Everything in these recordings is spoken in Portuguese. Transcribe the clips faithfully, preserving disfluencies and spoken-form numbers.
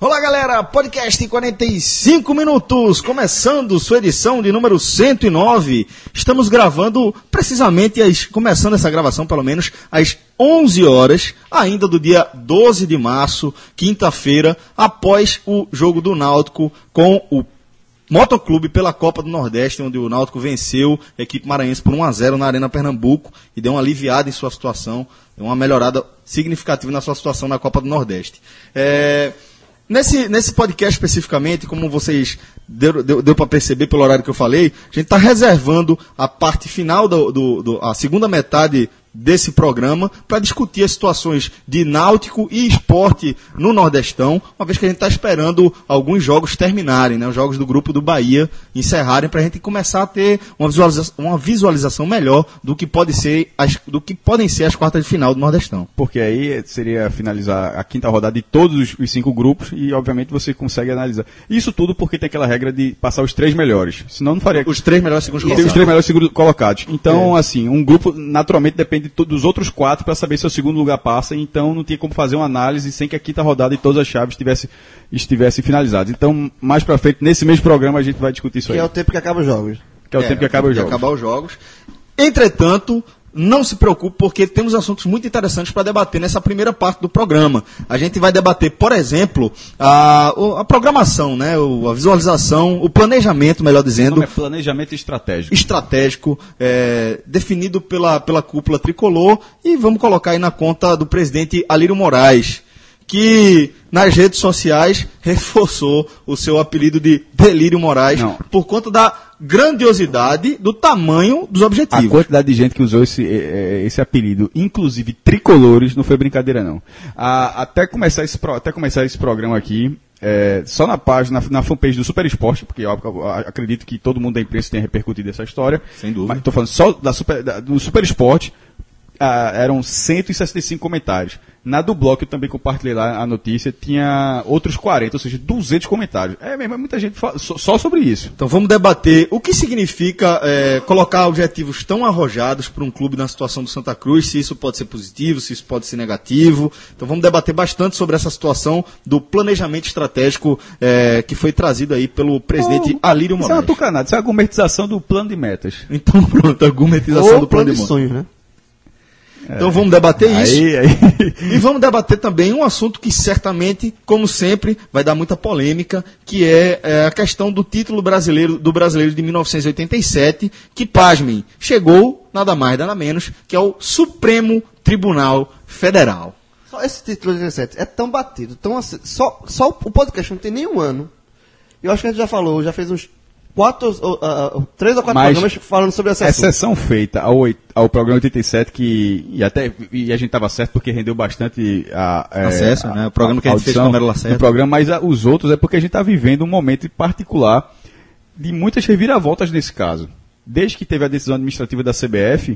Olá galera, podcast em quarenta e cinco minutos, começando sua edição de número cento e nove. Estamos gravando precisamente, às, começando essa gravação pelo menos, às onze horas, ainda do dia doze de março, quinta-feira, após o jogo do Náutico com o Motoclube pela Copa do Nordeste, onde o Náutico venceu a equipe maranhense por um a zero na Arena Pernambuco e deu uma aliviada em sua situação, deu uma melhorada significativa na sua situação na Copa do Nordeste. É... Nesse, nesse podcast especificamente, como vocês deu, deu, deu para perceber pelo horário que eu falei, a gente está reservando a parte final, do, do, do, a segunda metade desse programa, para discutir as situações de Náutico e Sport no Nordestão, uma vez que a gente está esperando alguns jogos terminarem, né, os jogos do grupo do Bahia encerrarem, para a gente começar a ter uma visualização, uma visualização melhor do que, pode ser as, do que podem ser as quartas de final do Nordestão. Porque aí seria finalizar a quinta rodada de todos os, os cinco grupos e, obviamente, você consegue analisar. Isso tudo porque tem aquela regra de passar os três melhores. Senão não faria... Os três melhores segundos colocados. Os três melhores segundos colocados. Então, é. assim, um grupo naturalmente depende dos outros quatro para saber se o segundo lugar passa, então não tinha como fazer uma análise sem que a quinta rodada e todas as chaves estivessem estivesse finalizadas. Então, mais para frente, nesse mesmo programa, a gente vai discutir isso que aí. Que é o tempo que acaba os jogos. Que é o é, tempo que acaba os jogos. acabar os jogos. Entretanto, não se preocupe, porque temos assuntos muito interessantes para debater nessa primeira parte do programa. A gente vai debater, por exemplo, a, a programação, né, a visualização, o planejamento, melhor dizendo. É planejamento estratégico. Estratégico, é, definido pela, pela cúpula tricolor, e vamos colocar aí na conta do presidente Alírio Moraes, que nas redes sociais reforçou o seu apelido de Delírio Moraes não. por conta da grandiosidade do tamanho dos objetivos. A quantidade de gente que usou esse, esse apelido, inclusive tricolores, não foi brincadeira não. A, até, começar esse, até começar esse programa aqui, é, só na página, na, na fanpage do Super Esporte, porque eu, eu acredito que todo mundo da imprensa tenha repercutido essa história. Sem dúvida. Mas estou falando só da super, da, do Super Esporte, ah, eram cento e sessenta e cinco comentários. Na do blog, eu também compartilhei lá a notícia, tinha outros quarenta, ou seja, duzentos comentários. É mesmo, é muita gente fala, só, só sobre isso. Então vamos debater o que significa é, colocar objetivos tão arrojados para um clube na situação do Santa Cruz, se isso pode ser positivo, se isso pode ser negativo. Então vamos debater bastante sobre essa situação do planejamento estratégico é, que foi trazido aí pelo presidente oh, Alírio Moraes. Isso é uma tucanada, isso é a argumentização do plano de metas. Então pronto, a argumentização Ou do plano, plano de, de sonhos, né? Então vamos debater aí, isso. Aí. E vamos debater também um assunto que certamente, como sempre, vai dar muita polêmica, que é, é a questão do título brasileiro do brasileiro de mil novecentos e oitenta e sete, que, pasmem, chegou nada mais, nada menos, que ao Supremo Tribunal Federal. Só esse título de oitenta e sete é tão batido, tão assim, só, só o podcast não tem nenhum ano. Eu acho que a gente já falou, já fez uns Quatro, uh, uh, três ou quatro Mas programas falando sobre essa exceção feita ao, ao programa oitenta e sete, que e até e a gente estava certo porque rendeu bastante a, é, acesso, a, né? O programa a, que a gente fez com o Mero Lacerda. Do programa, mas a, os outros é porque a gente está vivendo um momento particular de muitas reviravoltas nesse caso. Desde que teve a decisão administrativa da C B F,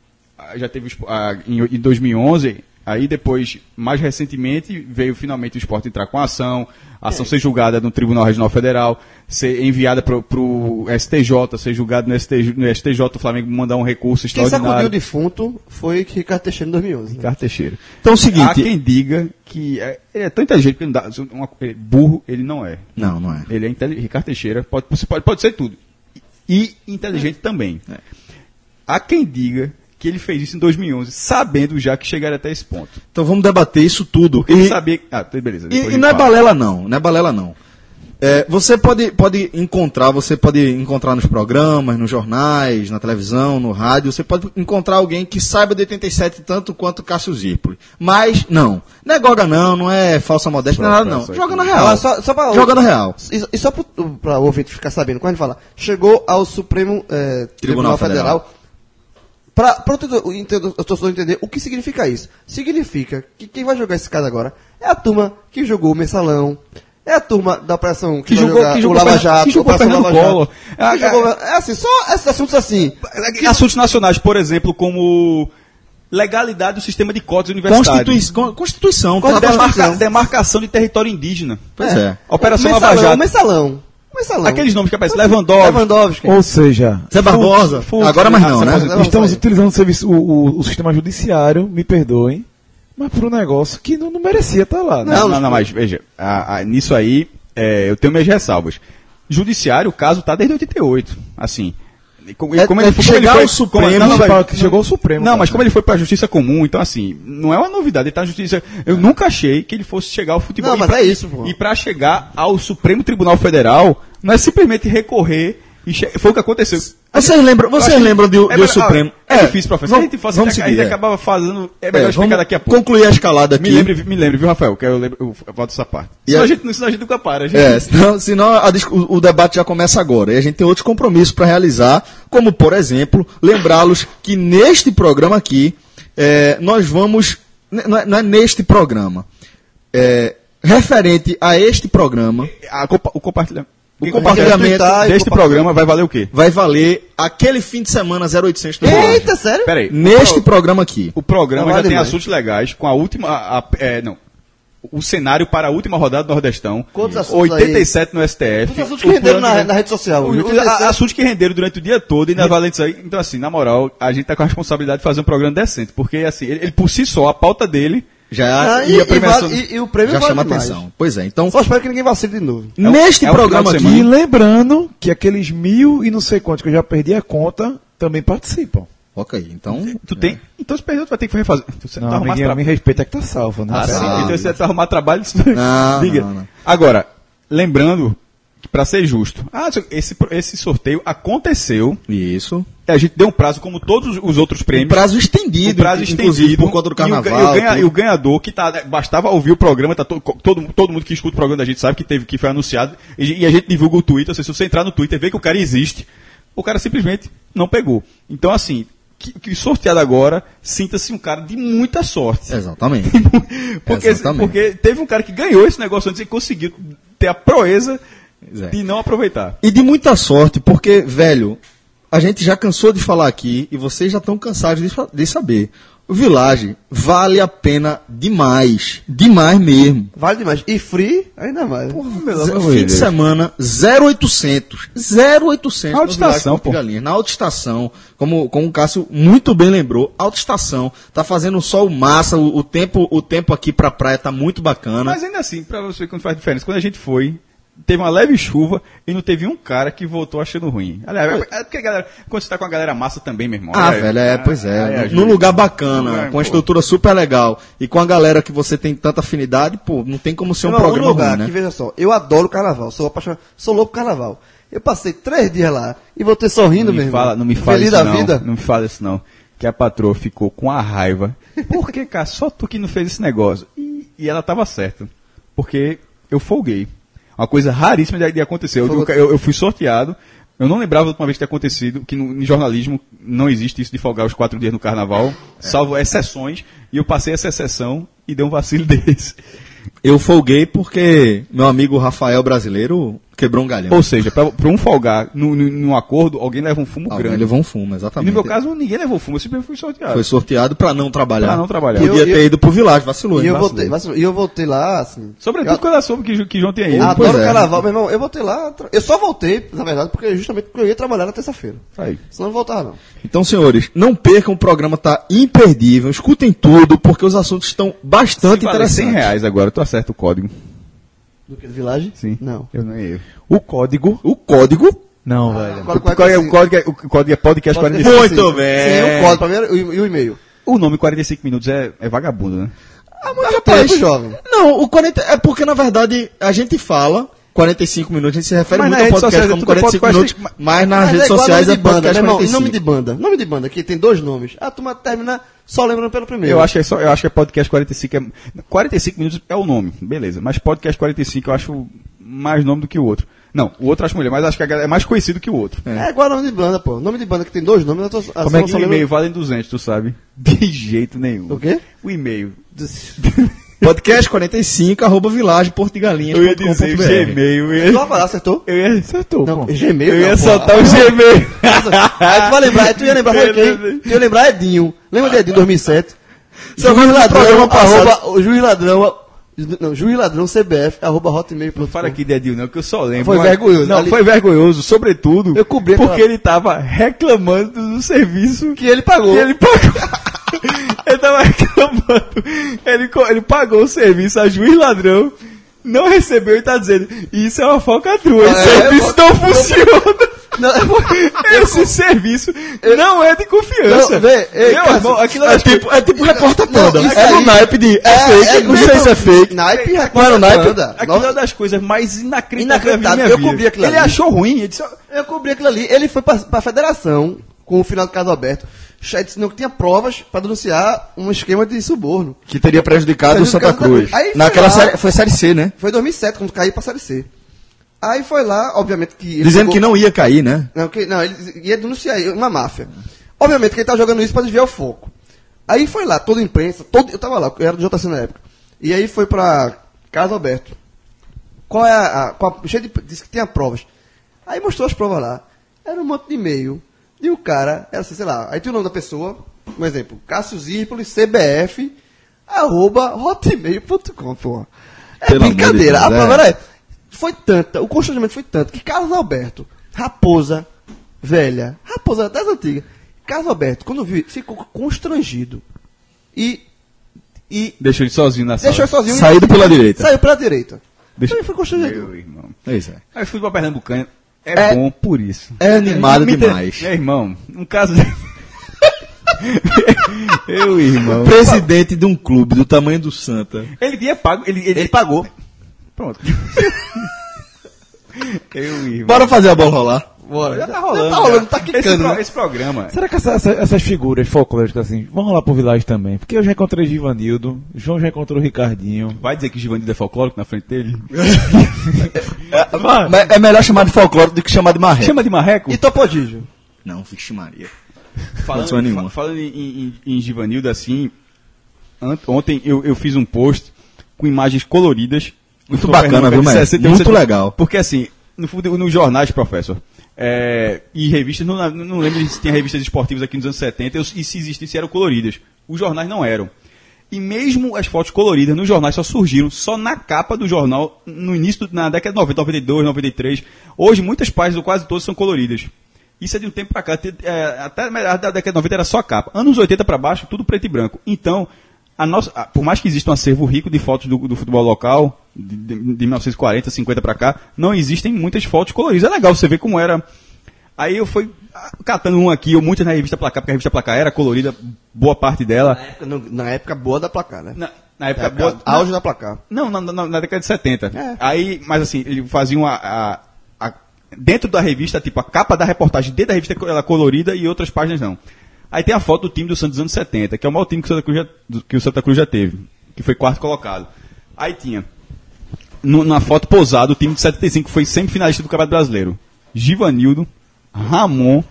já teve a, em, em dois mil e onze. Aí depois, mais recentemente, veio finalmente o Sport entrar com a ação, a ação é. ser julgada no Tribunal Regional Federal, ser enviada para o S T J, ser julgado no S T J, no S T J, o Flamengo mandar um recurso extraordinário. Quem sacudiu o defunto foi Ricardo Teixeira em dois mil e onze. Né? Ricardo Teixeira. Então é o seguinte... Há quem diga que é, ele é tão inteligente que ele não dá, uma, ele, burro ele não é. Não, não é. Ele é inteligente. Ricardo Teixeira pode, pode, pode ser tudo. E inteligente é. também. É. Há quem diga que ele fez isso em dois mil e onze, sabendo já que chegaria até esse ponto. Então vamos debater isso tudo. Porque e, ele sabia... Ah, beleza. E, e não é balela não, não é balela não. É, você pode, pode encontrar, você pode encontrar nos programas, nos jornais, na televisão, no rádio, você pode encontrar alguém que saiba de oitenta e sete tanto quanto Cássio Zirpoli. Mas, não. Não é goga não, não é falsa modéstia, não é nada não. Joga na real. Ah, só, só pra, Joga na real. E, e só para o ouvinte ficar sabendo, quando a gente fala, chegou ao Supremo é, Tribunal, Tribunal Federal, Federal para o torcedor entender o que significa isso. Significa que quem vai jogar esse caso agora é a turma que jogou o Mensalão, é a turma da operação que, que jogou que jogou o Lava Jato, que jogou Fernando Collor. É, jogou, é assim, só esses assuntos assim. Que, assuntos nacionais, por exemplo, como legalidade do sistema de cotas universitários. Constituição. Constituição. Demarca, demarcação de território indígena. Pois é. é. Operação o mensalão, Lava Jato. O mensalão. Mensalão. Aqueles nomes que aparecem, Lewandowski. Lewandowski. Ou seja, Zé Barbosa. Fux, agora mais não, né? Estamos utilizando o, serviço, o, o, o sistema judiciário, me perdoem, Mas por um negócio que não, não merecia estar lá, né? Não, não, não, mas veja, a, a, nisso aí é, eu tenho minhas ressalvas. Judiciário, o caso tá desde oitenta e oito, assim. Como, É, como é ele, como chegar ele foi ao Supremo, como, não, não, Fala vai- que chegou ao Supremo. Não, cara. mas como ele foi pra justiça comum, então assim, não é uma novidade, ele tá na justiça. Eu nunca achei que ele fosse chegar ao futebol. Não, E mas pra- é isso, pô. E pra chegar ao Supremo Tribunal Federal, não é simplesmente recorrer e che... foi o que aconteceu. Vocês lembram, Eu vocês acho- lembram do, é, do ah, Supremo? É, difícil, professor. Vamos, a gente, faz, vamos a gente, seguir, é. acaba fazendo. É É, melhor explicar vamos daqui a pouco. concluir a escalada aqui. Me lembre, me lembre, viu, Rafael? Que eu, lembro, eu, eu volto essa parte. E Senão, a- a gente, senão a gente nunca para. A gente... É, senão, senão a dis- o, o debate já começa agora. E a gente tem outros compromissos para realizar, como, por exemplo, lembrá-los que neste programa aqui, é, nós vamos. n- Não é, não é neste programa. É, referente a este programa, A compa- o compartilhamento. o compartilhamento Tá, e deste compa- programa vai valer o quê? vai valer aquele fim de semana zero oitocentos do Eita, sério? Peraí. Neste o, pro- programa aqui. o programa Não já vale tem mais. assuntos legais com a última. a- a- é, não. O cenário para a última rodada do Nordestão. Quantos assuntos oitenta e sete no S T F. Os assuntos que renderam plano- na, na rede social. O- o- oitenta e sete. a- assuntos que renderam durante o dia todo e na valentes aí. Então, assim, na moral, a gente tá com a responsabilidade de fazer um programa decente. Porque, assim, ele, ele por si só, a pauta dele. Já Ah, e, e, a premiação e, vale- e- e o prêmio já vale chama demais. atenção. Pois é, então, Só espero que ninguém vacile de novo. É o- neste é o programa final de aqui, E lembrando que aqueles mil e não sei quantos que eu já perdi a conta também participam. ok, então, Tu tem. Então, se perdeu, tu vai ter que refazer. Tu, tu Não, arrumar amiguinho, tra- me respeita que tá salvo, né? Ah, sim. Ah, Então, se você arrumar trabalho, isso- Não, diga. não, não. Agora, lembrando que, para ser justo, ah, esse, esse sorteio aconteceu. isso. A gente deu um prazo, como todos os outros prêmios. Prazo estendido, um prazo inclusive, estendido por conta do e o ga- carnaval. E o, ganha- tudo. e o ganhador, que tá, bastava ouvir o programa, tá to- todo, todo mundo que escuta o programa da gente sabe que teve que foi anunciado, e, e a gente divulga o Twitter, ou seja, se você entrar no Twitter e ver que o cara existe, o cara simplesmente não pegou. Então, assim, que, que sorteado agora, sinta-se um cara de muita sorte. Exatamente. porque, Exatamente. porque teve um cara que ganhou esse negócio antes e conseguiu ter a proeza é. de não aproveitar. E de muita sorte, porque, velho, a gente já cansou de falar aqui e vocês já estão cansados de, fa- de saber. O Village vale a pena demais. Demais mesmo. Vale demais. E free, ainda mais. Zé- Fim de semana, zero oitocentos. zero oitocentos. Alta no Village estação, Porto de Galinhas. Na alta estação, como, como o Cássio muito bem lembrou, alta estação. Tá fazendo um sol massa, o, o tempo, o tempo aqui pra praia tá muito bacana. Mas ainda assim, pra você ver quando faz diferença, quando a gente foi, teve uma leve chuva e não teve um cara que voltou achando ruim. Aliás, é porque a galera, quando você tá com a galera massa também, meu irmão. Ah, aí- velho, é, aí- pois aí é. ajuda. Num lugar bacana, É, com uma pô. estrutura super legal e com a galera que você tem tanta afinidade, pô, não tem como ser um Irmão, programa lugar ruim, né? que, veja só, eu adoro carnaval, sou apaixonado, sou louco por carnaval. Eu passei três dias lá e voltei sorrindo, Não meu me irmão. fala, não me fala Feliz isso da não. vida. Não me fala isso não. Que a patroa ficou com a raiva. Por que, cara? Só tu que não fez esse negócio. E, e ela tava certa. Porque eu folguei. Uma coisa raríssima de, de acontecer. Eu, Folgou. eu, eu fui sorteado. Eu não lembrava da última vez que tinha acontecido, que no, no jornalismo não existe isso de folgar os quatro dias no carnaval, salvo exceções. E eu passei essa exceção e dei um vacilo desse. Eu folguei porque meu amigo Rafael brasileiro quebrou um galhão. Ou seja, pra, pra um folgar no, no, num acordo, alguém leva um fumo Alguém grande. levou um fumo, E exatamente. no meu caso, ninguém levou fumo, eu simplesmente fui sorteado. Foi sorteado pra não trabalhar. Pra não trabalhar. Podia Eu- eu- ter ido pro Village, vacilou. E hein? eu, Vacilou. voltei, vacilou. e eu voltei lá, assim. Sobretudo eu, quando ela soube que, que João tinha ido. Pois adoro é. carnaval, meu irmão. Eu voltei lá. tra- Eu só voltei, na verdade, porque justamente porque eu ia trabalhar na terça-feira. Aí. Senão eu não voltava, não. Então, senhores, não percam, o programa tá imperdível. Escutem tudo, porque os assuntos estão bastante Se valer interessantes. cem reais agora, tu acerta o código. Do que do Village? Sim. Não. Eu não ia. O código. O código. Não, velho. Agora, O código é, o código é, o código é podcast quarenta e cinco. Muito bem. Sim, o código pra mim era- e o e o e-mail. O nome quarenta e cinco minutos é, é vagabundo, né? Há muito Rapaz, tempo, jovem. Não, o quarenta é porque, na verdade, a gente fala quarenta e cinco minutos, a gente se refere Mas muito na ao rede podcast social é como tudo quarenta e cinco podcast, minutos, mas nas Mas redes igual sociais nome é de banda, podcast meu irmão, quarenta e nome cinco. de banda. Nome de banda, que tem dois nomes. A turma termina só lembrando pelo primeiro. Eu acho que é só, eu acho que é podcast quarenta e cinco. É, quarenta e cinco minutos é o nome, beleza. Mas podcast quarenta e cinco eu acho mais nome do que o outro. Não, o outro eu acho mulher, mas acho que a galera é mais conhecido que o outro. É igual nome de banda, pô. Nome de banda que tem dois nomes, eu tô, a Como é turma que só o lembra- e-mail vale duzentos, tu sabe? De jeito nenhum. O quê? O e-mail. Podcast quarenta e cinco, arroba vilageportigalinhas Eu ia ponto com dizer ponto b r. Gmail. Eu Tu ia, vai falar, acertou? eu ia acertou, Não, pô. Gmail Eu ia não, pô. soltar o Gmail. Aí tu vai lembrar, aí tu ia lembrar foi quem? Tu ia lembrar Edinho. Lembra de Edinho dois mil e sete? Juiz Ladrão, programa passado. arroba, o Juiz Ladrão, não, Juiz Ladrão C B F, arroba hotmail ponto com. Fala aqui de Edil, não, que eu só lembro. Foi mas- vergonhoso. Não, Ali- foi vergonhoso, sobretudo Eu cobri porque aquela- ele tava reclamando do serviço Que ele pagou. que ele pagou. Ele tava reclamando. Ele, co- ele pagou o serviço a juiz ladrão, não recebeu e tá dizendo: isso é uma falcatrua, esse É, serviço eu- não funciona. Não, eu vou- Esse serviço não é de confiança. Não, vê, ei, Meu Cássio, irmão, aquilo É é tipo, é tipo repórter Não, panda. isso É no aí- naipe de. É, fake, não sei se é fake. Naipe Não era o naipe? Panda. Aquilo é uma das coisas mais inacreditáveis Inacreditável. da minha Eu vida. cobri aquilo Ele ali. achou ruim, ele disse: Eu cobri aquilo ali. Ele foi pra, pra federação com o final do caso aberto. Chat disse não que tinha provas pra denunciar um esquema de suborno. Que teria prejudicado o Santa Prejudicado Cruz. Santa Cruz. Aí foi Naquela lá- série, foi série C, né? Foi em dois mil e sete, quando caiu pra Série C. Aí foi lá, obviamente que... ele Dizendo jogou- que não ia cair, né? Não, que, não, ele ia denunciar uma máfia. Obviamente que ele tá jogando isso pra desviar o foco. Aí foi lá, toda a imprensa, todo, eu tava lá, eu era do J C na época. E aí foi pra Carlos Alberto. Qual é a... a qual, cheio de, disse que tinha provas. Aí mostrou as provas lá. Era um monte de e-mail. E o cara, era assim, sei lá, aí tinha o nome da pessoa, um exemplo, Cássio Zirpoli, C B F, arroba hotmail ponto com, pô. É Pelo amor de brincadeira. Deus, a é. prova era essa. Foi tanta, o constrangimento foi tanto, que Carlos Alberto, raposa velha, raposa das antigas, Carlos Alberto, quando viu, ficou constrangido. E, e deixou ele sozinho na sala. deixou sozinho. Saído pela direita. Saiu pela direita. Deixa- Ele foi constrangido. Meu irmão. Pois é. Aí o futebol pernambucano é, É- bom por isso. É animado Me inter- demais. Meu irmão, um caso... Meu irmão. Presidente de um clube do tamanho do Santa. Ele tinha pago... Ele, ele, Ele pagou. Pronto. Meu irmão. Bora fazer a bola rolar. Bora. Já tá rolando. Já tá rolando, já. tá esse, quicando. pro- né? esse programa... Será que essa- essa- essas figuras folclóricas assim vão rolar pro Village também? Porque eu já encontrei Givanildo, João já encontrou o Ricardinho. Vai dizer que Givanildo é folclórico na frente dele? Mas é melhor chamar de folclore do que chamar de marreco. Chama de marreco? E Topodígio. Não, vixe Maria. Falando, Não nenhuma. fa- falando em, em, em Givanildo, assim, ant- ontem eu, eu fiz um post com imagens coloridas. Muito Futebol bacana, Pernambucano viu, de mestre? sessenta e um, Muito sessenta legal. Porque assim, no, fute- nos jornais, professor, é, e revistas, não, não lembro se tinha revistas esportivas aqui nos anos setenta, eu- e se existem, se eram coloridas. Os jornais não eram. E mesmo as fotos coloridas nos jornais só surgiram só na capa do jornal, no início, do- na década de noventa, noventa e dois, noventa e três. Hoje, muitas páginas, ou quase todas, são coloridas. Isso é de um tempo pra cá. te- é, até a década de noventa era só capa. Anos oitenta pra baixo, tudo preto e branco. Então, a nossa, a- por mais que exista um acervo rico de fotos do, do futebol local, de, de, de mil novecentos e quarenta, cinquenta pra cá, não existem muitas fotos coloridas. É legal você ver como era. Aí eu fui ah, catando um aqui, ou muitas na revista Placar, porque a revista Placar era colorida, boa parte dela. Na época, no- na época boa da placar, né? Na, na época, época boa, auge da placar. não, na, na- na década de setenta. É. Aí, mas assim, ele fazia uma. A, a- dentro da revista, tipo, a capa da reportagem dentro da revista ela é colorida e outras páginas não. Aí tem a foto do time do Santos dos anos setenta, que é o maior time que o Santa Cruz já, do- que o Santa Cruz já teve, que foi quarto colocado. Aí tinha, no- na foto posada, o time de setenta e cinco foi semifinalista do Campeonato Brasileiro. Givanildo, Ramon,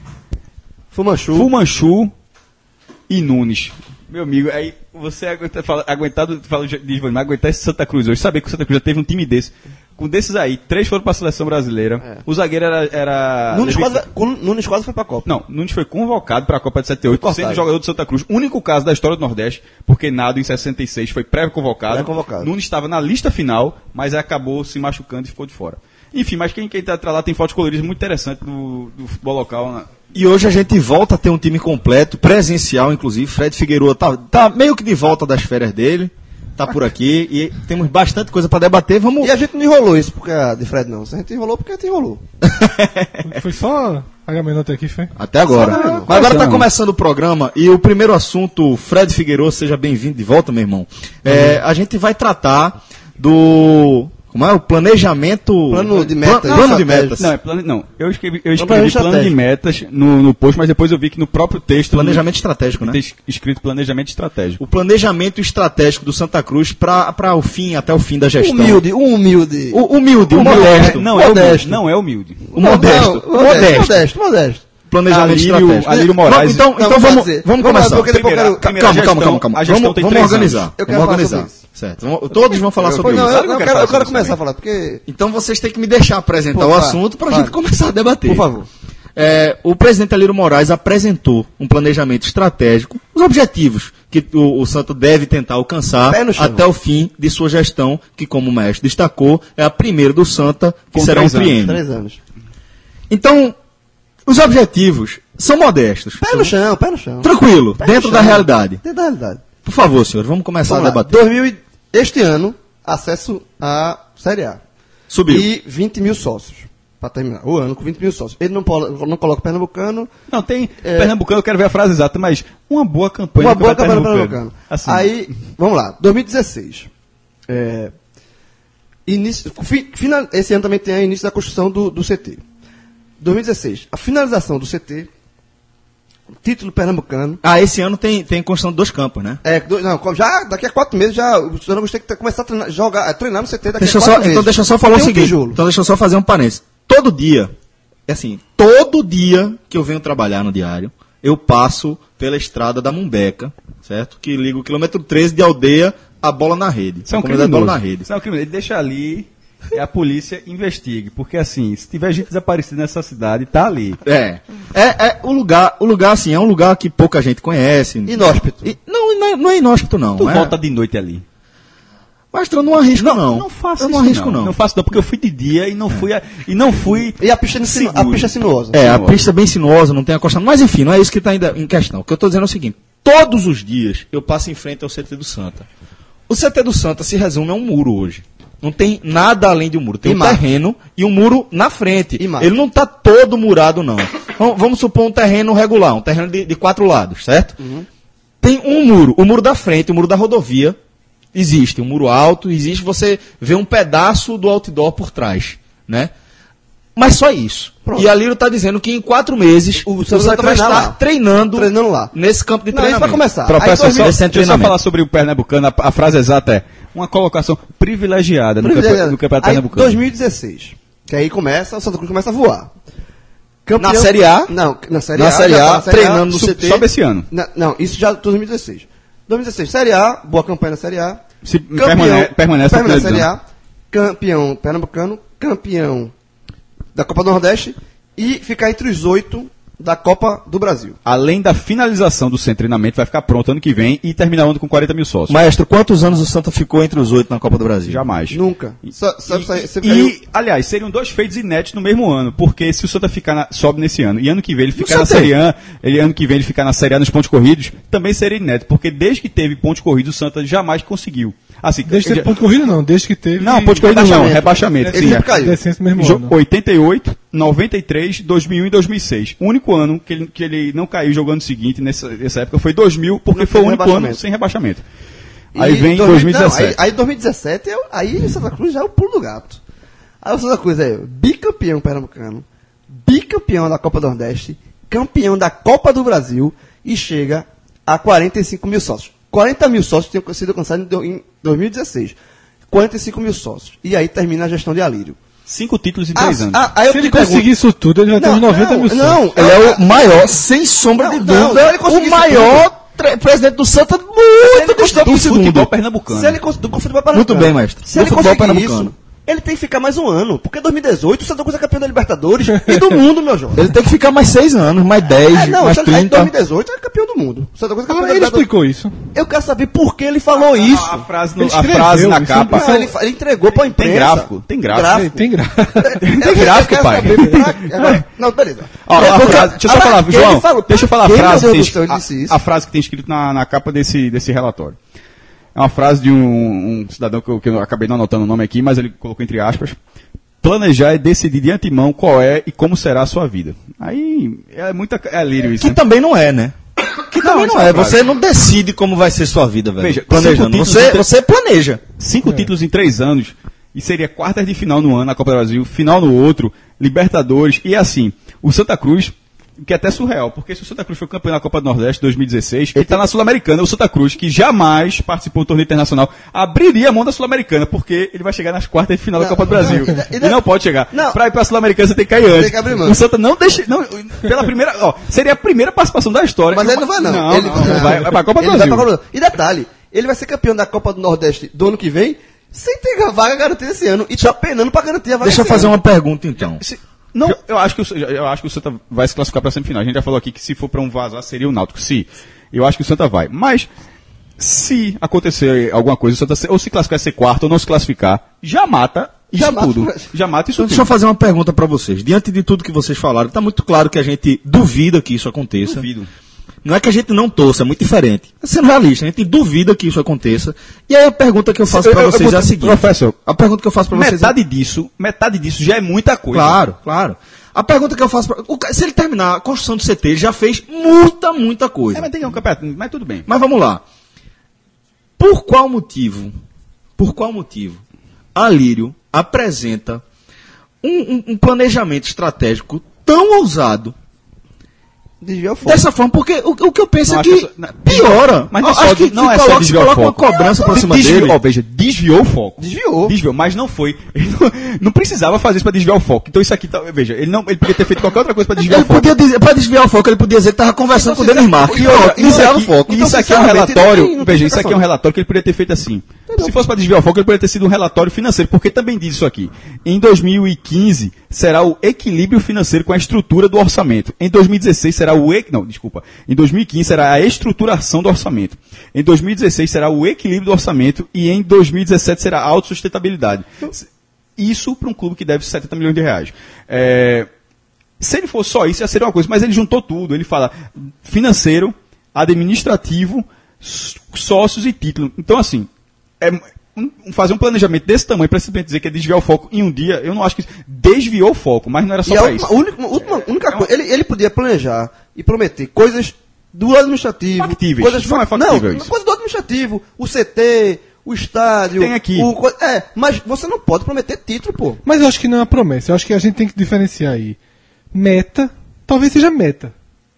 Fumanchu. Fumanchu e Nunes. Meu amigo, aí você aguenta, fala, aguentado, fala de Givanildo, mas aguentar esse Santa Cruz hoje, saber que o Santa Cruz já teve um time desse. Com desses aí, três foram para a seleção brasileira. É. O zagueiro era. era Nunes Levi- quase, com- Nunes quase foi pra Copa. Não, Nunes foi convocado para a Copa de setenta e oito, Foi cortado. sendo jogador do Santa Cruz. Único caso da história do Nordeste, porque Nado em sessenta e seis foi pré-convocado. Pré-convocado. Nunes estava na lista final, mas acabou se machucando e ficou de fora. Enfim, mas quem, quem tá lá tem fotos coloridas muito interessantes do, do futebol local. Né? E hoje a gente volta a ter um time completo, presencial, inclusive. Fred Figueiredo tá, tá meio que de volta das férias dele. Tá por aqui e temos bastante coisa para debater. Vamos. E a gente não enrolou isso porque a de Fred não. A gente enrolou porque a gente enrolou. Foi só H-Menor até aqui, foi? Até agora. Só não, não. Mas agora está Não. começando o programa e o primeiro assunto, Fred Figueiredo, seja bem-vindo de volta, meu irmão. É, a gente vai tratar do. Como é? O planejamento. Plano de metas. Plan- Plano de Estratégico. metas. Não, é plano, não. Eu escrevi, eu Plano escrevi plano de estratégico. metas no, no post, mas depois eu vi que no próprio texto. Planejamento estratégico, né? Tem escrito planejamento estratégico. O planejamento estratégico do Santa Cruz para o fim, até o fim da gestão. Humilde, um humilde. O humilde, o Não modesto. é, não é Modesto. humilde. Não é humilde. O modesto. Não, modesto. modesto, modesto. Planejamento Alírio- estratégico. Alírio Moraes- Então, Não, então vamos vamos, dizer. vamos Vamos lá, começar. porque depois eu Primeira- quero- primeira Calma, calma, gestão- calma, calma. a gestão Vamos, tem vamos três organizar. anos. Eu quero Vamos falar organizar. sobre isso. Certo. Vamos- todos vão falar Eu- sobre Pois não, isso. eu, Sabe o que eu eu quero, quero eu falar quero sobre começar isso a falar, porque... Então vocês têm que me deixar apresentar Pô, o vai, assunto para a vai. gente começar a debater. Por favor. É, o presidente Alírio Moraes apresentou um planejamento estratégico, os objetivos que o, o Santo deve tentar alcançar Pé no chão. até o fim de sua gestão, que, como o mestre destacou, é a primeira do Santa, que Com será um três anos. triênio. Três anos. Então, os objetivos, são modestos. Pé no chão, pé no chão. Tranquilo, Pé dentro no da chão. realidade. Dentro da realidade. Por favor, senhor, vamos começar Vamos a lá. debater. dois mil e- este ano, acesso à Série A. Subiu. E vinte mil sócios. Pra terminar. O ano com vinte mil sócios. Ele não, polo- não coloca o Pernambucano. Não, tem É. Pernambucano, eu quero ver a frase exata, mas uma boa campanha. Uma do boa Campeonato campanha do Pernambucano. Assim, Aí, vamos lá. dois mil e dezesseis. É, início, fi- final, esse ano também tem o início da construção do, do C T. dois mil e dezesseis. A finalização do C T. Título pernambucano. Ah, esse ano tem, tem construção de dois campos, né? É, do- não, já daqui a quatro meses já o Pernambuco tem que ter- começar a treinar, jogar, a treinar no C T daqui Deixa a eu quatro só, meses. então deixa eu só falar Tem o um seguinte. tijolo. Então deixa eu só fazer um parênteses. Todo dia, é assim, todo dia que eu venho trabalhar no diário, eu passo pela estrada da Mumbeca, certo? Que liga o quilômetro treze de Aldeia a Bola na Rede. Isso é um A comunidade criminoso. Bola na Rede. Isso é um criminoso. Ele deixa ali e a polícia investigue. Porque assim, se tiver gente desaparecida nessa cidade, tá ali. É. É, é o lugar, o lugar assim, é um lugar que pouca gente conhece. Inóspito. E- não, não é, não é inóspito não. Tu é. volta de noite ali. Mas eu não arrisco não. Não faço Eu não isso, arrisco não. não. Não faço não, porque eu fui de dia e não fui, a- e não fui E a pista, é sinu- a seguro. pista é sinuosa. É, a Sinuosa. pista é bem sinuosa, não tem acostamento. Mas enfim, não é isso que está ainda em questão. O que eu estou dizendo é o seguinte: todos os dias eu passo em frente ao C T do Santa. O C T do Santa se resume a um muro hoje. Não tem nada além de um muro. Tem E um mato. terreno e um muro na frente. E mato. Ele não está todo murado, não. Vamos- Vamos supor um terreno regular, um terreno de, de quatro lados, certo? Tem um muro, o muro da frente, o muro da rodovia. Existe um muro alto, existe, você vê um pedaço do outdoor por trás, né? Mas só isso. Pronto. E a Liro está dizendo que em quatro meses O o Santa Santa vai vai treinar estar lá. treinando, Treinando lá. nesse campo de Não, isso treinamento. vai começar. Professor, Aí, só, dois mil- esse é deixa eu só treinamento. falar sobre o Pernambucano. A, a frase exata é uma colocação privilegiada no, campe, no Campeonato Aí, Pernambucano. dois mil e dezesseis. Que aí começa, o Santa Cruz começa a voar. Na Série A? Não, na Série Na A. Série já A, tá na Série treinando no Sub- C T. Sobe esse ano. Na- não, isso já dois mil e dezesseis. dois mil e dezesseis, Série A, boa campanha na Série A. Se permane- permanece na na Série televisão. A. Campeão pernambucano, campeão da Copa do Nordeste e ficar entre os oito da Copa do Brasil. Além da finalização do centro de treinamento, vai ficar pronto ano que vem e terminar o ano com quarenta mil sócios. Maestro, quantos anos o Santa ficou entre os oito na Copa do Brasil? Jamais. Nunca. Só, só, E, só, e- sempre caiu- e, aliás, seriam dois feitos inéditos no mesmo ano, porque se o Santa ficar na- sobe nesse ano e ano que vem ele ficar na Santa Série A, ele, ano que vem ele ficar na Série A nos pontos corridos, também seria inédito, porque desde que teve pontos corridos, o Santa jamais conseguiu. Assim, Desde que já- teve ponto corrido, não. Desde que teve. não, pontos corridos não, rebaixamento. rebaixamento. Ele sim, sempre é. caiu. Descenso no mesmo Jo- ano. oitenta e oito, noventa e três, dois mil e um e dois mil e seis. O único ano que ele, que ele não caiu jogando o seguinte nessa, nessa época foi dois mil, porque Não foi o teve único rebaixamento. ano sem rebaixamento. E Aí vem dois- dois mil e não, dezessete. aí, aí dois mil e dezessete, é o- aí o Santa Cruz já é o pulo do gato. Aí o Santa Cruz é bicampeão pernambucano, bicampeão da Copa do Nordeste, campeão da Copa do Brasil e chega a quarenta e cinco mil sócios. quarenta mil sócios tinham sido alcançados em do- em dois mil e dezesseis. quarenta e cinco mil sócios. E aí termina a gestão de Alírio. Cinco títulos em três Ah, anos. ah, aí eu Se te ele pergunto- conseguir isso tudo, ele vai ter Não, uns noventa não, mil não, sócios. Ele é o maior, sem sombra Não, de não, dúvida, ele conseguiu o isso maior tre- presidente do Santa ele muito conseguiu distante do do segundo. futebol pernambucano. Se ele cons- do futebol pernambucano. Muito bem, mestre. Se Do ele futebol conseguir pernambucano. isso, ele tem que ficar mais um ano. Porque em dois mil e dezoito o Santa Cruz é campeão da Libertadores e do mundo, meu jovem. Ele tem que ficar mais seis anos, mais dez, É, não, mais o Santa Cruz em trinta. dois mil e dezoito é campeão do mundo. O Santa Cruz é campeão Ah, da ele Libertadores. explicou isso. Eu quero saber por que ele falou isso. A, a frase, no- Ele a escreveu, frase na isso capa. não- Não, ele, fa- ele entregou pra imprensa. Tem gráfico, tem gráfico. Tem graça. Tem gráfico, pai. Agora, não, beleza. Ó, É a porque- frase- deixa eu só Agora, falar, ele João. falou, deixa eu falar a por que, frase. meu que Deus tem do céu, ele a- disse isso? a frase que tem escrito na, na capa desse, desse relatório. É uma frase de um, um cidadão que eu, que eu acabei não anotando o nome aqui, mas ele colocou entre aspas. Planejar é decidir de antemão qual é e como será a sua vida. Aí é muita é lírio isso. Que né? também não é, né? Que também essa não é é. a frase. Você não decide como vai ser sua vida, velho. Veja, Planejando. cinco títulos Você, de- você planeja. Cinco títulos em três anos, e seria quartas de final no ano na Copa do Brasil, final no outro, Libertadores, e assim, o Santa Cruz, que é até surreal, porque se o Santa Cruz foi campeão da Copa do Nordeste dois mil e dezesseis, ele está na Sul-Americana, o Santa Cruz, que jamais participou do torneio internacional, abriria a mão da Sul-Americana, porque ele vai chegar nas quartas de final da Não, Copa do Brasil. não, e não, não pode chegar. não. Para ir para a Sul-Americana você tem que cair antes. Tem que abrir mão. O Santa não deixa, não, pela primeira, ó, seria a primeira participação da história. Mas ele não vai, não. Não, ele não, vai, vai para a Copa do ele Brasil. vai pra Copa do Brasil. E detalhe, ele vai ser campeão da Copa do Nordeste do ano que vem, sem ter a vaga garantida esse ano. E tá penando pra garantir a vaga Deixa eu esse fazer ano. uma pergunta, então. Se- Não, eu acho, que o, eu acho que o Santa vai se classificar para a semifinal. A gente já falou aqui que se for para um vazar seria o Náutico. Se, eu acho que o Santa vai. Mas, se acontecer alguma coisa, o Santa se- ou se classificar ser quarto ou não se classificar, já mata Isso Já mata tudo. o- Já mata isso Então, deixa eu tudo. fazer uma pergunta para vocês. Diante de tudo que vocês falaram, está muito claro que a gente duvida que isso aconteça. Duvido. Não é que a gente não torça, é muito diferente. É sendo realista, a gente duvida que isso aconteça. E aí a pergunta que eu faço Eu- para eu- eu vocês é a boto- seguinte. professor, a pergunta que eu faço para vocês é... Metade disso, metade disso já é muita coisa. Claro, claro. A pergunta que eu faço pra... o ca- se ele terminar a construção do C T, ele já fez muita, muita coisa. É, mas tem um campeonato, mas tudo bem. Mas vamos lá. Por qual motivo, por qual motivo, a Lírio apresenta um, um- um planejamento estratégico tão ousado Desvia o foco. dessa forma? Porque o, o que eu penso Não, é acho que que só- não, piora. Mas não é Eu só, acho que não se é só coloca, se desviar o coloca uma foco. cobrança pra cima Desviou, dele. ó, veja, desviou o foco. Desviou. Desviou, mas não foi. Ele não, não precisava fazer isso pra desviar o foco. Então isso aqui, tá, veja, ele não, ele podia ter feito qualquer outra coisa pra desviar Ele o foco. podia dizer, pra desviar o foco, ele podia dizer que estava conversando com o Denis Marques. E outra, E isso desviava o aqui, foco. isso Então, aqui é um sinceramente, relatório. não tem- não tem Veja, isso aqui é um explicação. relatório que ele poderia ter feito assim. Se fosse para desviar o foco, ele poderia ter sido um relatório financeiro, porque também diz isso aqui. Em dois mil e quinze será o equilíbrio financeiro com a estrutura do orçamento. Em dois mil e dezesseis será o e... não, desculpa. Em dois mil e quinze será a estruturação do orçamento. Em dois mil e dezesseis será o equilíbrio do orçamento e em dois mil e dezessete será a autossustentabilidade. Isso para um clube que deve setenta milhões de reais. É, se ele fosse só isso, já seria uma coisa, mas ele juntou tudo. Ele fala financeiro, administrativo, s- sócios e título. Então, assim, é, um- fazer um planejamento desse tamanho para simplesmente dizer que é desviar o foco em um dia, eu não acho que desviou o foco, mas não era só E a para última, isso. única, última- única coisa, ele, ele podia planejar e prometer coisas do administrativo. Factíveis. Coisas Não é fac- factível Não, isso. coisa do administrativo. O C T, o estádio. Tem aqui. o co- é, mas você não pode prometer título, pô. Mas eu acho que não é uma promessa. Eu acho que a gente tem que diferenciar aí. Meta, talvez seja meta.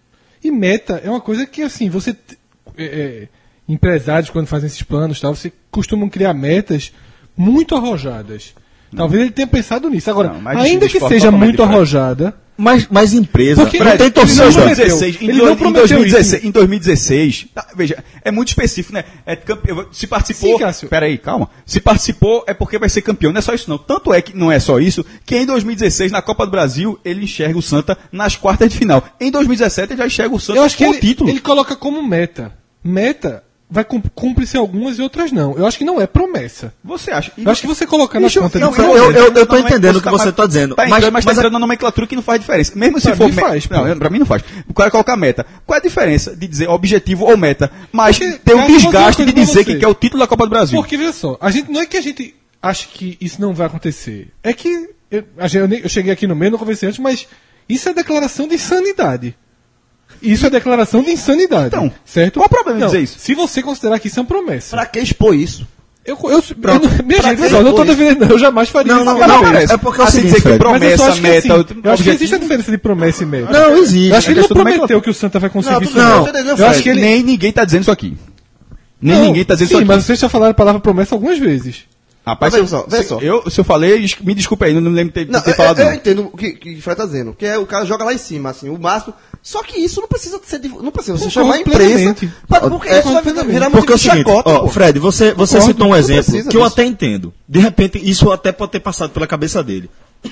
E meta é uma coisa que, assim, você. t- é, é, empresários, quando fazem esses planos, tal, você costumam criar metas muito arrojadas. Talvez ele tenha pensado nisso. Agora, Não, mas ainda de que esporte seja totalmente muito diferente. arrojada. Mas, mas empresa, Porque não tem ele não torcida. prometeu. dezesseis, em Ele do- não em prometeu dois mil e dezesseis, isso. em dois mil e dezesseis, tá, veja, é muito específico, né? É campe- se participou. Sim, Cássio. Peraí, calma. Se participou é porque vai ser campeão. Não é só isso, não. Tanto é que não é só isso, que em dois mil e dezesseis, na Copa do Brasil, ele enxerga o Santa nas quartas de final. Em dois mil e dezessete, ele já enxerga o Santa Eu acho que com ele, o título. ele coloca como meta. Meta vai cum- cumprir-se algumas e outras não. Eu acho que não é promessa. Você acha? E Eu acho que você colocar na Deixa eu- conta não, de eu- eu- eu- eu tô entendendo o que você tá dizendo, Tá mas- entrando, mas, mas tá a- entrando na nomenclatura que não faz diferença. Mesmo se Pra for mim me- faz, pô. não, eu- pra mim não faz. O cara colocar meta. Qual é a diferença de dizer objetivo ou meta? Mas Porque, tem um cara, eu vou dizer uma desgaste coisa de pra dizer você. que quer o título da Copa do Brasil. Porque, veja só, a gente, não é que a gente acha que isso não vai acontecer. É que. Eu, a gente- eu nem- eu cheguei aqui no meio, não conversei antes, mas isso é declaração de insanidade. Isso é declaração de insanidade. Então, certo? qual o problema em Não, dizer isso? Se você considerar que isso é uma promessa. Pra que expor isso? Eu, eu, eu, Pronto. eu, minha Pra gente, que pessoal, eu não tô expor isso? defendendo, não, eu jamais faria Não, isso. não, Mas não, parece. é porque é o Assim seguinte, dizer que Fred, Mas eu só promessa, acho que, meta, assim, eu acho que objetivo. existe a diferença de promessa e meta. Não, existe. Eu acho que ele não questão do prometeu meio- que o Santa vai conseguir Não, isso. tudo bem, não. eu tô entendendo, Eu acho Fred. que ele- Nem ninguém tá dizendo isso aqui. Nem Não, ninguém tá dizendo sim, isso aqui. mas vocês já falaram a palavra promessa algumas vezes. Rapaz, Mas se, veja só, veja se- só. Eu, se eu falei, es- me desculpe aí, não me lembro de ter, de Não, ter eu, falado eu, não. entendo o que, que o Fred tá dizendo, que é o cara joga lá em cima, assim, o máximo. Só que isso não precisa ser divu- não precisa você Concordo chamar a imprensa. plenamente. pra- Porque É, isso vai virar virar Porque é o motivo de seguinte, chacota, ó, pô. Fred, você, você Concordo, citou um não exemplo precisa que eu disso. até entendo. De repente, isso até pode ter passado pela cabeça dele.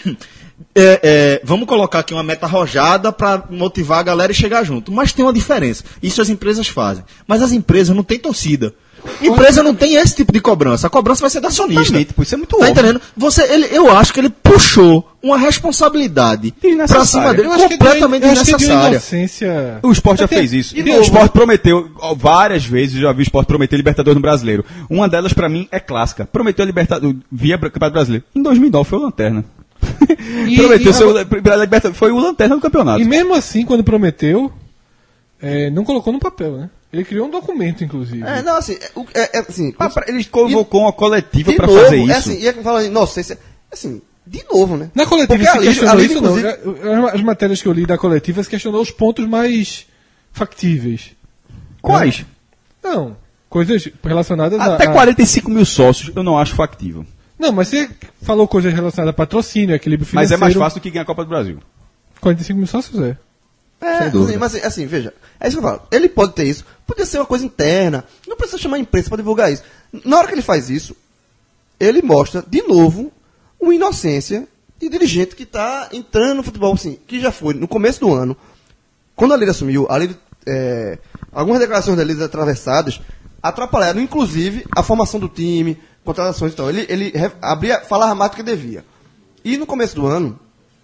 É, é, vamos colocar aqui uma meta arrojada para motivar a galera e chegar junto. Mas tem uma diferença. Isso as empresas fazem. Mas as empresas não têm torcida. Empresa não tem esse tipo de cobrança. A cobrança vai ser da acionista. Exatamente, pô, isso é muito Tá óbvio. entendendo? Você, ele, eu acho que ele puxou uma responsabilidade Desnecessária. pra cima dele, Eu acho que completamente de, eu acho que de uma desnecessária. inocência. O esporte já Até- fez isso. de O novo. esporte prometeu ó, várias vezes, já vi o esporte prometer Libertadores no Brasileiro. Uma delas, pra mim, é clássica. Prometeu a Libertadores via Campeonato Brasileiro. Em dois mil e nove foi o Lanterna. E- prometeu e seu, agora- Libertadores, foi o Lanterna do campeonato. E mesmo assim, quando prometeu, é, não colocou no papel, né? Ele criou um documento, inclusive. É, não, assim, é, o- é, é, assim, Ah, pra- ele convocou uma coletiva de pra novo, fazer é isso. assim, e é que fala, inocência, assim, de novo, né? Na coletiva Porque se ali- questionou ali, isso, não. inclusive- As matérias que eu li da coletiva se questionou os pontos mais factíveis. Quais? Não, coisas relacionadas a... Até a- quarenta e cinco mil sócios eu não acho factível. Não, mas você falou coisas relacionadas a patrocínio, equilíbrio Mas financeiro. é mais fácil do que ganhar a Copa do Brasil. quarenta e cinco mil sócios é. É, assim, mas assim, assim, veja, é isso que eu falo. Ele pode ter isso, podia ser uma coisa interna, não precisa chamar a imprensa para divulgar isso. Na hora que ele faz isso, ele mostra, de novo, uma inocência de dirigente que está entrando no futebol, assim, que já foi no começo do ano, quando a Líder assumiu, a Líder, é, algumas declarações da Líder atravessadas atrapalharam, inclusive, a formação do time, contratações e tal. Ele, ele re- abria, falava mais do que devia. E no começo do ano,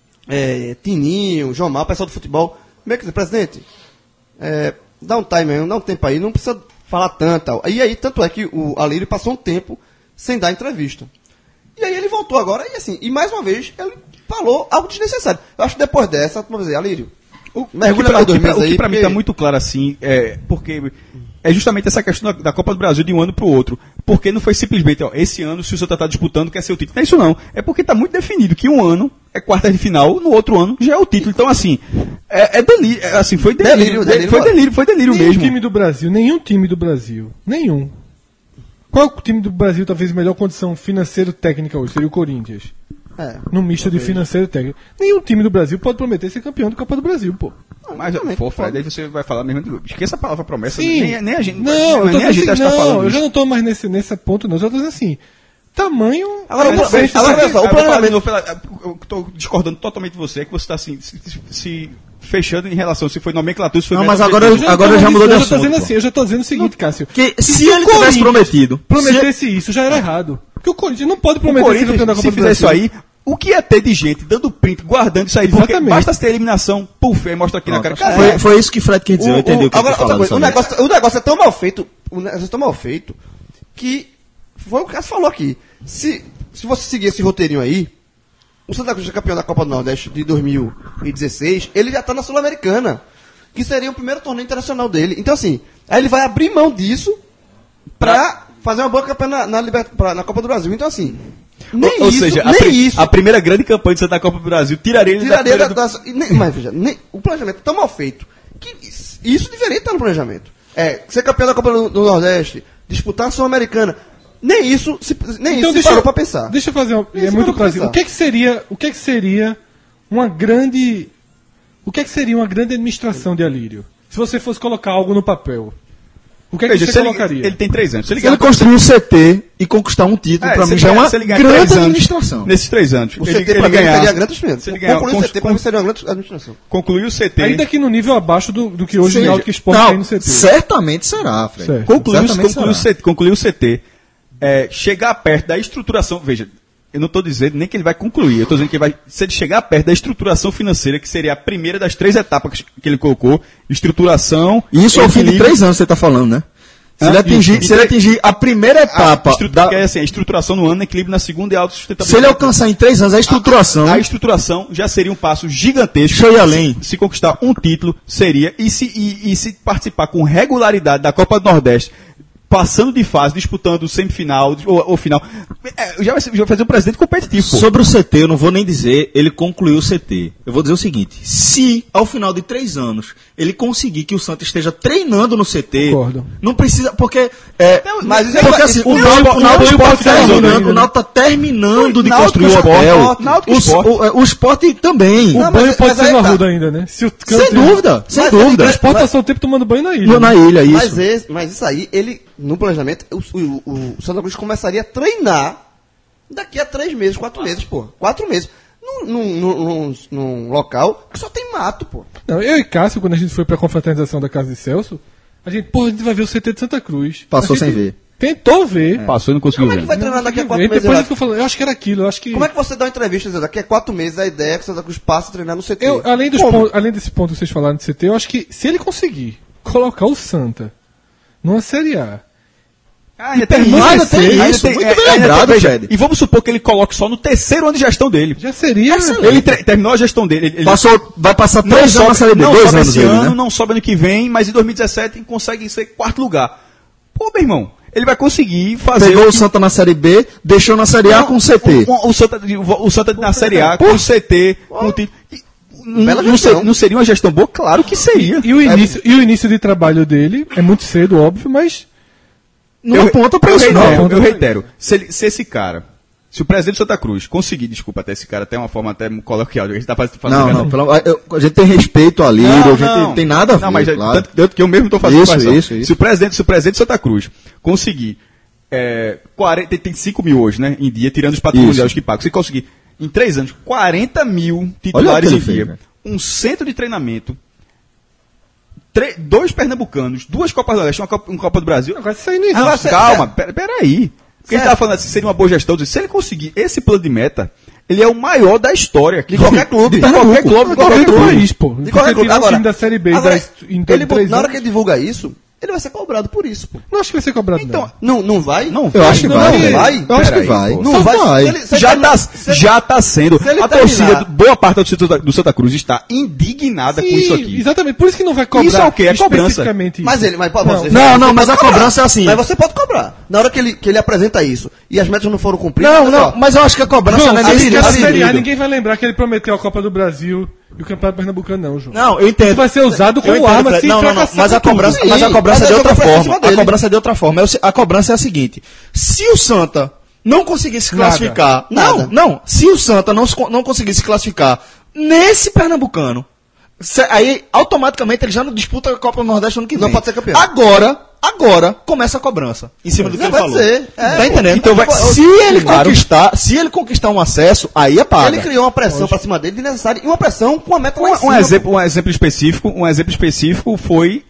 é, Tininho, João Mal, o pessoal do futebol, meio que dizer, presidente, é, dá um time aí, dá um tempo aí, não precisa falar tanto. Tal. E aí, tanto é que o Alírio passou um tempo sem dar entrevista. E aí ele voltou agora, e assim, e mais uma vez, ele falou algo desnecessário. Eu acho que depois dessa, vamos dizer, Alírio, O, o mergulha que pra, mais o que dois pra- meses o que aí, pra mim porque- tá muito claro assim, é porque é justamente essa questão da, da Copa do Brasil de um ano pro outro. Porque não foi simplesmente, ó, esse ano, se o Santa tá disputando, quer ser o título. Não é isso não. É porque tá muito definido que um ano é quarta de final, no outro ano já é o título. Então, assim, é, é delírio. É, assim, foi delírio. Delírio, delírio, foi mano. delírio, foi delírio Nenhum mesmo. time do Brasil, nenhum time do Brasil, nenhum. Qual é o time do Brasil talvez melhor condição financeira e técnica hoje? Seria o Corinthians. É. No misto de financeiro e técnico. Nenhum time do Brasil pode prometer ser campeão da Copa do Brasil, pô. Mas, pô, Fred, aí você vai falar mesmo. Esqueça a palavra promessa. Sim. Nem, nem a gente, Não, nem, eu tô nem a dizendo gente assim, está não, falando eu isso. já não tô mais nesse, nesse ponto, não. Eu já tô dizendo assim, tamanho... Agora, é o- decente, agora, sabe? olha só, o Eu vou falar planejamento- de novo pela- eu estou discordando totalmente de você, que você está assim, se, se fechando em relação se foi nomenclatura, se foi Não, método mas agora objetivo. eu- agora já mudou de eu já tô assunto, dizendo pô. assim, eu já tô dizendo o seguinte, Cássio. Que E se o ele tivesse Corinthians prometido, prometesse isso, já era errado. Porque o Corinthians não pode O prometer ser campeão da Corinthians, Copa se do fizer Brasil. isso aí, o que é ter de gente dando print, guardando isso aí, porque Exatamente. basta ter eliminação, puf, aí mostra aqui na cara. Cara, foi, foi isso que Fred quer dizer, eu entendi o, que agora, ele outra falou. coisa, o, negócio, o negócio é tão mal feito, o negócio é tão mal feito, que foi o que o Cássio falou aqui. Se, se você seguir esse roteirinho aí, o Santa Cruz é campeão da Copa do Nordeste de dois mil e dezesseis, ele já tá na Sul-Americana, que seria o primeiro torneio internacional dele. Então, assim, aí ele vai abrir mão disso pra fazer uma boa campanha na, na, Liber- pra- na Copa do Brasil. Então, assim, nem ou isso, seja, a, nem pri- isso. a primeira grande campanha de Santa Copa do Brasil tiraria ele Tiraria da da, primeira da, e nem- mas veja, nem- o planejamento é tão mal feito que isso- isso deveria estar no planejamento. É, ser campeão da Copa do, do Nordeste, disputar a Sul-Americana. Nem isso se, nem isso se parou pra pensar. Deixa eu fazer uma, Nem é se muito parou pra prazer. pensar. O que é que seria, o que é que seria uma grande o que é que seria uma grande administração de Alírio? Se você fosse colocar algo no papel. O que é que Veja, você se ele, colocaria? ele tem três anos. Se ele, Se ele ganhar- construir um C T e conquistar um título, É, pra se mim ele já é ganhar- uma se ele ganhar grande três anos, administração. Nesses três anos. O C T pra mim seria a grande administração. se ele ganhar, Concluir o C T pra con- mim seria uma grande administração. concluir o C T. Ainda que no nível abaixo do, do que hoje Seja, o Náutico Sport não, tem no C T. certamente será, Fred. Certo. Concluiu, Certamente concluiu, o será. C T, concluiu o C T, é, chegar perto da estruturação, veja, eu não estou dizendo nem que ele vai concluir, eu estou dizendo que ele vai, se ele chegar perto da estruturação financeira, que seria a primeira das três etapas que ele colocou, estruturação... E isso ao fim de equilíbrio- três anos, você está falando, né? Se Ah, ele atingir, isso. se ele atingir a primeira etapa, a estru- da- que é assim, a estruturação no ano, equilíbrio na segunda e se ele autossustentabilidade. alcançar em três anos a estruturação, A estruturação já seria um passo gigantesco. Deixa eu ir além. Se, se conquistar um título, seria. E se, e, e se participar com regularidade da Copa do Nordeste, passando de fase, disputando semifinal ou, ou final, é, já, vai, ser- já vai fazer um presidente competitivo. Pô. sobre o C T, eu não vou nem dizer ele concluiu o C T. Eu vou dizer o seguinte: se ao final de três anos ele conseguir que o Santos esteja treinando no C T, Concordo. não precisa, porque é, mas isso é- porque assim, isso- o o Náutico Náutico- o Náutico o Sport Náutico tá tá terminando, ainda, o Náutico tá terminando de Náutico construir o Sport, hotel. Náutico O, Sport. o, é, o Sport também. O Não, banho mas- pode mas ser aí no tá. Arruda ainda, né? Se o Sem dúvida, sem Mas dúvida. O Sport passou o tempo tomando banho na ilha. No- Na ilha, isso. Mas, esse, mas isso aí, ele, no planejamento, o, o, o Santa Cruz começaria a treinar daqui a três meses, quatro meses, pô. Quatro meses. Num, num, num, num, num local que só tem mato, pô. Não, eu e Cássio, quando a gente foi pra confraternização da casa de Celso, a gente, pô, a gente vai ver o C T de Santa Cruz. Passou A gente sem ver. Tentou ver. Passou e não conseguiu Como é que ver. vai treinar daqui a quatro E meses? depois lá? é que eu falei, eu acho que era aquilo, eu acho que. Como é que você dá uma entrevista dizendo daqui a quatro meses a ideia é que o Santa Cruz passe a treinar no C T? Eu, além, dos Como? pontos, além desse ponto que vocês falaram de C T, eu acho que se ele conseguir colocar o Santa numa Série A. Ah, ainda tem tem isso, ainda tem ainda isso, muito é, bem ainda lembrado, tem- veja, Fred. E vamos supor que ele coloque só no terceiro ano de gestão dele. Já seria. Ele tre- terminou a gestão dele. Ele, ele Passou, vai passar não três anos na Série sobe, B, não dois sobe anos esse ele, ano, né? não sobe ano que vem, mas em dois mil e dezessete consegue ser quarto lugar. Pô, meu irmão, ele vai conseguir fazer. Pegou o que- Santa na Série B, deixou na Série A Não, com o C T. O, o Santa, o Santa na Série A, com o C T, com o título. E Não, Bela não, gestão. ser- não seria uma gestão boa? Claro que seria. E o, início, e o início de trabalho dele é muito cedo, óbvio, mas. Não aponta pra eu isso, reitero, não. aponta Eu pra reitero, se, ele- se esse cara, se o presidente do Santa Cruz conseguir, desculpa, até esse cara tem uma forma até coloquial, a gente tá faz- fazendo... Não, não, pelo, eu- a gente tem respeito ali, a gente não. tem nada a ver, Não, mas é- claro. tanto, tanto que eu mesmo estou fazendo Isso, comparação. isso, isso. Se o presidente, se o presidente do Santa Cruz conseguir é, quarenta, tem cinco mil hoje, né, em dia, tirando os patrimoniais Isso. que pagam, se conseguir, em três anos, quarenta mil Olha titulares o que em ele fez, dia, velho. um centro de treinamento, tre- dois pernambucanos, duas Copas do Leste, uma Copa, uma Copa do Brasil. Agora isso aí não Não, existe. você- calma, pera- peraí. Porque ele tava falando assim, seria uma boa gestão. Disse, se ele conseguir esse plano de meta, ele é o maior da história. De qualquer clube. De qualquer clube, de qualquer clube. país, pô. De qualquer clube. Um Agora, time da Série B agora, das, em ele, três na hora anos. que ele divulga isso, ele vai ser cobrado por isso, pô. Não acho que vai ser cobrado, Então, não. Não, não vai? Não Eu vai, acho que não vai. Não velho. vai? Eu acho que Peraí, vai. pô. Não Só vai. vai. Se ele- se ele já, terminar- tá, se ele- já tá sendo. se ele A terminar- torcida, boa parte da torcida do Santa Cruz está indignada com isso aqui. Exatamente, por isso que não vai cobrar Isso é o quê? É cobrança. especificamente Mas isso. ele, mas pode Não. você- Não, você não, mas pode a cobrar. cobrança é assim. Mas você pode cobrar. Na hora que ele, que ele apresenta isso e as metas não foram cumpridas. Não, olha não, só, mas eu acho que a cobrança João, não é se nesse ele quer a nesse Série A, sentido. ninguém vai lembrar que ele prometeu a Copa do Brasil e o Campeonato Pernambucano, não, João. Não, eu entendo. Isso vai ser usado Eu como entendo, arma Fred. se não, não, não, fracassar mas a com tudo. cobrança, Sim, mas a cobrança é mas de a outra cobrança é em forma. cima A dele. cobrança é de outra forma. É o se- A cobrança é a seguinte: se o Santa não conseguir se Nada. classificar, não, Nada. não, se o Santa não, se co- não conseguir se classificar nesse Pernambucano, se- aí automaticamente ele já não disputa a Copa do Nordeste ano que vem. Não pode ser campeão. Agora, agora começa a cobrança em cima do que Não ele vai falou. ser. É, Tá pô. entendendo? Então vai- se ele Claro. conquistar, se ele conquistar um acesso, aí é paga. Ele criou uma pressão pra cima dele desnecessária e uma pressão com a meta lá Um, em um cima. exemplo, um exemplo específico, um exemplo específico foi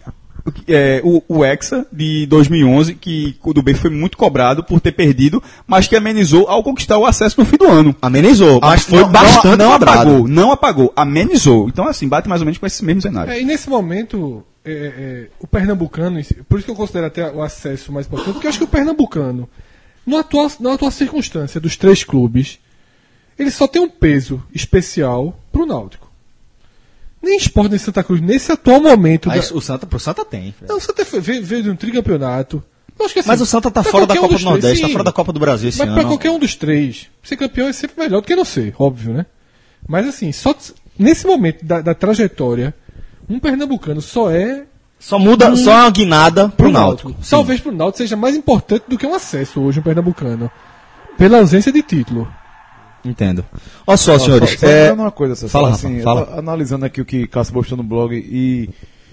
é, o, o Hexa de dois mil e onze, que o do B foi muito cobrado por ter perdido, mas que amenizou ao conquistar o acesso no fim do ano. Amenizou, mas foi Não- bastante não, não cobrado. apagou, não apagou, amenizou. Então assim, bate mais ou menos com esse mesmo cenário. É, e nesse momento, é, é, o Pernambucano, em si- por isso que eu considero até o acesso mais importante, porque eu acho que o Pernambucano, na atual, na atual circunstância dos três clubes, ele só tem um peso especial pro Náutico. Nem Sport nem Santa Cruz, nesse atual momento. Mas da- o Santa, pro Santa tem. Fred. Não, o Santa foi- veio, veio de um tricampeonato. Eu acho que, assim, Mas o Santa tá pra fora da qualquer um Copa dos do Nordeste, três, tá sim. fora da Copa do Brasil esse Mas ano. pra qualquer um dos três, ser campeão é sempre melhor do que não ser, óbvio, né? Mas assim, só t- nesse momento da, da trajetória, um pernambucano só é Só muda, só uma guinada pro pro Náutico. Náutico. Talvez pro Náutico seja mais importante do que um acesso hoje, um pernambucano. Pela ausência de título. Entendo. Olha só, Ó, senhores. Só, só é, lembrando uma coisa, César, Fala, assim, Rafa, fala. eu tô analisando aqui o que Cássio postou no blog e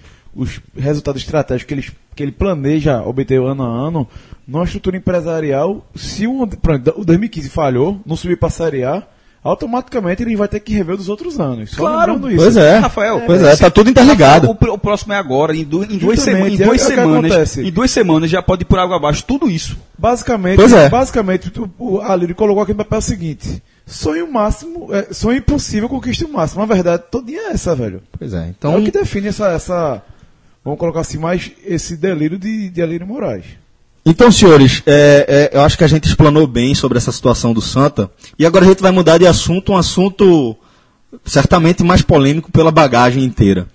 os resultados estratégicos que ele, que ele planeja obter ano a ano, numa estrutura empresarial, se o, pronto, o dois mil e quinze falhou, não subiu para a Série A, automaticamente ele vai ter que rever dos outros anos. Só lembrando isso. Pois é. Rafael, pois é, tá tudo interligado. O, o próximo é agora, em, du- em duas, Justamente, sema- em duas é o que semanas. acontece. Em duas semanas já pode ir por água abaixo tudo isso. Basicamente, Pois é. basicamente o, o Alírio colocou aqui no papel o seguinte: sonho máximo, é, sonho impossível, conquista o máximo. A verdade todinha é essa, velho. Pois é. Então, Então, é o que define essa, essa vamos colocar assim, mais esse delírio de, de Alírio Moraes. então senhores, é, é, eu acho que a gente explanou bem sobre essa situação do Santa. E agora a gente vai mudar de assunto, um assunto certamente mais polêmico pela bagagem inteira.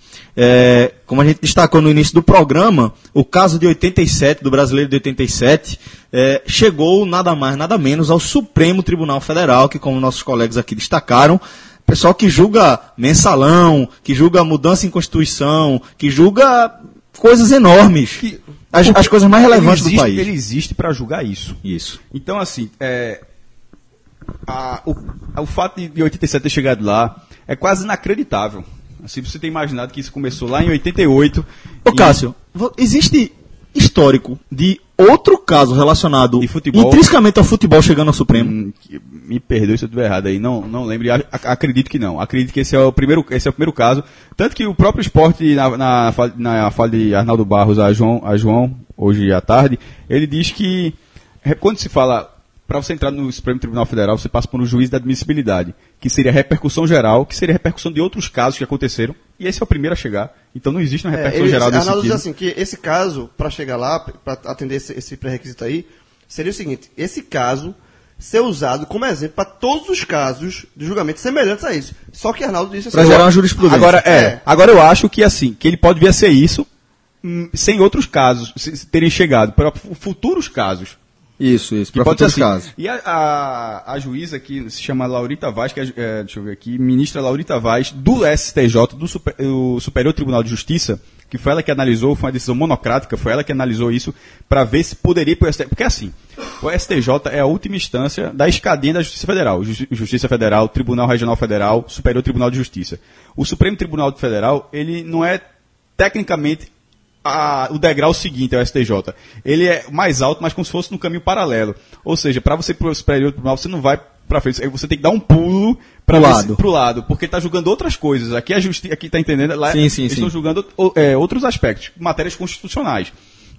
É, como a gente destacou no início do programa, o caso de oitenta e sete, do brasileiro de oitenta e sete, é, chegou nada mais, nada menos ao Supremo Tribunal Federal, que, como nossos colegas aqui destacaram, pessoal que julga mensalão, que julga mudança em Constituição, que julga coisas enormes, Que- as, as coisas mais relevantes ele existe, do país. Ele existe para julgar isso. Isso. Então, assim, é, a- o, a- o fato de, de oitenta e sete ter chegado lá é quase inacreditável. Assim, você tem imaginado que isso começou lá em oitenta e oito. Ô e- Cássio, vo- existe histórico de outro caso relacionado De futebol? intrinsecamente ao futebol chegando ao Supremo? Hum, que- me perdoe se eu estiver errado aí, não, não lembro, e a- a- acredito que não. Acredito que esse é o primeiro, esse é o primeiro caso. Tanto que o próprio esporte, na, na, fala- na fala de Arnaldo Barros a João, a João, hoje à tarde, ele diz que é, quando se fala para você entrar no Supremo Tribunal Federal, você passa por um juiz da admissibilidade, que seria repercussão geral, que seria repercussão de outros casos que aconteceram, e esse é o primeiro a chegar. Então não existe uma É, repercussão ele, geral nesse Arnaldo diz sentido. assim, que esse caso, para chegar lá, para atender esse, esse pré-requisito aí, seria o seguinte: esse caso ser usado como exemplo para todos os casos de julgamento semelhantes a isso. Só que Arnaldo disse assim... Pra gerar uma jurisprudência. Agora, é, É. agora eu acho que assim, que ele pode vir a ser isso hum, sem outros casos se- se terem chegado, para fu- futuros casos. Isso, isso, Que para pode ser futuros assim. casos. E a, a, a juíza que se chama Laurita Vaz, que é, é, deixa eu ver aqui, ministra Laurita Vaz, do S T J, do Super- o Superior Tribunal de Justiça, que foi ela que analisou, foi uma decisão monocrática, foi ela que analisou isso para ver se poderia ir para o S T J. Porque assim, o S T J é a última instância da escadinha da Justiça Federal. Ju- Justiça Federal, Tribunal Regional Federal, Superior Tribunal de Justiça. O Supremo Tribunal Federal, ele não é tecnicamente a- o degrau seguinte ao S T J. Ele é mais alto, mas como se fosse no caminho paralelo. Ou seja, para você ir para o Superior Tribunal, você não vai para frente, aí você tem que dar um pulo para Pro lado. pro lado, porque está julgando outras coisas. Aqui a justiça, aqui tá entendendo, lá Sim, sim, eles sim. estão julgando o- é, outros aspectos, matérias constitucionais.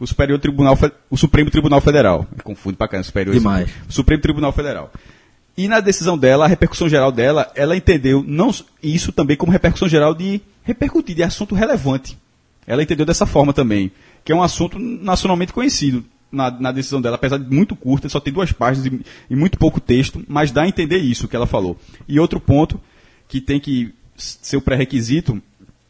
o Superior Tribunal, Fe- o Supremo Tribunal Federal. Me confundo pra caramba, Superior. Demais. O Supremo Tribunal Federal. E na decisão dela, a repercussão geral dela, ela entendeu não isso também como repercussão geral de repercutir, de assunto relevante. Ela entendeu dessa forma também, que é um assunto nacionalmente conhecido na, na decisão dela, apesar de muito curta, só tem duas páginas e, e muito pouco texto, mas dá a entender isso que ela falou. E outro ponto que tem que ser o pré-requisito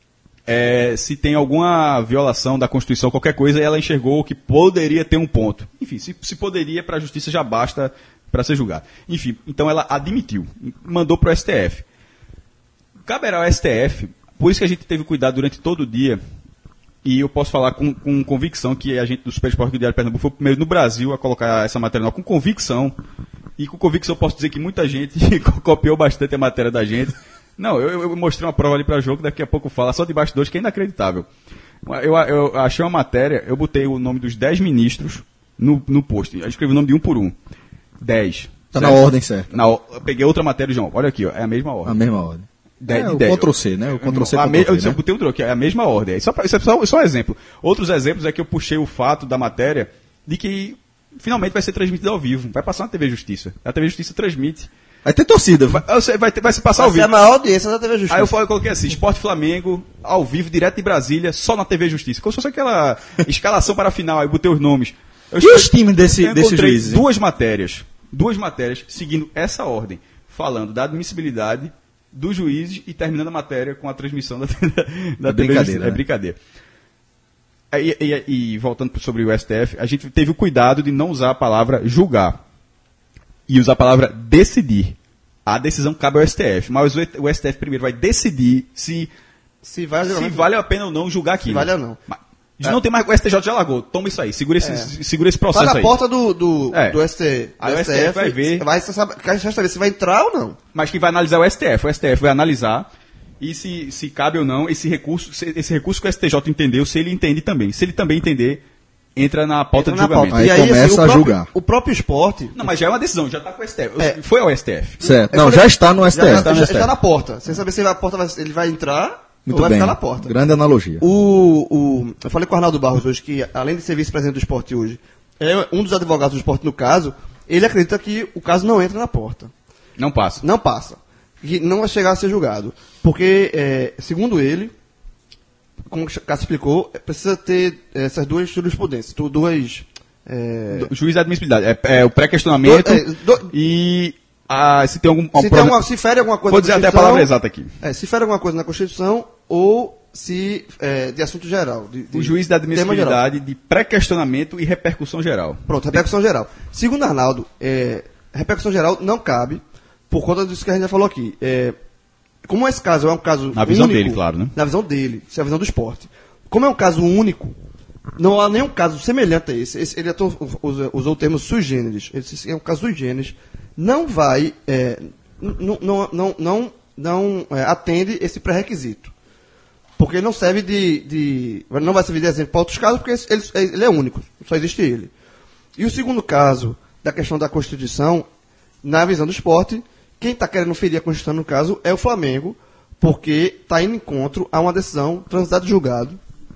é se tem alguma violação da Constituição, qualquer coisa, ela enxergou que poderia ter um ponto. Enfim, se, se poderia, para a Justiça já basta para ser julgado. Enfim, então ela admitiu, mandou para o S T F. Caberá ao S T F, por isso que a gente teve cuidado durante todo o dia, e eu posso falar com, com convicção que a gente do Super Esporte do Diário de Pernambuco foi o primeiro no Brasil a colocar essa matéria com convicção, e com convicção eu posso dizer que muita gente copiou bastante a matéria da gente. Não, eu, eu mostrei uma prova ali para o jogo, daqui a pouco fala só de bastidores, que é inacreditável. Eu, eu achei uma matéria, eu botei o nome dos dez ministros no, no post, eu escrevi o nome de um por um. dez. Tá certo? Na ordem certa. Na, eu peguei outra matéria, João. Olha aqui, ó, é a mesma ordem. A mesma ordem. dez, é, de o dez. Ctrl C, né? O Ctrl C, a Ctrl me, V, eu, disse, né? eu botei um troco, é a mesma ordem. Só, pra, isso é só, só um exemplo. Outros exemplos é que eu puxei o fato da matéria de que finalmente vai ser transmitido ao vivo. Vai passar na T V Justiça. A T V Justiça transmite. Vai ter torcida. Vai, vai, vai se passar Vai ao vivo. ser a maior audiência da T V Justiça. Aí eu, falei, eu coloquei assim, Sport Flamengo, ao vivo, direto de Brasília, só na T V Justiça. Como se fosse aquela escalação para a final, aí botei os nomes. Eu E os times desse, eu desses encontrei juízes? hein? duas matérias, duas matérias seguindo essa ordem, falando da admissibilidade dos juízes e terminando a matéria com a transmissão da, da É T V brincadeira, Justiça. né? É brincadeira. E, e, e voltando sobre o S T F, a gente teve o cuidado de não usar a palavra julgar e usar a palavra decidir. A decisão cabe ao S T F, mas o S T F primeiro vai decidir se, Se vale, se vale a pena ou não julgar aquilo. vale ou não. Mas, de não tem mais, o S T J já largou. Toma isso aí, segura esse, é. segura esse processo Tá na aí. porta do, do, É. do S T F. Aí o S T F vai ver. Vai saber, quer saber se vai entrar ou não. Mas quem vai analisar é o S T F. O S T F vai analisar e se, se cabe ou não esse recurso, se, esse recurso que o S T J entendeu, se ele entende também. Se ele também entender, entra na pauta Entra de na julgamento. pauta. Aí E começa assim, o a próprio- julgar. O próprio esporte. Não, mas já é uma decisão, já está com o S T F. É. Foi ao S T F. Certo. Eu Não, falei- já está no S T F. Já, está no já, S T F. já na porta. Sem saber se a porta vai, ele vai entrar Muito ou vai bem. ficar na porta. Grande analogia. O, o, eu falei com o Arnaldo Barros hoje que, além de ser vice-presidente do esporte hoje, é um dos advogados do esporte no caso, ele acredita que o caso não entra na porta. Não passa. Não passa. Que não vai chegar a ser julgado. Porque, é, segundo ele, como o Cássio explicou, é, precisa ter essas duas jurisprudências, tu- duas... É, Do- Juiz da admissibilidade. É, é o pré-questionamento Do- é, do- e a, se tem algum... se, algum tem alguma, se fere alguma coisa Vou na dizer até a Constituição- palavra exata aqui. É, se fere alguma coisa na Constituição ou se é, de assunto geral. De, de O juiz da tema geral. admissibilidade de pré-questionamento e repercussão geral. Pronto, repercussão geral. Segundo Arnaldo, é, repercussão geral não cabe por conta disso que a gente já falou aqui. É, como esse caso é um caso Na visão único, dele, claro, né? Na visão dele, isso é a visão do esporte. Como é um caso único, não há nenhum caso semelhante a esse. esse ele até usou, usou o termo sui generis. Esse é um caso sui generis. Não vai, é, não, não, não, não, não é, atende esse pré-requisito. Porque não serve de, de. Não vai servir de exemplo para outros casos, porque ele, ele é único, só existe ele. E o segundo caso, da questão da Constituição, na visão do esporte, quem está querendo ferir a Constituição, no caso, é o Flamengo, porque está indo em encontro a uma decisão transitada de julgado.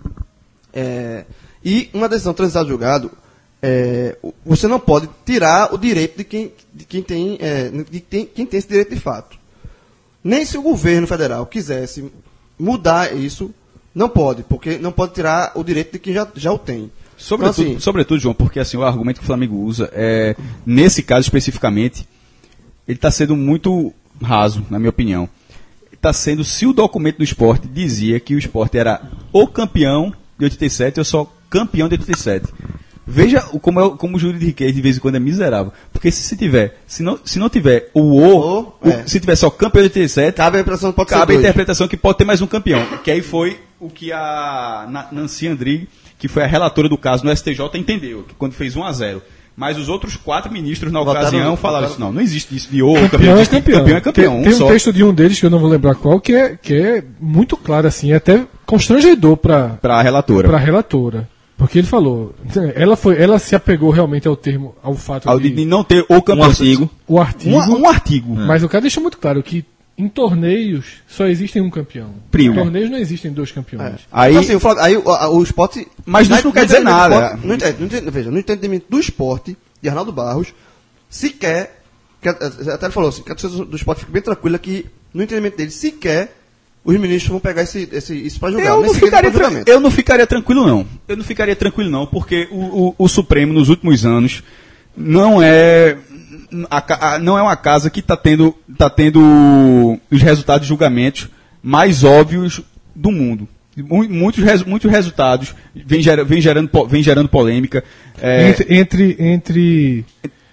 É, e uma decisão transitada de julgado, é, você não pode tirar o direito de quem, de quem, tem, é, de quem, quem tem esse direito de fato. Nem se o governo federal quisesse mudar isso, não pode, porque não pode tirar o direito de quem já, já o tem. Sobretudo, Então, assim, sobretudo, João, porque assim, o argumento que o Flamengo usa, é, nesse caso especificamente, ele está sendo muito raso, na minha opinião. Está sendo, se o documento do esporte dizia que o esporte era o campeão de oitenta e sete, eu sou campeão de oitenta e sete. Veja o- como, é, como o juridiquês de vez em quando é miserável. Porque se, se tiver, se não, se não tiver o O, O, o- é. se tiver só campeão de oitenta e sete, cabe a impressão que pode ser cabe a dois. interpretação que pode ter mais um campeão. Que aí foi o que a Na- Nancy Andrighi, que foi a relatora do caso no S T J, entendeu, que quando fez um a zero. Mas os outros quatro ministros na Votaram- ocasião falaram votaram- isso. Não, não existe isso de ou Campeão é existe campeão. campeão é campeão. Tem, um tem um só. texto de um deles, que eu não vou lembrar qual, que é, que é muito claro, assim, é até constrangedor para Para a relatora. a relatora. Porque ele falou, ela, foi, ela se apegou realmente ao termo, ao fato Ao de, de, de não ter o campeão. Um artigo. o artigo, Um, um artigo. mas o cara deixou muito claro que em torneios só existem um campeão. Primo. Em torneios não existem dois campeões. É. Aí- Então, assim, o, Flamengo- aí o, a- o esporte. Mas isso não quer dizer entendimento do nada. esporte- no ente- no ente- veja, no entendimento do esporte, de Arnaldo Barros, sequer. Que, até ele falou assim: que a torcida do esporte fique bem tranquila que, no entendimento dele, sequer os ministros vão pegar esse, esse, isso pra julgar. Eu nem não, sequer ficaria pra tran- julgamento. eu não ficaria tranquilo, não. Eu não ficaria tranquilo, não, porque o, o, o Supremo, nos últimos anos, não é, a ca- a- não é uma casa que está tendo, tá tendo os resultados de julgamentos mais óbvios do mundo. Mu- Muitos, resu- muitos resultados vem, gera, vem, gerando, po- vem gerando polêmica. é, Entre, entre, entre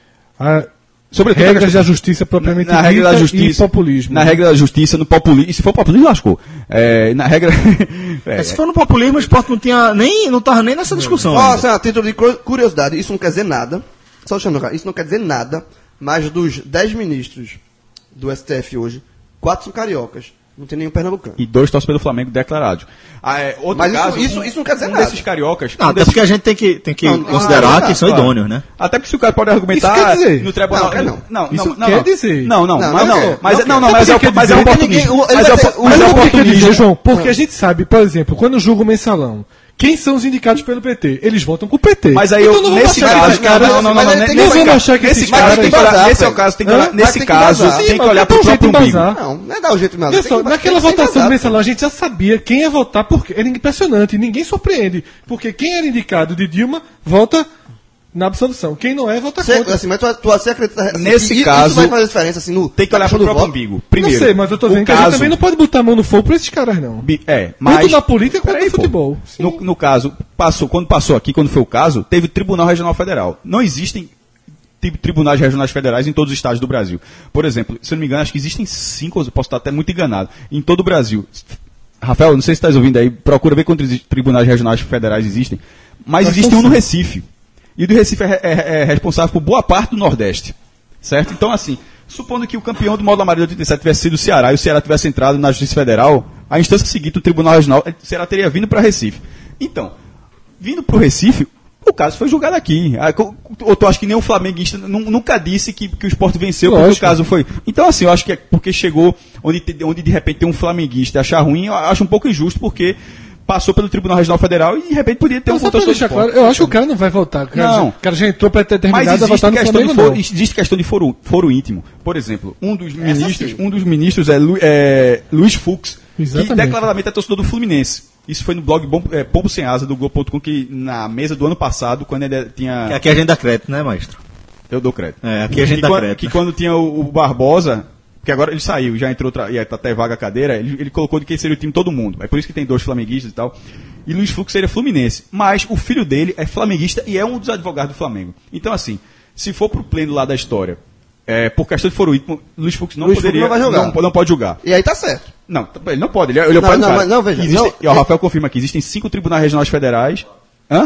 a Sobretudo a regras questão- da justiça propriamente na regra da dita justiça, e populismo. Na regra da justiça, no populismo. E se for populismo, lascou. É, na regra. é, Se for no populismo, o esporte não tinha nem, não tava nem nessa discussão. Ó, ainda. assim, a título de cu- curiosidade, isso não quer dizer nada. Só deixando claro, isso não quer dizer nada, mas dos dez ministros do S T F hoje, quatro são cariocas. Não tem nenhum pernambucano. E dois torcem pelo Flamengo declarados. Ah, é, outro Mas isso- caso, isso- um- isso não quer dizer um nada. desses cariocas. Não, um até desses- porque a gente tem que, tem que Não, não, considerar não, que são claro. idôneos, né? Até porque se o cara pode argumentar Isso quer dizer? no tribunal. Não, quer não. Não, Isso não, não, quer não. dizer. Não, não, Não, mas não não. quer. Mas Não não, não, quer. mas é Sabe o que o- mas é quer dizer? oportunismo. Ninguém- Mas é ele vai opor- ter- mas é Mas é o que quer dizer, oportunismo. João, porque a gente sabe, por exemplo, quando julga o mensalão, quem são os indicados pelo P T? Eles votam com o P T. Mas aí Então eu, não vamos nesse achar que caso, esses caras- não, não, não, mas não, ele ne- tem nesse que caso, achar que nesse esses caso, caras- tem que olhar- Mas nesse é o tem que caso, tem que Hã? olhar, Mas nesse tem que caso, embasar. tem Sim, que mas olhar não pro tem jeito próprio de umbigo. embasar. Não, não é dar o jeito mesmo. Olha só, naquela votação do mensalão a gente já sabia quem ia votar, porque era impressionante, ninguém surpreende. Porque quem era indicado de Dilma vota na absolução. Quem não é, vota Você, contra. assim, mas tu, tu assim acredita assim, Nesse que caso, isso vai fazer diferença assim no Tem que olhar na pro questão do próprio voto? umbigo. Primeiro, não sei, mas eu tô o dizendo que a gente caso- também não pode botar a mão no fogo pra esses caras, não. Bi- É, mas... Tanto na política quanto Peraí, no pô. futebol. Sim. No, no caso, passou, quando passou aqui, quando foi o caso, teve Tribunal Regional Federal. Não existem tri- tribunais regionais federais em todos os estados do Brasil. Por exemplo, se eu não me engano, acho que existem cinco, eu posso estar até muito enganado, em todo o Brasil. Rafael, não sei se está ouvindo aí, procura ver quantos exi- tribunais regionais federais existem, mas Mas existe são um no cinco. Recife. E o do Recife é, re- é- é responsável por boa parte do Nordeste. Certo? Então, assim, supondo que o campeão do módulo amarelo de oitenta e sete tivesse sido o Ceará e o Ceará tivesse entrado na Justiça Federal, a instância seguinte, o Tribunal Regional, o Ceará teria vindo para Recife. Então, vindo para o Recife, o caso foi julgado aqui. Ah, co- Ou tu acha que nem o flamenguista nu- nunca disse que, que o esporte venceu porque o Lógico. caso foi. Então, assim, eu acho que é porque chegou onde, te- onde de repente tem um flamenguista e achar ruim, eu acho um pouco injusto porque passou pelo Tribunal Regional Federal e de repente poderia ter Então, um só pra contorção do deixar esporte. claro, eu acho que o cara não vai votar. O cara, Não. já, o cara já entrou Mas pré-determinado a existe votar no questão, Flamengo, de foro, não. existe questão de foro, foro íntimo. Por exemplo, um dos ministros, sim. um dos ministros é, Lu, é Luiz Fux, que Exatamente. declaradamente é torcedor do Fluminense. Isso foi no blog Bom, é, Pombo Sem Asa do Globo ponto com, que na mesa do ano passado, quando ele tinha... Que aqui a gente dá crédito, né, maestro? Eu dou crédito. É, aqui a gente que dá quando, crédito. Que quando tinha o, o Barbosa, que agora ele saiu, já entrou, outra- e tá até vaga a cadeira, ele, ele colocou de quem seria o time todo mundo. É por isso que tem dois flamenguistas e tal. E Luiz Fux seria fluminense. Mas o filho dele é flamenguista e é um dos advogados do Flamengo. Então, assim, se for pro pleno lá da história, é, por questão de foro íntimo, Luiz Fux não Luiz Fux poderia... não vai jogar. Não, não pode julgar. E aí tá certo. Não, ele não pode. Ele, é- ele é o Não, pai do não, cara. mas não, veja, Existem- não, e o Rafael confirma que existem cinco tribunais regionais federais. Hã?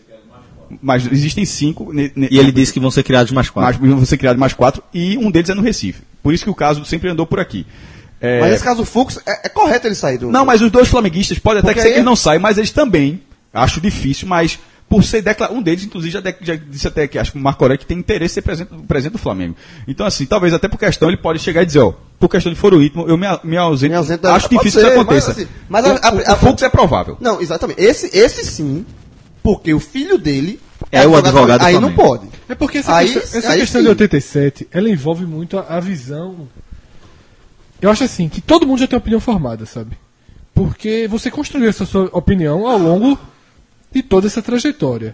Mas existem cinco. ne- ne- E ele disse que vão ser criados mais quatro. mais, vão ser criados mais quatro, e um deles é no Recife. Por isso que o caso sempre andou por aqui. É, Mas nesse caso o Fux, é, é correto ele sair do... Não, mas os dois flamenguistas, pode até Porque que ser aí- que eles não saiam, mas eles também, acho difícil, mas por ser declarado, um deles, inclusive, já, de- já disse até que, acho que o Marco Aurélio que tem interesse em ser presente, presente do Flamengo. Então, assim, talvez até por questão, ele pode chegar e dizer, ó, por questão de foro íntimo, eu me, a- me ausento, Me ausento da- acho pode difícil ser, que isso aconteça. mas, assim, mas o, a- a- o, o Fux é provável. Não, exatamente. Esse, esse sim, porque o filho dele É o advogado do Aí não Flamengo. pode. É porque essa Aí- questão, essa aí questão sim. de oitenta e sete, ela envolve muito a, a visão. Eu acho assim, que todo mundo já tem uma opinião formada, sabe? Porque você construiu essa sua opinião ao longo de toda essa trajetória.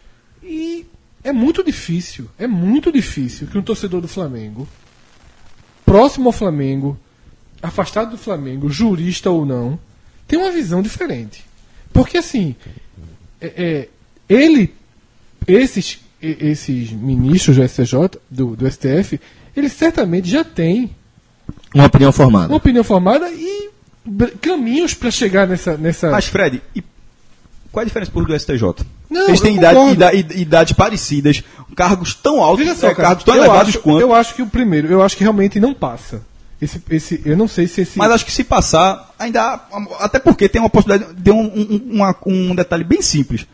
E é muito difícil, é muito difícil que um torcedor do Flamengo, próximo ao Flamengo, afastado do Flamengo, jurista ou não, tenha uma visão diferente. Porque assim, é, é, ele, esses, e- esses ministros do S T J, do, do S T F, eles certamente já têm Uma opinião formada. uma opinião formada e br- caminhos para chegar nessa, nessa. Mas, Fred, e qual é a diferença por do S T J? Não, Eles têm eu idade, concordo. ida- id- idades parecidas, cargos tão altos, Veja só, é, cara, cargos tão eu elevados acho, quanto. eu acho que o primeiro, eu acho que realmente não passa. Esse, esse, eu não sei se esse. Mas acho que se passar, ainda há, até porque tem uma possibilidade, tem um, um, uma- um detalhe bem simples.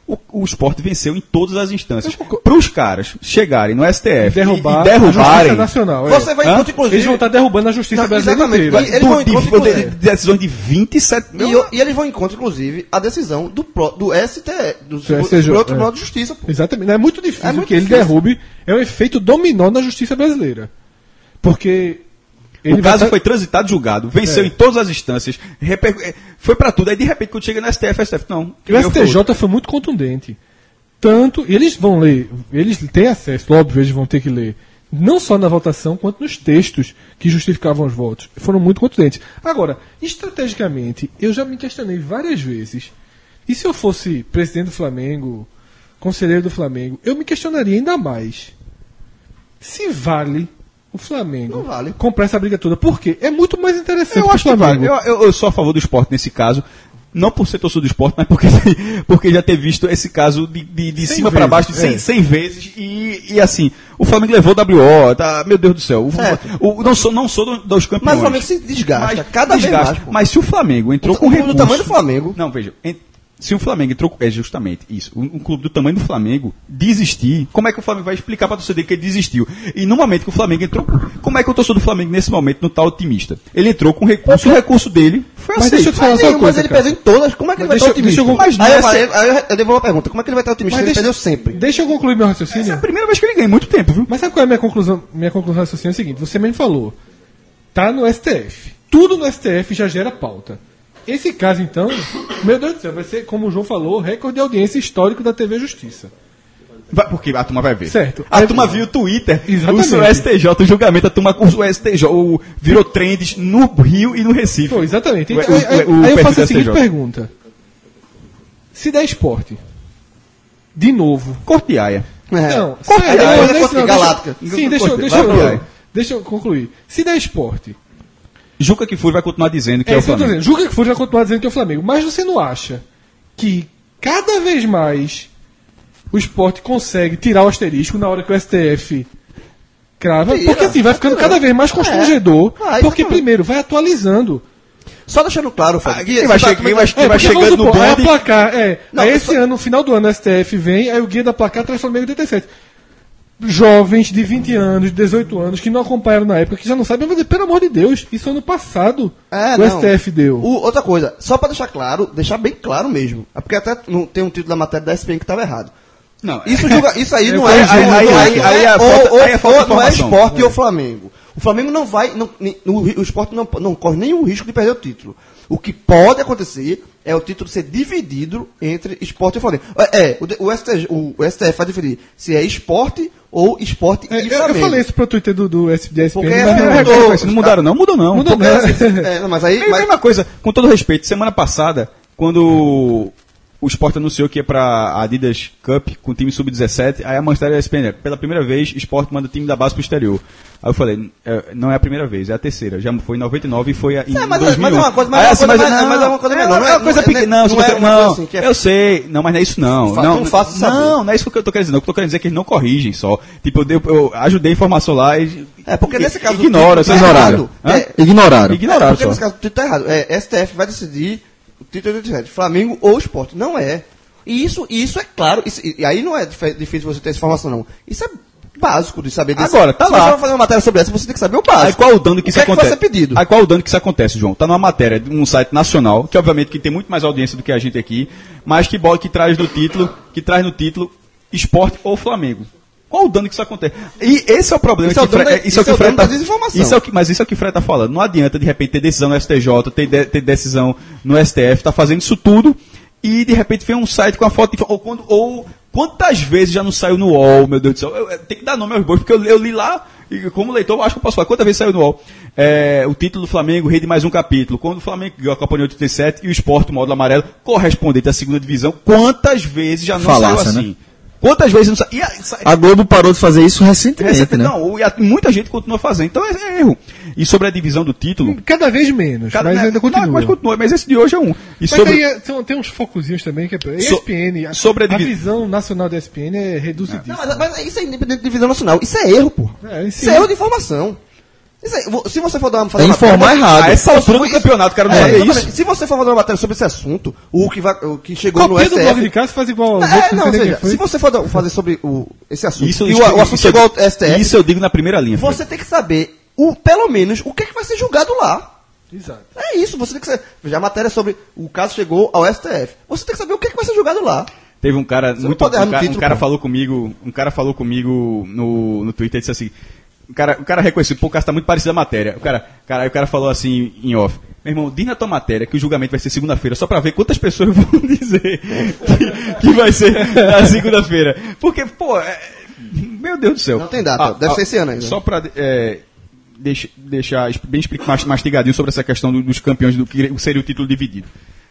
O, o Sport venceu em todas as instâncias. Para os caras chegarem no S T F derrubar e, e derrubarem... a Justiça Nacional. Você é. vai em conta, inclusive... Eles vão estar derrubando a Justiça Não, brasileira exatamente. inteira. E eles vão em de, conta, de, inclusive... de decisões de vinte e sete... E, eu- e eles vão em conta, inclusive, a decisão do, pro- do S T F, do, Do do S T J, Superior é. Tribunal de Justiça. Pô. Exatamente. É muito difícil É muito que ele difícil. derrube. É um efeito dominó na justiça brasileira. Porque ele O vai caso tá- foi transitado, julgado, venceu É. em todas as instâncias, reper... foi pra tudo. Aí de repente, quando chega no S T F, S T F, não. E o S T J foi muito contundente. Tanto, e eles vão ler, eles têm acesso, óbvio, eles vão ter que ler, não só na votação, quanto nos textos que justificavam os votos. Foram muito contundentes. Agora, estrategicamente, eu já me questionei várias vezes. E se eu fosse presidente do Flamengo, conselheiro do Flamengo, eu me questionaria ainda mais. Se vale o Flamengo Não vale. comprar essa briga toda. Por quê? É muito mais interessante Eu pro acho que Flamengo. vale. Eu, eu, eu sou a favor do esporte nesse caso. Não por ser torcedor do esporte, mas porque, porque já ter visto esse caso de, de, de Cem cima para baixo vezes, cem, é. cem vezes. E, e assim, o Flamengo levou o W O, tá, meu Deus do céu. O, Certo. o- não sou, não sou do- dos campeões. Mas o Flamengo se desgasta Mas cada vez desgasta. mais. Pô. Mas se o Flamengo entrou O- com o clube recurso... do tamanho do Flamengo. Não, veja. en- Se o Flamengo entrou... com- É justamente isso. Um, um clube do tamanho do Flamengo desistir... Como é que o Flamengo vai explicar para o torcedor que ele desistiu? E no momento que o Flamengo entrou... com- Como é que o torcedor do Flamengo, nesse momento, não está otimista? Ele entrou com recurso, o recurso dele foi Mas aceito. deixa eu te falar Mas, só uma nenhum, coisa, mas ele cara. perdeu em todas. Como é que ele Mas vai estar deixa eu- deixa otimista? eu- Mas mas aí, eu nessa- falei- aí eu, eu devolvo uma pergunta. Como é que ele vai estar otimista? Mas Ele deixa- perdeu sempre. Deixa eu concluir meu Essa é raciocínio. a primeira vez que ele ganha em muito tempo, viu? Mas sabe qual é a minha conclusão? Minha conclusão do raciocínio é a seguinte: você mesmo falou, tá no S T F. Tudo no S T F já gera pauta. Esse caso, então, meu Deus do céu, vai ser, como o João falou, recorde de audiência histórico da T V Justiça. Vai, porque a turma vai ver. Certo. A Aí- turma viu o Twitter, Exatamente. o S T J, o julgamento, a turma com o S T J, o, virou trends no Rio e no Recife. Foi, exatamente. O- Então, o- aí, aí- o aí eu perfil faço do a seguinte S T J. pergunta: se der esporte, de novo. Corteaia. É. Não, Corta- sério, aí não, depois não, é não, contra deixa- Galáctica. Sim, deixa, eu- deixa, Vai, vai. eu, deixa eu concluir. Se der esporte, Juca Kfouri vai continuar dizendo que é, é o isso que eu tô Flamengo. dizendo. Julga que for vai continuar dizendo que é o Flamengo. Mas você não acha que cada vez mais o esporte consegue tirar o asterisco na hora que o S T F crava? Tira. Porque assim, vai ficando cada vez mais constrangedor. É. Ah, porque exatamente. primeiro vai atualizando. Só deixando claro, Fábio. Ah, quem vai chegar- quem vai- quem vai porque, vamos chegando no supor, aí a bonde... placar, é. Não, aí eu esse só- ano, no final do ano, o S T F vem, aí o guia da placar traz Flamengo oitenta e sete. Jovens de vinte anos, de dezoito anos, que não acompanharam na época, que já não sabem, eu vou dizer, pelo amor de Deus, isso ano passado É, o não. S T F deu. O- outra coisa, só pra deixar claro, deixar bem claro mesmo. É porque até não, tem um título da matéria da S P N que estava errado. Não, Isso, julga- isso aí Eu não é, corrigi, aí, aí- aí, aí- aí é ou, falta- ou- aí é falta de ou não é informação. esporte ou Flamengo. O Flamengo não vai, não, nem- no- o esporte não, não corre nenhum risco de perder o título. O que pode acontecer é o título ser dividido entre esporte e Flamengo. É, é, o, de- o, S T J o, o S T F vai dividir se é esporte ou esporte É, e eu, eu Flamengo. falei isso pro Twitter do, do S D S P N, Porque mas é- não- é- É, mas não mudaram não? Mudou não. Mudou Porque, não. assim, é, não, mas aí, É a mas- mesma coisa, com todo respeito, semana passada, quando o Sport anunciou que ia pra Adidas Cup com o time sub dezessete, aí a matéria da S P N, pela primeira vez, Sport manda o time da base pro exterior. Aí eu falei, é, não é a primeira vez, é a terceira. Já foi em noventa e nove e foi a- em É, mas- dois mil e um. mas é uma coisa- mas Aí, é uma assim, coisa mas- mais- não, mas é uma coisa é, menor, não é é- uma coisa não é- pequena. Não, não você é tá- uma não, coisa assim que é- eu sei. Não, mas não é isso não. Fa- não, tão fácil de saber. não, não é isso que eu tô querendo dizer. Não, o que eu tô querendo dizer é que eles não corrigem só. Tipo, eu, dei- eu ajudei a informação lá e... É, porque nesse caso... Ignora, o vocês título tá ignoraram. errado. É, ignoraram. É, Ignoraram porque só. nesse caso o título tá errado. É, S T F vai decidir o título oitenta e sete, Flamengo ou Sport. Não é. E isso, e isso é claro. Isso- e aí não é dif- difícil você ter essa informação, não. Isso é básico de saber disso. Agora, tá Se lá. você vai fazer uma matéria sobre essa, você tem que saber o Aí básico. qual o dano que O isso que é que acontece? vai ser pedido? Aí qual o dano que isso acontece, João? Tá numa matéria de um site nacional, que obviamente que tem muito mais audiência do que a gente aqui, mas que bola que traz no título, que traz no título Esporte ou Flamengo. Qual o dano que isso acontece? E esse é o problema Isso é o que dano Fre- da- isso é o isso que é o o Fred dano tá da desinformação. Isso é o que, mas isso é o que o Fred tá falando. Não adianta de repente ter decisão no S T J, ter, de- ter decisão no S T F, tá fazendo isso tudo e de repente vem um site com a foto de, ou quando ou quantas vezes já não saiu no U O L, meu Deus do céu. Eu, eu, tem que dar nome aos bois, porque eu, eu li lá e como leitor, eu acho que eu posso falar. Quantas vezes saiu no U O L? É, o título do Flamengo, rei de mais um capítulo. Quando o Flamengo ganhou a Copa de oitenta e sete e o Sport, o módulo amarelo, correspondente à segunda divisão, quantas vezes já não Falácia, saiu né? assim? Quantas vezes não saiu? E a- sa- A Globo parou de fazer isso recentemente, Essa- né? Não, e a- muita gente continua fazendo. Então é, é erro. E sobre a divisão do título. Cada vez menos, cada- mas né, ainda continua. Não, mas continua. Mas esse de hoje é um. E Mas sobre, aí é- tem, tem uns focozinhos também, que é E S P N, a, sobre a a divi- visão nacional da E S P N é reduzidíssima. Não, mas, mas isso é independente de divisão nacional. Isso é erro, pô. É, isso isso é é- erro de informação. Isso aí, vo- se você for dar uma, fazer É uma informar matéria- errado. A essa altura do campeonato, o cara não É, sabia exatamente. isso. Se você for fazer uma matéria sobre esse assunto, o que, vai, o que chegou Copia no do S T F... blog de casa, faz igual aos É, outros, não, sei nem veja, quem foi. se você for da- fazer sobre o, esse assunto Isso, e isso, o, o isso, assunto isso chegou eu- ao S T F, Isso eu digo na primeira linha. Fred. você tem que saber, o, pelo menos, o que, é que vai ser julgado lá. Exato. É isso, você tem que saber. Veja, a matéria sobre o caso chegou ao S T F. Você tem que saber o que, é que vai ser julgado lá. Teve um cara, não muito, pode um errar no cara, um título, cara pô. falou comigo, um cara falou comigo no, no Twitter e disse assim, o cara, o cara reconheceu, pô, o cara tá muito parecido à matéria. O cara, cara, aí o cara falou assim em off, meu irmão, diz na tua matéria que o julgamento vai ser segunda-feira, só pra ver quantas pessoas vão dizer que, que vai ser na segunda-feira. Porque, pô, é, meu Deus do céu. Não tem data, deve ser esse ano ainda. Só pra é, deixa, deixar bem expli- mas- mastigadinho sobre essa questão do- dos campeões, do que seria o título dividido.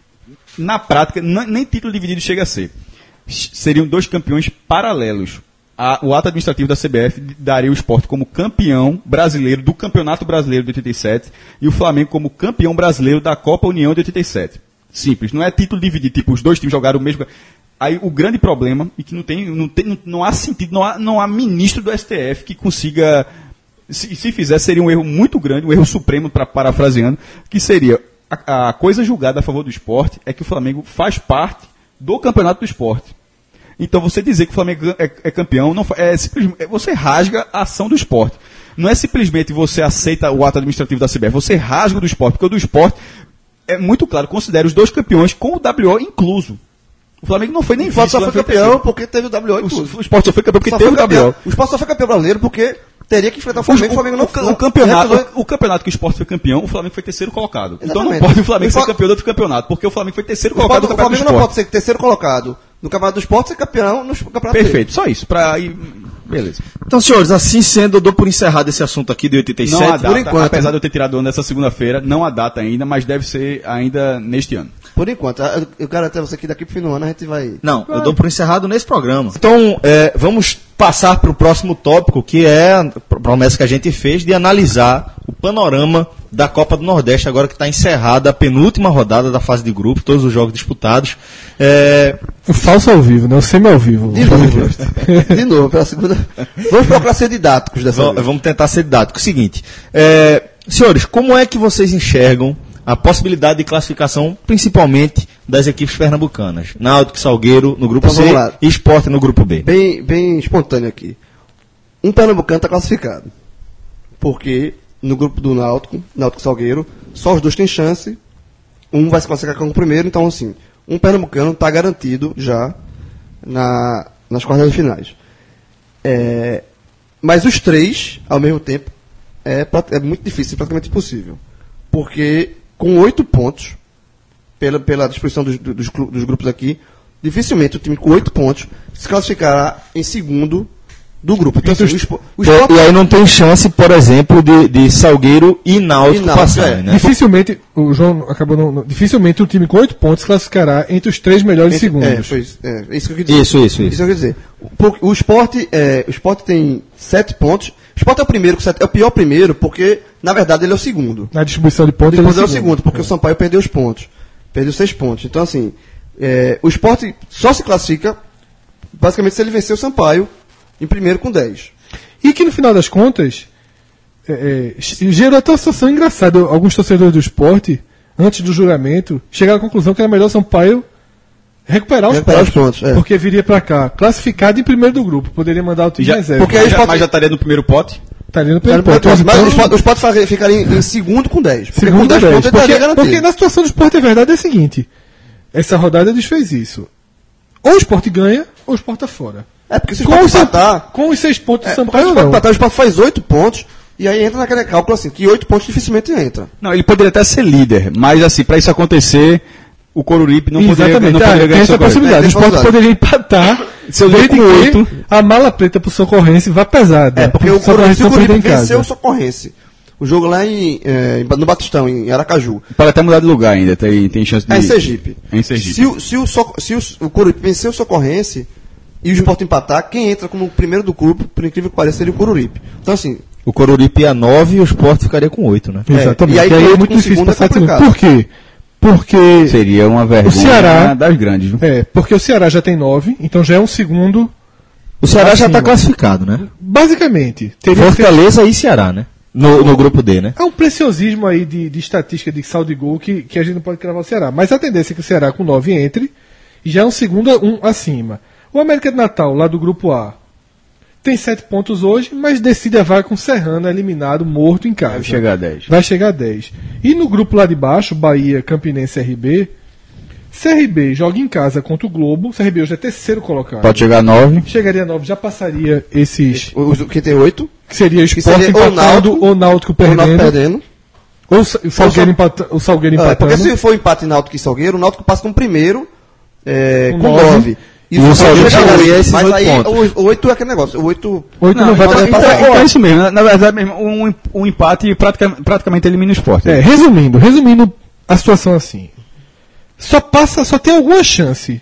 Na prática, n- nem título dividido chega a ser. Seriam dois campeões paralelos. A- o ato administrativo da C B F daria o Sport como campeão brasileiro do Campeonato Brasileiro de oitenta e sete e o Flamengo como campeão brasileiro da Copa União de oitenta e sete. Simples, não é título dividido, tipo, os dois times jogaram o mesmo. Aí o grande problema, e que não tem, não tem, não, não há sentido, não há, não há ministro do S T F que consiga, se, se fizer, seria um erro muito grande, um erro supremo, para parafraseando, que seria a, a coisa julgada a favor do Sport é que o Flamengo faz parte do Campeonato do Sport. Então você dizer que o Flamengo é, é campeão, não, fa- é simplesmente, você rasga a ação do Sport. Não é simplesmente você aceita o ato administrativo da C B F, você rasga o do Sport, porque o do Sport é muito claro, considera os dois campeões com o W O incluso. O Flamengo não foi nem O Sport só vice, foi foi campeão terceiro. porque teve o W O O, incluso. o Sport só foi campeão porque Só teve foi o W O. campeão. O Sport só foi campeão brasileiro porque teria que enfrentar o O, Flamengo. O o, Flamengo não o, não- o campeonato, recusou- o campeonato que o Sport foi campeão, o Flamengo foi terceiro colocado. Então não Exatamente. pode o Flamengo O ser Sport- campeão do outro campeonato, porque o Flamengo foi terceiro O Sport- colocado do o campeonato Flamengo do não Sport. pode ser terceiro colocado no Campeonato do Sport, ser campeão no Campeonato Perfeito, só isso. Pra ir... Beleza. Então, senhores, assim sendo, eu dou por encerrado esse assunto aqui de oitenta e sete. Não há data, por enquanto. apesar de eu ter tirado o ano nessa segunda-feira, não há data ainda, mas deve ser ainda neste ano. Por enquanto. Eu- Eu quero até você que daqui pro fim do ano a gente vai... Não, eu dou por encerrado nesse programa. Então, é, vamos passar para o próximo tópico, que é a promessa que a gente fez de analisar o panorama da Copa do Nordeste, agora que está encerrada a penúltima rodada da fase de grupo, todos os jogos disputados. É, O falso ao vivo, né? O semi ao vivo. De novo. De novo, pela segunda... Vamos procurar ser didáticos dessa v- vez. vamos tentar ser didático. Seguinte, é, senhores, como é que vocês enxergam a possibilidade de classificação, principalmente das equipes pernambucanas? Náutico e Salgueiro no grupo Então, C vamos lá. e Sport no grupo B. Bem, bem espontâneo aqui. Um pernambucano está classificado. Porque no grupo do Náutico, Náutico e Salgueiro, só os dois têm chance. Um vai se classificar como primeiro, então assim, um pernambucano está garantido já na, nas quartas de finais. É, mas os três, ao mesmo tempo, é, prat- é muito difícil, praticamente impossível. Porque com oito pontos, pela, pela distribuição dos, dos, clu- dos grupos aqui, dificilmente o time com oito pontos se classificará em segundo do grupo. Então, assim, o, Spo- o E, Sport- e aí não tem chance, por exemplo, de, de Salgueiro e Náutico, E Náutico, passarem, é. né? Dificilmente, o João acabou não, não- dificilmente um time com oito pontos se classificará entre os três melhores Entre- segundos. É, foi isso, é, é isso que eu quis dizer. Isso, isso, isso. Isso eu quis dizer. Porque o esporte, é, o esporte tem sete pontos. O esporte é o primeiro, com sete, é o pior primeiro, porque, na verdade, ele é o segundo. Na distribuição de pontos, Depois é ele o segundo, porque o Sampaio perdeu os pontos. Perdeu seis pontos. Então, assim, é, o esporte só se classifica, basicamente, se ele vencer o Sampaio em primeiro com dez. E que no final das contas, é, é, gerou até uma situação engraçada. Alguns torcedores do esporte, antes do julgamento, chegaram à conclusão que era melhor o Sampaio recuperar os Recuperar pontos. os pontos, é. Porque viria pra cá, classificado em primeiro do grupo, poderia mandar o time Já, reserva. porque aí mas, já, pode- mas já estaria no primeiro pote? Estaria no Mas, primeiro ponto. mas Então, o esporte, o esporte faria- ficaria em, em segundo com dez. Porque segundo com dez dez. pontos ele estaria Porque, garantido. porque na situação do esporte a verdade é a seguinte: essa rodada desfez isso. Ou o esporte ganha, ou o esporte tá fora. É, porque se o Com esporte os, Samp- empatar... com os seis pontos do É, porque Sampaio, se o esporte não. empatar, o esporte faz oito pontos, e aí entra naquele cálculo assim, que oito pontos dificilmente entra. Não, ele poderia até ser líder, mas assim, para isso acontecer, o Coruripe não poderia, Exatamente, não ah, poderia tem ganhar essa seu Coruripe. possibilidade. É, O tem esporte possibilidade. poderia empatar Se eu desde der com que oito. a mala preta pro Socorrense vá pesada. É, porque o Socorrense Corinthians não perdeu em venceu casa. o Socorrense. O jogo lá em, é, em- no Batistão, em Aracaju. Pode até mudar de lugar ainda, tem, tem chance de... É em Sergipe. É em Sergipe. Se o, se o, Soc- se o, o Coruripe vencer o Socorrense e o Sport empatar, quem entra como primeiro do grupo, por incrível que pareça, seria o Coruripe. Então, assim, O Coruripe ia nove e o Sport ficaria com oito, né? Exatamente. É, e aí E aí com é oito muito com difícil segundo é passar segundo. complicado. Por quê? Porque, Seria uma vergonha O Ceará- das grandes, viu? é, porque o Ceará já tem nove, então já é um segundo. O Ceará já Acima. está classificado, né? Basicamente, teria que ter- Fortaleza e Ceará, né? No, no grupo D, né? É um preciosismo aí de, de estatística de saldo de gol que, que a gente não pode cravar o Ceará. Mas a tendência é que o Ceará com nove entre e já é um segundo um acima. O América de Natal, lá do grupo A, tem sete pontos hoje, mas decide a vaga com o Serrano, eliminado, morto em casa. Vai chegar a dez. Vai chegar a dez. E no grupo lá de baixo, Bahia, Campinense e C R B, C R B joga em casa contra o Globo. C R B hoje é terceiro colocado. Pode chegar a nove. Chegaria a nove, já passaria esses. O, o, que tem oito. Que seria o Que Sport seria ou empatando Náutico, ou Náutico O Náutico perdendo. perdendo. Ou o Sa- o Salgueiro, Ou empata, o Salgueiro Ah, empatando. porque se for empate Náutico e Salgueiro, o Náutico passa com o primeiro é, Com com nove. nove. E o Salgueiro chegaria a esses Mas oito aí pontos. o oito é aquele negócio. O oito. Oito não, vai então, pra- então, passar. então é isso mesmo. Na, na verdade, mesmo, um, um empate praticamente, praticamente elimina o Sport. É, resumindo, resumindo a situação assim. Só passa, só tem alguma chance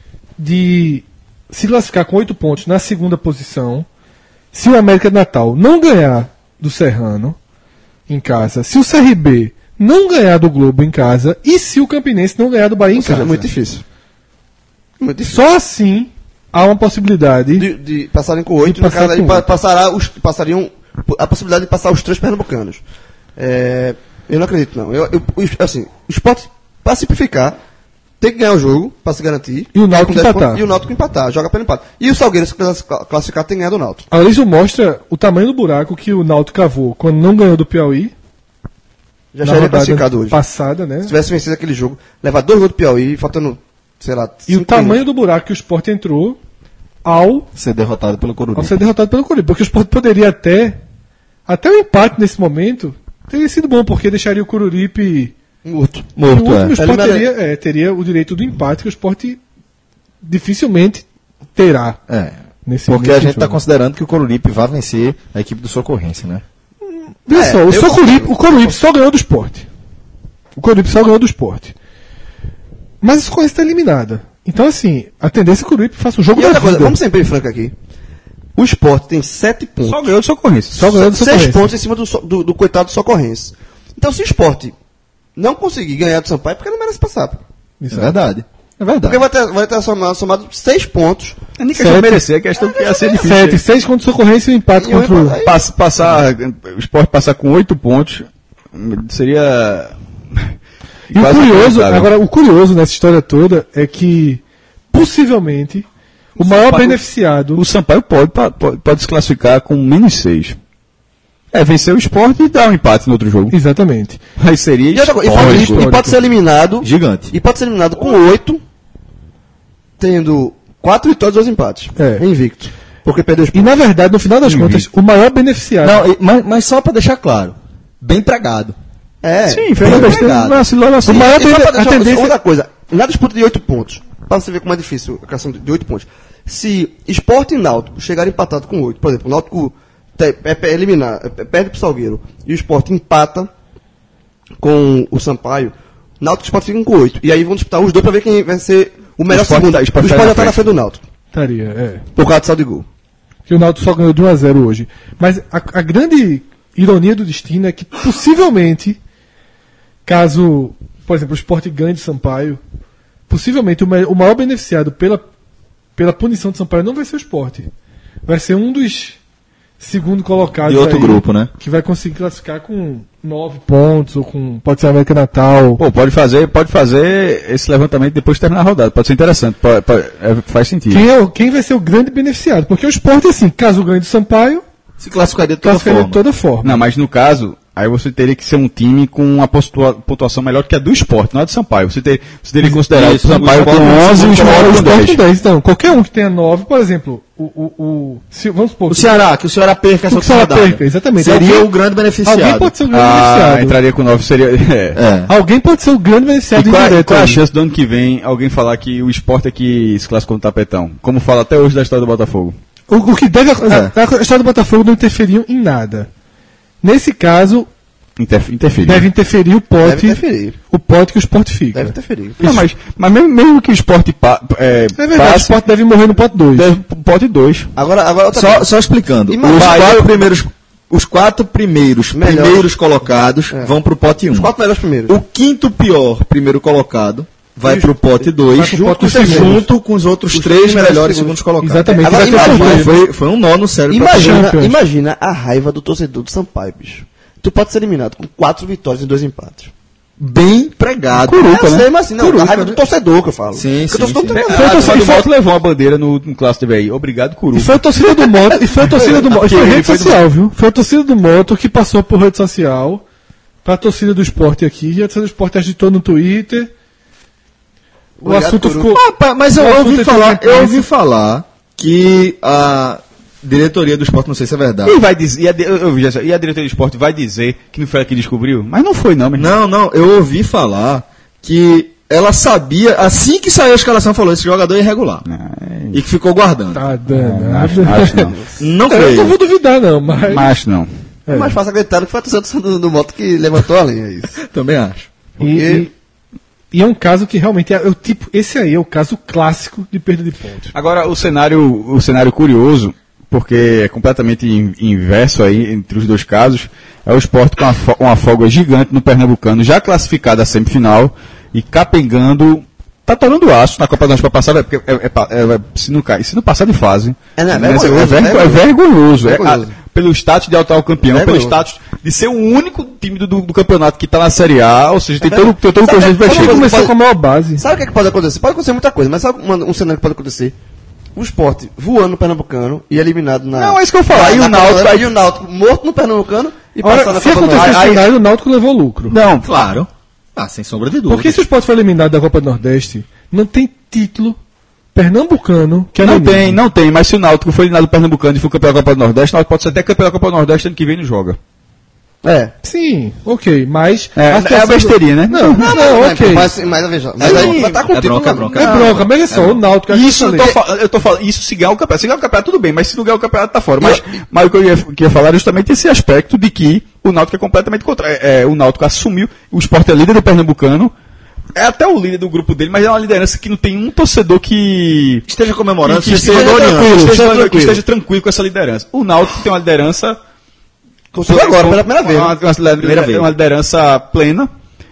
de se classificar com oito pontos na segunda posição se o América de Natal não ganhar do Serrano em casa, se o C R B não ganhar do Globo em casa e se o Campinense não ganhar do Bahia em Ou seja, casa. é muito difícil. Muito difícil. Só assim há uma possibilidade. De, de passarem com oito, De no passar caso aí com pa- oito. passará os, passariam a possibilidade de passar os três pernambucanos. É, eu não acredito, não. Eu, eu, o- assim, o Sport, para simplificar, tem que ganhar o jogo para se garantir. E o Náutico Com dez empatar. pontos, E o Náutico empatar, joga pelo empate. E o Salgueiro, se classi- classificar, tem que ganhar do Náutico. Agora isso mostra o tamanho do buraco que o Náutico cavou quando não ganhou do Piauí. Já na estaria rodada classificado hoje. passada, né? Se tivesse vencido aquele jogo, levar dois gols do Piauí, faltando, sei lá, E o cinco tamanho minutos. do buraco que o Sport entrou ao, Ser derrotado pelo Coruripe. ao ser derrotado pelo Corinthians. Porque o Sport poderia até. Até o empate nesse momento teria sido bom, porque deixaria o Coruripe. Morto. No Morto, último, o é. Sport Eliminaria- teria, é, teria o direito do empate que o Sport dificilmente terá. É. Nesse, Porque nesse a gente está jogo. considerando que o Coruripe vai vencer a equipe do Socorrense, né? Veja É, só, o, eu Socorripe, o Coruripe só ganhou do Sport. O Coruripe só ganhou do Sport. Mas a Socorrense está eliminada. Então, assim, a tendência é que o Coruripe faça o jogo E da outra coisa, vida. vamos ser bem franco aqui. O Sport tem sete pontos. Só ganhou do Socorrense. Só ganhou do seis Socorrense. pontos em cima do, so- do, do coitado do Socorrense. Então, se o Sport não conseguir ganhar do Sampaio, é porque não merece passar. pô. Isso É verdade. É verdade. Porque vai ter, vai ter somado, somado seis pontos. É nem questão de Sete. merecer, é questão que ia ser difícil. Sete, seis contra o Socorrense e um empate E um contra o. empate. Pass- passar, o Sport passar com oito pontos seria. E o quase curioso, inacreditável. agora, o curioso nessa história toda é que, possivelmente, o maior Sampaio- beneficiado. O Sampaio pode, pode, pode se classificar com menos seis. É, vencer o Sport e dar um empate no outro jogo. Exatamente. Aí seria E, outra coisa, e histórico. pode, e pode ser eliminado. Gigante. E pode ser eliminado com oito, tendo quatro vitórias e dois empates. É. Invicto. Porque perdeu os E, na verdade, no final das contas, o maior beneficiado. Não, e- mas, mas só para deixar claro, bem pregado. É. Sim, fez uma bem besteira. pegado. Vacilou, vacilou. O maior E só pra a deixar- tendência- Outra coisa, na disputa de oito pontos, pra você ver como é difícil a questão de oito pontos. Se Sport e Náutico chegarem empatados com oito, por exemplo, o Náutico te- é, é, eliminar, é, perde pro Salgueiro e o Sport empata com o Sampaio, Náutico e Sport ficam com oito. E aí vão disputar os dois pra ver quem vai ser o melhor Sport segundo. tá- o Sport Sport tá na já tá na frente. frente do Náutico, Estaria, é. por causa do saldo de gol. Que o Náutico só ganhou de um a zero hoje. Mas a, a grande ironia do destino é que, possivelmente, caso, por exemplo, o Sport ganhe de Sampaio, possivelmente o, ma- o maior beneficiado pela, pela punição de Sampaio não vai ser o Sport. Vai ser um dos segundo colocados De outro aí, grupo, né? que vai conseguir classificar com nove pontos, ou com, pode ser a América Natal. Pô, pode fazer, pode fazer esse levantamento depois de terminar a rodada. Pode ser interessante. pode- pode- é, faz sentido. Quem, é, o- quem vai ser o grande beneficiado? Porque o Sport, assim, caso ganhe do Sampaio, Se classificaria de toda classificaria forma. de toda forma. Não, mas no caso, aí você teria que ser um time com uma postua- pontuação melhor que a do Sport, não a do Sampaio. Você, ter, você teria que considerar Isso, o Sampaio o com Sport- onze e o o Sport O com Sport dez. com dez, então. Qualquer um que tenha nove, por exemplo, o. o, o se, vamos supor. O que- Ceará, que o Ceará perca essa Que o Ceará oportunidade. perca, exatamente. Seria Alguém- o grande beneficiado. Alguém pode ser o grande Ah, beneficiado. entraria com nove, seria. É. É. Alguém pode ser o grande beneficiado E qual, indireto qual é a aí. chance do ano que vem alguém falar que o Sport é que se classificou no tapetão? Como fala até hoje da história do Botafogo. O, o que deve. É. A, a história do Botafogo não interferiu em nada. Nesse caso, Interf- interferir. deve interferir o pote. Deve interferir. O pote que o Sport fica. Deve interferir. Não, mas, mas mesmo, mesmo que o Sport pa, é, É verdade, o passe, Sport deve morrer no pote dois. deve pro pote dois. Agora, agora outra Só, coisa. só explicando. Imagina- Os Bahia- quatro primeiros, os quatro primeiros, Melhores. primeiros colocados É. vão pro pote um. Os quatro melhores primeiros. O quinto pior primeiro colocado vai E os- pro pote dois, vai pro junto, pote com, dos segundos. junto com os outros Os três três melhores melhores segundos colocados. Exatamente. Agora, Vai ter imagina- surpresa. Foi, foi um nó no cérebro. pra Imagina, todo mundo. imagina a raiva do torcedor do Sampaio, bicho. tu pode ser eliminado com quatro vitórias e dois empates. Bem pregado. Curuca, Eu né? sei, mas assim, não, Curuca, a raiva do né? torcedor que eu falo. Sim, Porque o sim, torcedor sim. não tem A nada. torcida do Moto levou uma bandeira no, no clássico aí. Obrigado, Curu. E foi a torcida do Moto, e foi a torcida do Moto, e foi Ele rede foi do social, viu? Foi a torcida do Moto que passou por rede social pra torcida do esporte aqui, e a torcida do esporte agitou no Twitter. O Obrigado, assunto Curu. ficou. Opa, mas eu O assunto ouvi é falar, que- eu ouvi falar que a diretoria do esporte, não sei se é verdade. E vai dizer, e a, di- eu- eu vi essa- e a diretoria do esporte vai dizer que não foi ela que descobriu? Mas não foi, não, meu irmão. Não, não, eu ouvi falar que ela sabia, assim que saiu a escalação, falou: esse jogador é irregular. E que ficou guardando. Tá Acho, danado. acho não. Não É, eu creio. não vou duvidar, não, mas. Mas acho não. É mais fácil acreditar que foi a torcida do, do Moto que levantou a linha. Isso. Também acho. E, e, e é um caso que realmente é, é o tipo. Esse aí é o caso clássico de perda de pontos. Agora, o cenário, o cenário curioso, porque é completamente in- inverso aí entre os dois casos, é o Sport com uma, fo- uma folga gigante no Pernambucano, já classificado à semifinal e capengando, tá tornando aço na Copa do Nordeste para passar, é, porque é, é, pa- é, é, se, não cai, se não passar de fase, É, né, é, vergonhoso, é vergo- é vergonhoso. vergonhoso, é, Vergonhoso. a- pelo status de atual campeão, pelo Vergonhoso. status de ser o único time do, do campeonato que está na Série A, ou seja, tem todo, tem todo o Sabe, conjunto sabe vestido. uma coisa Começou com a maior base. Sabe o que, é que pode acontecer? Pode acontecer muita coisa, mas sabe uma- um cenário que pode acontecer? O Sport voando no Pernambucano e eliminado na. Não, é isso que eu falo. Aí na o Náutico- Copa do- E o Náutico morto no Pernambucano e passando Ora, na se Copa do acontecer Nordeste. esse Aí- cenário, o Náutico levou lucro. Não, Claro. Ah, sem sombra de dúvida. Porque se o Sport for eliminado da Copa do Nordeste, não tem título pernambucano que não elimine. tem, não tem, mas se o Náutico foi eliminado do Pernambucano e for campeão da Copa do Nordeste, o Náutico pode ser até campeão da Copa do Nordeste ano que vem e não joga. É. Sim, ok, mas. É, a é situação a besteirinha, né? Não, não, Não, ok. Mas, mas veja, mas Sim. aí vai estar com É bronca, é bronca. É bronca, mas é só, o Náutico. é Isso, eu que tô, eu falei. fa- eu tô falando, isso se ganhar o campeonato. Se ganhar o campeonato, tudo bem, mas se não ganhar o campeonato, tá fora. Mas, mas o que eu ia, que ia falar é justamente esse aspecto de que o Náutico é completamente contra. É, é, o Náutico assumiu, o Sport é líder do Pernambucano, é até o líder do grupo dele, mas é uma liderança que não tem um torcedor que. esteja comemorando, que, que esteja esteja, gloriando. tranquilo, esteja esteja, tranquilo. que esteja tranquilo com essa liderança. O Náutico tem uma liderança. Conseguiu agora, pela primeira vez. Uma, né? uma, uma, Primeira vez. uma liderança plena.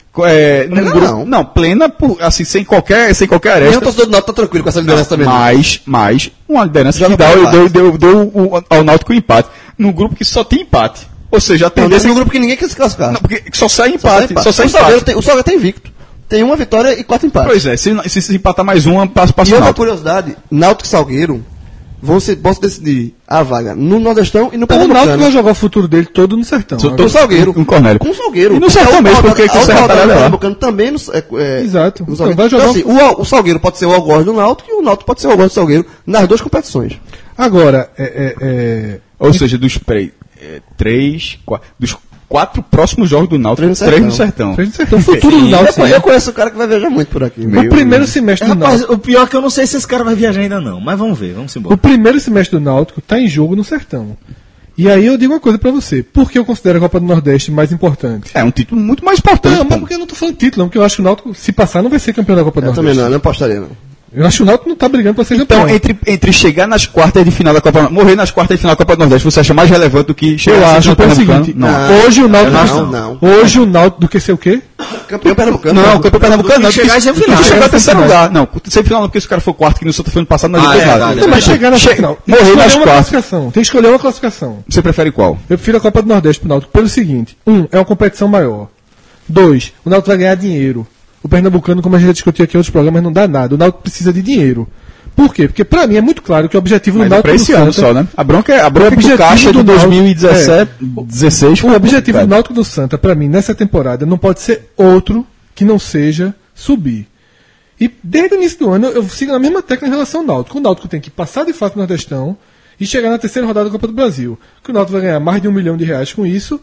É, num Plena grupo- não. plena, por, assim, sem qualquer, sem qualquer Nenhum aresta. torcedor do Náutico tá tranquilo com essa liderança também. não. Mas, mas, uma liderança Joga que dá, pra deu, empate. deu, deu, o- ao Náutico o empate. Num grupo que só tem empate. Ou seja, a Não, tendência. nesse grupo que ninguém quer se classificar. Não, porque só sai Só sai empate. empate. Só sai o, Salgueiro empate. tem, o Salgueiro tem invicto. Tem uma vitória e quatro empates. Pois é, se, se, se empatar mais uma, passa para E o outra Náutico. curiosidade, Náutico e Salgueiro vão, se, vão se decidir a vaga no Nordestão e no O Náutico Pernambucano. vai jogar o futuro dele todo no sertão. Tô- Agora- Com o Salgueiro. Com o Cornélio. Com o Salgueiro. E no Sertão a outra mesmo, porque rodada- que o a outra Sertão rodada tá do lá. Pernambucano também no, é, é, Exato. no Então Salgueiro. vai jogar Então, assim, o, Al- o Salgueiro pode ser o algoz do Náutico e o Náutico pode ser o algoz do Salgueiro nas duas competições. Agora, é, é, é, Ou seja, dos pre, é, três, quatro, dos quatro próximos jogos do Náutico, Três no três no Sertão. Sertão. Então, o futuro do Náutico. Eu, eu conheço um cara que vai viajar muito por aqui. O primeiro semestre do Rapaz, Náutico. o pior é que eu não sei se esse cara vai viajar ainda não, mas vamos ver, vamos O embora. primeiro semestre do Náutico está em jogo no sertão. E aí eu digo uma coisa pra você. Por que eu considero a Copa do Nordeste mais importante? É um título muito mais importante. Não, mas pô. porque eu não tô falando título, não, porque eu acho que o Náutico, se passar, não vai ser campeão da Copa do Eu Nordeste. também não, eu não apostaria não. Eu acho que o Náutico não tá brigando pra ser Então, campeão. entre, entre chegar nas quartas de final da Copa morrer nas quartas de final da Copa do Nordeste, você acha mais relevante do que chegar Eu na acho semifinal pelo Pernambucano? seguinte, Não. hoje o Náutico não, não. hoje o Náutico do que ser o quê? Campeão Pernambucano. Não, o campeão pernambucano não. que chegar em porque- semifinal. porque chegar em terceiro Semifinal. lugar. Não, semifinal não, porque se o cara for quarto, que no Santa foi ano passado, não Ah, adianta é nada. verdade, Não, mas chegar na Che- final. Tem que Morrer escolher nas uma quartas. classificação. Tem que escolher uma classificação. Você prefere qual? Eu prefiro a Copa do Nordeste pro Náutico pelo seguinte: um, é uma competição maior. Dois, o Náutico vai ganhar dinheiro. O Pernambucano, como a gente já discutiu aqui em outros programas, não dá nada. O Náutico precisa de dinheiro. Por quê? Porque pra mim é muito claro que o objetivo do Mas é Náutico pra esse do ano Santa, só, né? A bronca é a bronca O é que o objetivo caixa do de Náutico- dois mil e dezessete, dezesseis. o objetivo do Velho. Náutico do Santa, pra mim, nessa temporada, não pode ser outro que não seja subir. E desde o início do ano eu sigo na mesma técnica em relação ao Náutico. O Náutico tem que passar de fase no Nordestão e chegar na terceira rodada da Copa do Brasil. Que o Náutico vai ganhar mais de um milhão de reais com isso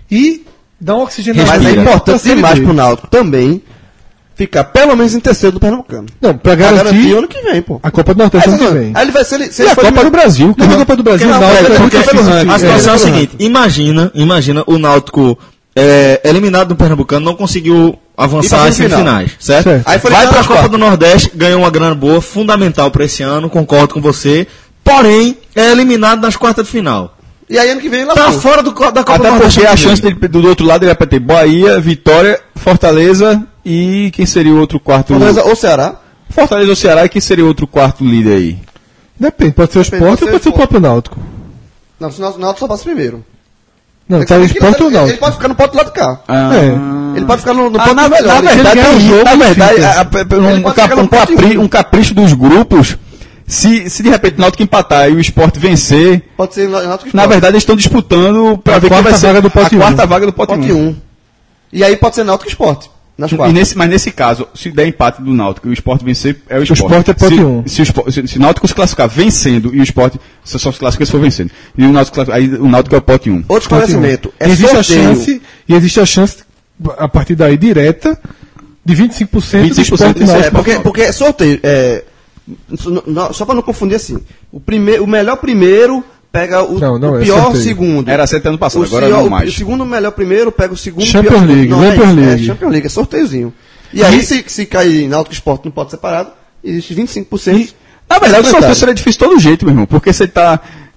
e dar um oxigênio Mas é pra importante Série demais B. pro Náutico também ficar pelo menos em terceiro do Pernambucano. Não, pra Pra garantir, garantir ano que vem, pô. a Copa do Nordeste ano que vem. Aí ele vai ser. Se E ele a for Copa do Brasil. Não, a Copa do Brasil, Não, o Náutico é é muito porque é pelo difícil. ranking. A situação é, É, a seguinte, imagina, imagina o Náutico é, eliminado do Pernambucano, não conseguiu E avançar pra às semifinal. semifinais, certo? Certo. Aí foi Vai eliminado pra nas Copa quartas. do Nordeste, ganhou uma grana boa, fundamental pra esse ano, concordo com você, porém, é eliminado nas quartas de final. E aí ano que vem ele Tá lascou. fora do, co- da Copa Até do Nordeste. porque a ano que chance vem. dele, do outro lado ele vai ter Bahia, Vitória, Fortaleza e quem seria o outro quarto? Fortaleza ou Ceará. Fortaleza ou Ceará e quem seria o outro quarto líder aí? Depende, pode ser o Depende, Sport pode ou pode ser ser o o próprio Náutico. Não, se o Náutico só passa primeiro. Não, Tem que tá saber no que esporte ele, ou não? ele pode ficar no pote do lado de cá. Ah. É. Ele pode ficar no, no Ah, pote na, do melhor. na Ele- verdade, ganha o jogo, na ele verdade fica. a- a- um, Ele um, pode cap- chegar no um pote capri- um. um capricho dos grupos, se, se de repente o Náutico empatar e o Sport vencer, Pode ser Náutico e na Sport. verdade eles estão disputando para A ver quem quarta vai ser vaga do pote a quarta um. vaga do pote Pote um. um. E aí pode ser Náutico e Sport. Nas E quartas. nesse, mas nesse caso, se der empate do Náutico e o Sport vencer, é o Sport. Sport é pote se, um. Se o, Sport, se, se o Náutico se classificar vencendo e o Sport só só se classifica se for vencendo. E o Náutico, classifica- aí o Náutico é o pote um. Outro Pote um. esclarecimento. É existe a sorteio. chance, e existe a chance, a partir daí, direta, de vinte e cinco por cento do vinte e cinco por cento esporte É, náutico. porque, porque é sorteio. É, só- não- só para não confundir assim. O, primeiro, o melhor primeiro pega o, Não, não, o é pior sorteio. segundo. Era certo ano passado, O, agora senhor- não o- mais. o segundo melhor primeiro pega o segundo Champions pior League, segundo. Não, é Champions isso, League. É Champions League, é sorteiozinho. E aí, se, se cair Náutico e Sport não pode separado, existe vinte e cinco por cento. Na verdade, o sorteio Verdade. seria difícil de todo jeito, meu irmão, porque você tá.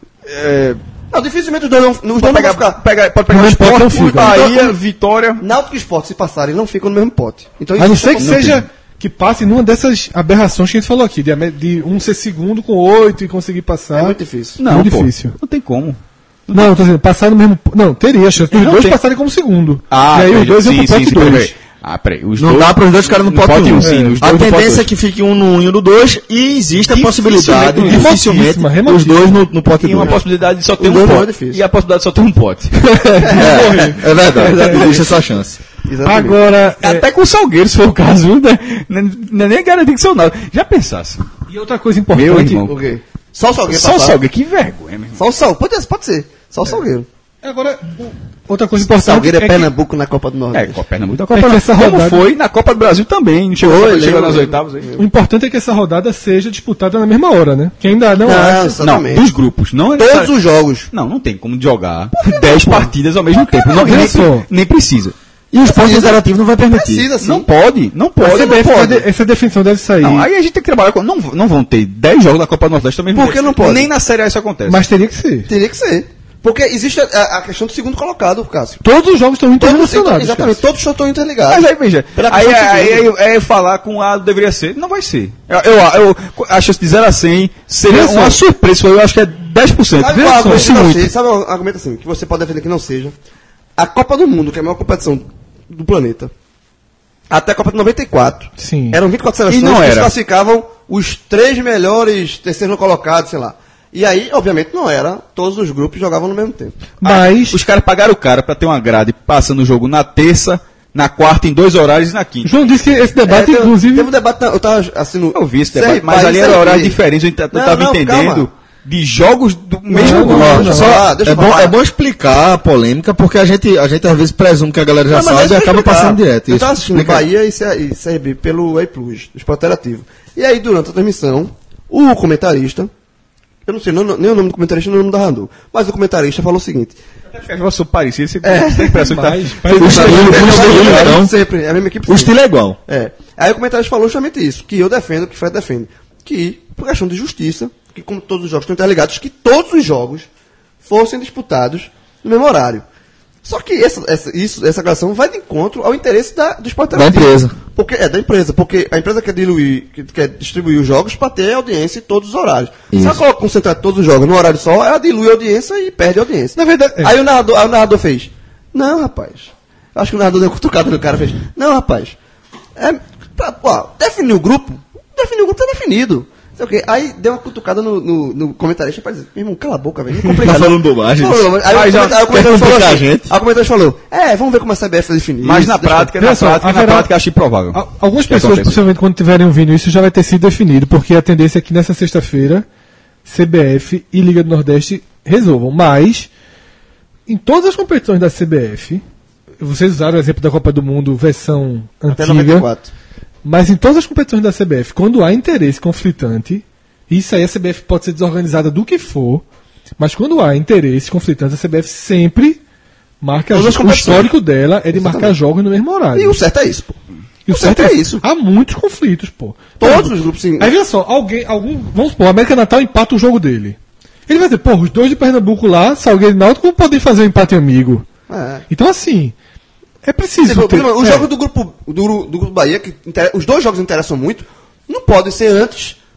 É, Não, dificilmente os dois não, os dois não pode, vão pegar, ficar. pega, pode pegar o Mas pode Sport, não fica. Bahia, Então, Vitória. Náutico e Sport, se passarem, não ficam no mesmo pote. Então, A não existe ser a que possibilidade. seja que passe numa dessas aberrações que a gente falou aqui, de, ame- de um ser segundo com oito e conseguir passar. É muito difícil. Não, muito pô, difícil. Não tem como. Não, tô dizendo, passar no mesmo. Não, teria a chance dos Não dois tem. passarem como segundo. Ah, e aí os peraí, dois iam sim, pro sim, pote sim, peraí, dois. peraí. Ah, peraí. Os Não dois- dá para os dois ficarem no pote um, um. sim, os A dois no pote tendência é dois. que fique um no um e um no dois, e existe a possibilidade, Remotíssima, dificilmente, remotíssima. os dois no, no pote E uma dois. possibilidade de só ter Os um dois não é pote. difícil. E a possibilidade de só ter um pote. É, é verdade, existe essa chance. Exatamente. Agora. é, Até com o Salgueiro, se for o caso, viu, né? Não é nem garantir que são nada. Já pensasse. E outra coisa Meu importante. irmão. O quê? Só o Salgueiro Só o passar. Salgueiro, que vergonha, meu irmão. Só o Sal. Pode, pode ser. Só o Salgueiro. Agora, o- outra coisa importante. Salgueiro é, é que- Pernambuco na Copa do É, Nordeste. Copa Pernambuco da É Copa que do essa Como rodada- foi na Copa do Brasil também. Chegou, Foi, chegou lembro, nas lembro. oitavas aí. O importante é que essa rodada seja disputada na mesma hora, né? Que ainda não, Não, há. Não, exatamente. dos grupos. Não é Todos necessário- os jogos. Não, não tem como jogar dez partidas ao mesmo tempo. Não, Veja nem, só. nem precisa. E o esporte Precisa. interativo não vai permitir. Precisa sim. Não pode, não A pode, C B F não vai pode. de- essa definição deve sair. Não, aí a gente tem que trabalhar com. Não, não vão ter dez jogos da Copa do Nordeste também. Por que não pode? Nem na Série A isso acontece. Mas teria que ser. Teria que ser. Porque existe a, a questão do segundo colocado, Cássio. Todos os jogos estão Todos, interrelacionados. exatamente, cara. todos estão interligados. Mas aí, veja, Pela aí, questão do aí, segundo. aí, aí falar com A deveria ser. Não vai ser. Eu, eu, eu, a chance de zero a cem seria Veja uma só. surpresa. Eu acho que é dez por cento. Sabe Veja qual só, argumento isso que não muito. seja? Sabe um argumento assim, que você pode defender que não seja? A Copa do Mundo, que é a maior competição do planeta, até a Copa de noventa e quatro, Sim. eram vinte e quatro seleções E não que era. classificavam os três melhores terceiros colocados, sei lá. E aí, obviamente, não era, todos os grupos jogavam no mesmo tempo. Mas. Os caras pagaram o cara pra ter uma grade passando o jogo na terça, na quarta, em dois horários e na quinta. João disse que esse debate, É, teve- inclusive. Teve um debate, eu tava assim no. Eu vi esse C debate, R mas País, ali era C R P. horário diferente, eu ent- eu Não, tava não, entendendo calma. de jogos do mesmo não, grupo. não, Deixa eu não. falar, deixa É eu bom, falar. é bom explicar a polêmica, porque a gente, a gente às vezes presume que a galera já Não, mas sabe e deixa eu acaba explicar. passando direto. Eu Isso, estava assistindo explica aí. Bahia e C- e C R B pelo Whey Plus, do Esporte Interativo. E aí, durante a transmissão, o comentarista, eu não sei nem o nem o nome do comentarista nem o nome da Randu, mas o comentarista falou o seguinte. Eu sou parecido, você tem a impressão que tá. Mas- O estilo- o estilo, É, então, sempre, é a mesma equipe o sempre. estilo é igual. É. Aí o comentarista falou justamente isso, que eu defendo, que o Fred defende. Que, por questão de justiça, que como todos os jogos estão interligados, que todos os jogos fossem disputados no mesmo horário. Só que essa, essa, isso, essa gravação vai de encontro ao interesse da, do esporte Da interativo. empresa. Porque, é, da empresa. Porque a empresa quer diluir, que quer distribuir os jogos para ter audiência em todos os horários. Se Isso. ela coloca concentrar todos os jogos no horário só, ela dilui a audiência e perde a audiência. Na verdade, é. Aí o narrador, aí o narrador fez, não, rapaz. Eu acho que o narrador deu uma cutucada no cara, fez, não, rapaz. É, pra, pô, definir o grupo, definir o grupo tá definido. Sei o quê. Aí deu uma cutucada no, no, no comentarista para dizer, meu irmão, cala a boca, velho. Não complica, Tá não. falando bobagem. Falou, mas- Aí, Mas o já comentar- aí o quer comentarista falou complicar assim, a gente. aí o comentarista falou, é, vamos ver como a C B F vai definir Mas isso, na deixa- prática, Veja na só, prática, na haverá- prática, acho improvável. Al- Algumas Que pessoas, aconteça. possivelmente, quando estiverem ouvindo isso, já vai ter sido definido, porque a tendência é que nessa sexta-feira, C B F e Liga do Nordeste resolvam. Mas, em todas as competições da C B F, vocês usaram o exemplo da Copa do Mundo, versão Até antiga, noventa e quatro. mas em todas as competições da C B F, quando há interesse conflitante, isso aí a C B F pode ser desorganizada do que for, mas quando há interesse conflitante, a C B F sempre marca Todas as o competições. histórico dela é de marcar Exatamente. jogos no mesmo horário. E o certo é isso, pô. E o certo é isso. Há muitos conflitos, pô. Todos os grupos, sim. Aí veja só, alguém, algum, vamos supor, o América Natal empata o jogo dele. Ele vai dizer, pô, os dois de Pernambuco lá, Salgueiro e Náutico, podem fazer um empate amigo. É. Então, assim, é preciso. Tipo, ter- os é. jogos do grupo do, do grupo Bahia, que inter- os dois jogos interessam muito, não podem ser antes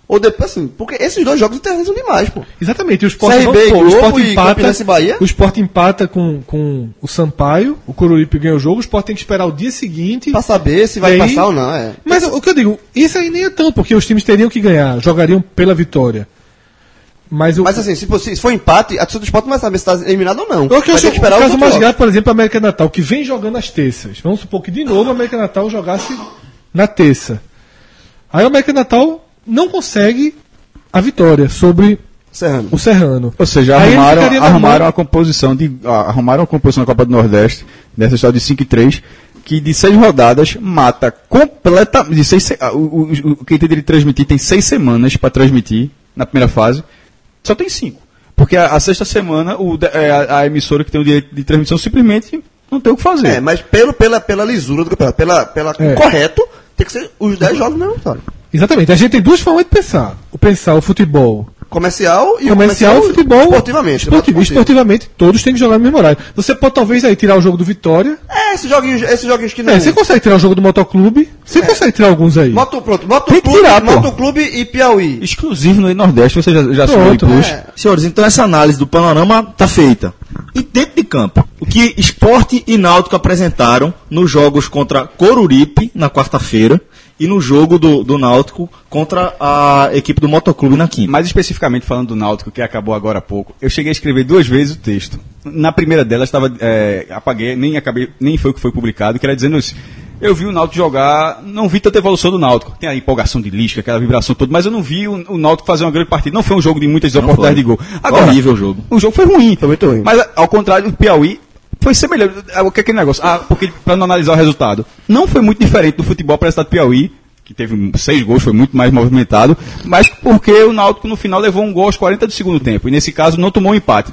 Ou depois, assim, porque esses dois jogos interessam demais, pô. Exatamente, o Sport, C R B, pô, o Globo Sport e empata, Campinense e Bahia. o Sport empata com, com o Sampaio, o Coruripe ganha o jogo, o Sport tem que esperar o dia seguinte. Pra saber se vai E aí- passar ou não, é. Mas o que eu digo, isso aí nem é tão, porque os times teriam que ganhar, jogariam pela vitória. Mas o, Mas assim, se for, se for empate, a torcida do Sport não vai saber se tá eliminado ou não. eu que Vai acho ter que o esperar caso outro mais jogo. grave, por exemplo, a América Natal, que vem jogando às terças. Vamos supor que de novo a América Natal jogasse na terça. Aí a América Natal não consegue a vitória sobre Serrano. o Serrano. Ou seja, Aí ele arrumaram, ficaria na arrumaram mão- a composição de. ah, Arrumaram a composição da Copa do Nordeste, dessa história de cinco e três, que de seis rodadas mata completamente. De seis, se- ah, o, o, o, quem tem de transmitir tem seis semanas para transmitir na primeira fase, só tem cinco. Porque a, a sexta semana o, de- é, a, a emissora que tem o direito de transmissão simplesmente não tem o que fazer. É, mas pelo, pela, pela lisura do campeonato, pela, pela É. o correto, tem que ser os dez jogos mesmo, sabe? Exatamente, a gente tem duas formas de pensar. O pensar o futebol Comercial e comercial, o o futebol esportivamente. esportivo, esportivamente, todos têm que jogar no mesmo horário. Você pode talvez aí tirar o jogo do Vitória. É, esses joguinhos, esses joguinhos que não. É, você consegue tirar o jogo do Motoclube. Você consegue tirar alguns aí. Moto, pronto, Tem que Motoclube, tirar, pô. Motoclube e Piauí. Exclusivo no Nordeste, você já, já Pronto, assumiu plus. é. Senhores, então essa análise do panorama tá feita. E dentro de campo, o que Sport e Náutico apresentaram nos jogos contra Coruripe na quarta-feira e no jogo do, do Náutico contra a equipe do Motoclube na quinta. Mais especificamente falando do Náutico, que acabou agora há pouco, eu cheguei a escrever duas vezes o texto. Na primeira delas, estava, é, apaguei, nem, acabei, nem foi o que foi publicado, que era dizendo isso. Eu vi o Náutico jogar, não vi tanta evolução do Náutico. Tem a empolgação de Lisca, aquela vibração toda, mas eu não vi o, o Náutico fazer uma grande partida. Não foi um jogo de muitas oportunidades de gol. Agora, horrível o jogo. O jogo foi ruim. Foi muito ruim. Mas, ao contrário, o Piauí foi semelhante. É, o que é aquele negócio? Ah, porque, para não analisar o resultado, não foi muito diferente do futebol apresentado do Piauí, que teve seis gols, foi muito mais movimentado, mas porque o Náutico no final levou um gol aos quarenta do segundo tempo, e nesse caso não tomou um empate.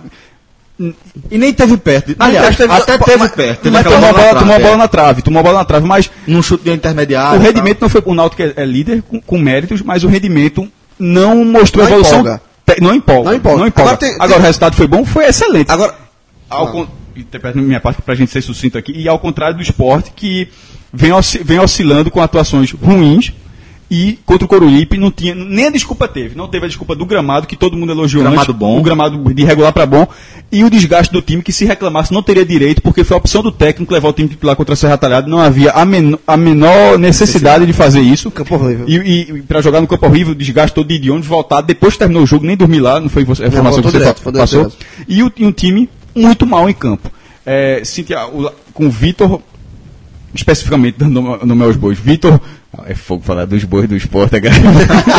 E nem teve perto. Aliás, teve- até teve mas- perto. Teve Mas aquela tomou a bola bola, na tomou a trave, bola é. na trave, tomou a bola na trave, mas Num chute de intermediário. o rendimento não foi o Náutico que é, é líder com, com méritos, mas o rendimento não mostrou Não evolução. empolga. te- Não empolga. Não empolga. Agora, Agora tem- Agora tem- o resultado foi bom, foi excelente. Agora, Ao con- interpretando minha parte para a gente ser sucinto aqui, e ao contrário do Sport, que vem, osci- vem oscilando com atuações ruins, e contra o Coruripe não tinha, nem a desculpa teve, não teve a desculpa do gramado, que todo mundo elogiou Gramado antes, bom. o gramado de regular para bom, e o desgaste do time, que se reclamasse não teria direito, porque foi a opção do técnico levar o time titular contra a Serra Talhada, não havia a, men a menor necessidade de fazer isso. Campo horrível. E, e, e para jogar no campo horrível, desgaste todo de ônibus, voltar, depois que terminou o jogo, nem dormir lá, não foi a informação voltou que você direto, pa- foi passou. direto. E, o, e um time muito mal em campo. É, Cintia, o- com o Vitor, especificamente dando nome- nome aos bois, Vitor, é fogo falar dos bois do Sport, é grave.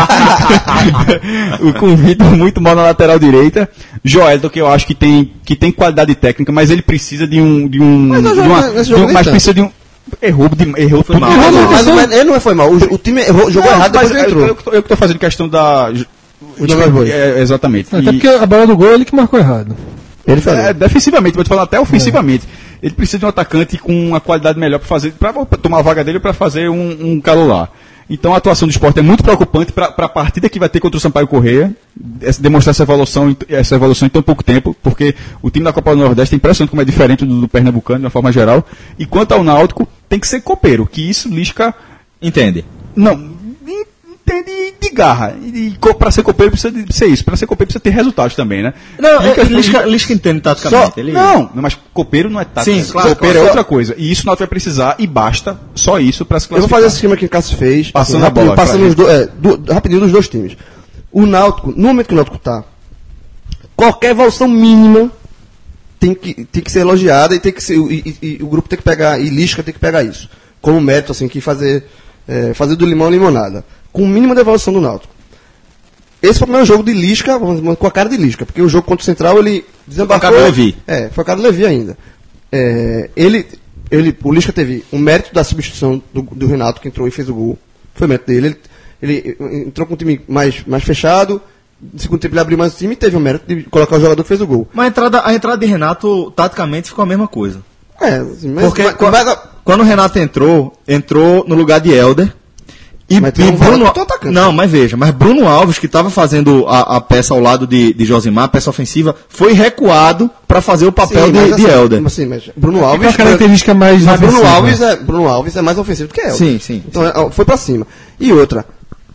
O- com o Vitor muito mal na lateral direita, Joelton, que eu acho que tem, que tem qualidade técnica, mas ele precisa de um, de um, Mas de o jogo- uma, nesse de jogo um- nem mas tanto. precisa de um, errou, de, errou tudo. mal. mas, Errou. mas, mas ele não foi mal. O, o time errou, jogou Não, errado mas depois que eu, entrou. eu, que tô- eu que tô fazendo questão da. O nome aos bois. É, exatamente. Até E- porque a bola do gol é ele que marcou errado. Ele falou. É, defensivamente, vou te falar até ofensivamente. Ele precisa de um atacante com uma qualidade melhor para fazer, para tomar a vaga dele para fazer um, um calor lá. Então a atuação do Sport é muito preocupante para a partida que vai ter contra o Sampaio Corrêa, essa- demonstrar essa evolução, em- essa evolução em tão pouco tempo, porque o time da Copa do Nordeste é impressionante como é diferente do, do Pernambucano de uma forma geral. E quanto ao Náutico, tem que ser copeiro, que isso Lisca Entende? não en- entende de garra. E para ser copeiro precisa de ser isso. Para ser copeiro precisa ter resultados também, né? Não, Fica- é, Lisca, Lisca entende taticamente. só, ele... Não, mas copeiro não é tática. Sim, claro, Copeiro claro. é outra coisa. E isso o Náutico vai precisar e basta só isso para se Eu vou classificar. fazer esse esquema que o Cássio fez. Passando a rapidinho, bola Passando pra os do, é, do- rapidinho dos dois times. O Náutico, no momento que o Náutico tá, qualquer evolução mínima tem que, tem que ser elogiada e tem que ser, e, e- e o grupo tem que pegar, e Lisca tem que pegar isso. Como mérito, assim, que fazer, é, fazer do limão limonada. Com o mínimo de evolução do Náutico. Esse foi o primeiro jogo de Lisca, vamos dizer, com a cara de Lisca, porque o jogo contra o Central ele desembarcou. Foi com a cara do Levi. É, foi a cara do Levi ainda. É, ele, ele, o Lisca teve o mérito da substituição do, do Renato, que entrou e fez o gol. Foi mérito dele. Ele, ele entrou com um time mais, mais fechado. No segundo tempo ele abriu mais o time e teve o mérito de colocar o jogador que fez o gol. Mas a entrada, a entrada de Renato, taticamente, ficou a mesma coisa. É, assim, mas, Porque mas- qua- mas- quando o Renato entrou, entrou no lugar de Helder. E, Mas tem e um Bruno, volante atacante. não, mas veja, mas Bruno Alves, que estava fazendo a, a peça ao lado de, de Josimar, a peça ofensiva, foi recuado para fazer o papel sim, de, mas, de assim, Helder. Assim, mas Bruno Qual é Alves. a característica mais Mas Bruno ofensiva? Alves, é, Bruno Alves é mais ofensivo do que Helder. Sim, sim, Então é, foi pra cima. E outra,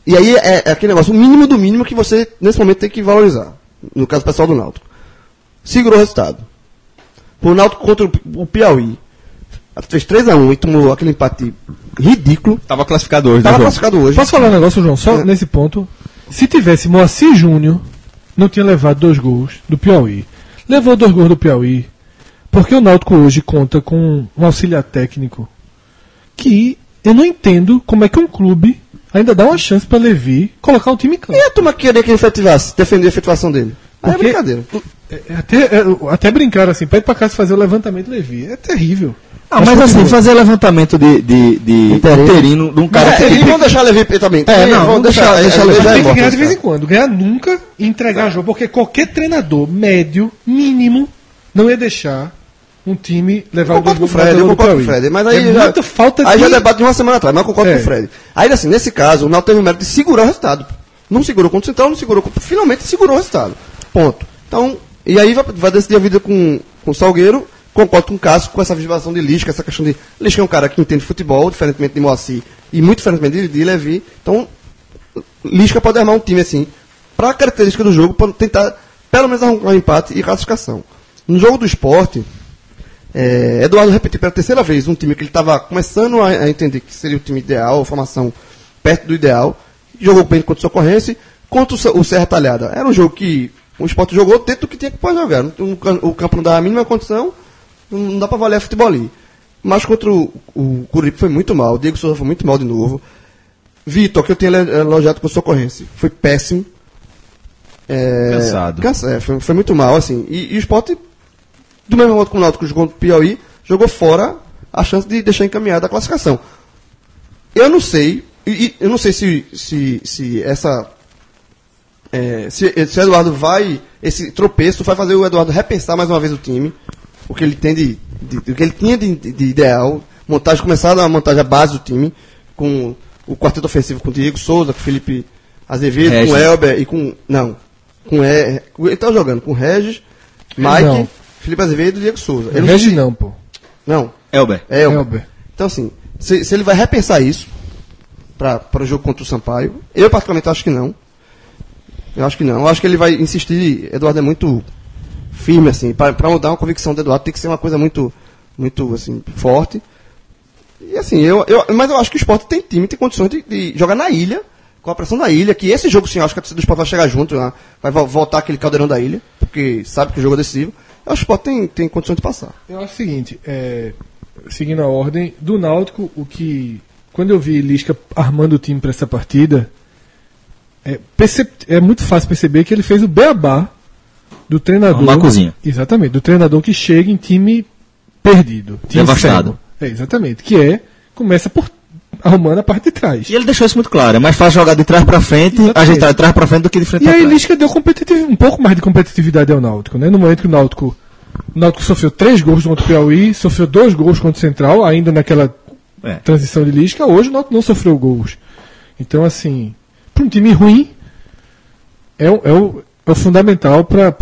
E aí é, é aquele negócio, o mínimo do mínimo que você, nesse momento, tem que valorizar. No caso pessoal do Náutico. Segurou o resultado. O Náutico contra o Piauí fez três a um e tomou aquele empate ridículo. Tava classificado hoje, Tava né, João? classificado hoje. Posso falar um negócio, João? Só É. nesse ponto. Se tivesse Moacir Júnior, não tinha levado dois gols do Piauí. Levou dois gols do Piauí, porque o Náutico hoje conta com um auxiliar técnico que eu não entendo como é que um clube ainda dá uma chance para Levi colocar um time em campo. E a turma queria que ele efetivasse, defender a efetivação dele. Aí é Porque- brincadeira. É, é até, é, até brincaram assim, pede pra casa fazer o levantamento Levi. É terrível. Ah, mas assim, fazer levantamento de, de, de Interino. interino de um cara Mas, que. é, e vão deixar Levi também. É, não, vão vamos deixar, deixar- deixar Levi Levi. já é Tem que morto, ganhar de vez cara. em quando. Ganhar nunca e entregar jogo, porque qualquer treinador médio, mínimo, não ia deixar um time levar Eu o concordo com o dois Fred, eu gols do concordo com o Piauí. Fred. Mas aí é já, muita falta aí de... já é debate de uma semana atrás, mas eu concordo É. com o Fred. Aí assim, nesse caso, o Náutico teve o mérito de segurar o resultado. Não segurou contra o Central, não segurou contra... Finalmente segurou o resultado. Ponto. Então, e aí vai, vai decidir a vida com, com o Salgueiro. Concordo com o Cássio, com essa visitação de Lisca, essa questão de... Lisca é um cara que entende futebol, diferentemente de Moacir, e muito diferentemente de, de Levi. Então, Lisca pode armar um time assim, para a característica do jogo, para tentar pelo menos arrumar um empate e classificação. No jogo do Sport, é, Eduardo repetiu pela terceira vez um time que ele estava começando a, a entender que seria o time ideal, a formação perto do ideal. Jogou bem contra o Socorrense, contra o, Se- o Serra Talhada. Era um jogo que o Sport jogou dentro do que tinha que pode jogar. O, can- o campo não dava a mínima condição, não dá para valer futebol ali. Mas contra o, o Coruripe foi muito mal, o Diego Souza foi muito mal de novo. Vitor, que eu tinha ele- elogiado com o Socorrense, foi péssimo. É, Cansado. cansa- é, foi, foi muito mal, assim. E, e o Sport, do mesmo modo que o Náutico jogou no Piauí, jogou fora a chance de deixar encaminhada a classificação. Eu não sei, e, e eu não sei se, se, se essa. é, se, se o Eduardo vai. Esse tropeço vai fazer o Eduardo repensar mais uma vez o time. O que ele tem de. de- o que ele tinha de, de- de ideal. Montagem, começar a montagem a base do time. Com o quarteto ofensivo com o Diego Souza, com o Felipe Azevedo, Regis. com o Elber e com. Não. Com e, com- ele tá jogando com o Regis, Mike, Não. Felipe Azevedo e Diego Souza. Não Ele rege não, pô. não, Elber. é Elber. Elber. Então, assim, se, se ele vai repensar isso para o jogo contra o Sampaio, eu particularmente acho que não. Eu acho que não. Eu acho que ele vai insistir. Eduardo é muito firme, assim. Para mudar uma convicção do Eduardo, tem que ser uma coisa muito, muito assim, forte. E assim, eu, eu, mas eu acho que o Sport tem time, tem condições de, de jogar na ilha, com a pressão da ilha, que esse jogo sim, eu acho que a torcida do Sport vai chegar junto, né? Vai vo- voltar aquele caldeirão da ilha, porque sabe que o jogo é decisivo. Eu acho que o Sport tem, tem condições de passar. Eu acho o seguinte, é, seguindo a ordem, do Náutico, o que. Quando eu vi Lisca armando o time para essa partida, é, percep- é muito fácil perceber que ele fez o beabá do treinador. Arrumar a cozinha. Exatamente, do treinador que chega em time perdido. Time Devastado. cego. É, exatamente. Que é, começa por arrumando a parte de trás. E ele deixou isso muito claro. É mais fácil jogar de trás pra frente, Exatamente. ajeitar de trás pra frente do que de frente E pra aí trás. Lisca deu competitivi- um pouco mais de competitividade ao Náutico, né? No momento que o Náutico, o Náutico sofreu três gols contra o Piauí, sofreu dois gols contra o Central, ainda naquela É. transição de Lisca, hoje o Náutico não sofreu gols. Então, assim, para um time ruim, é, o- é, o, é o fundamental para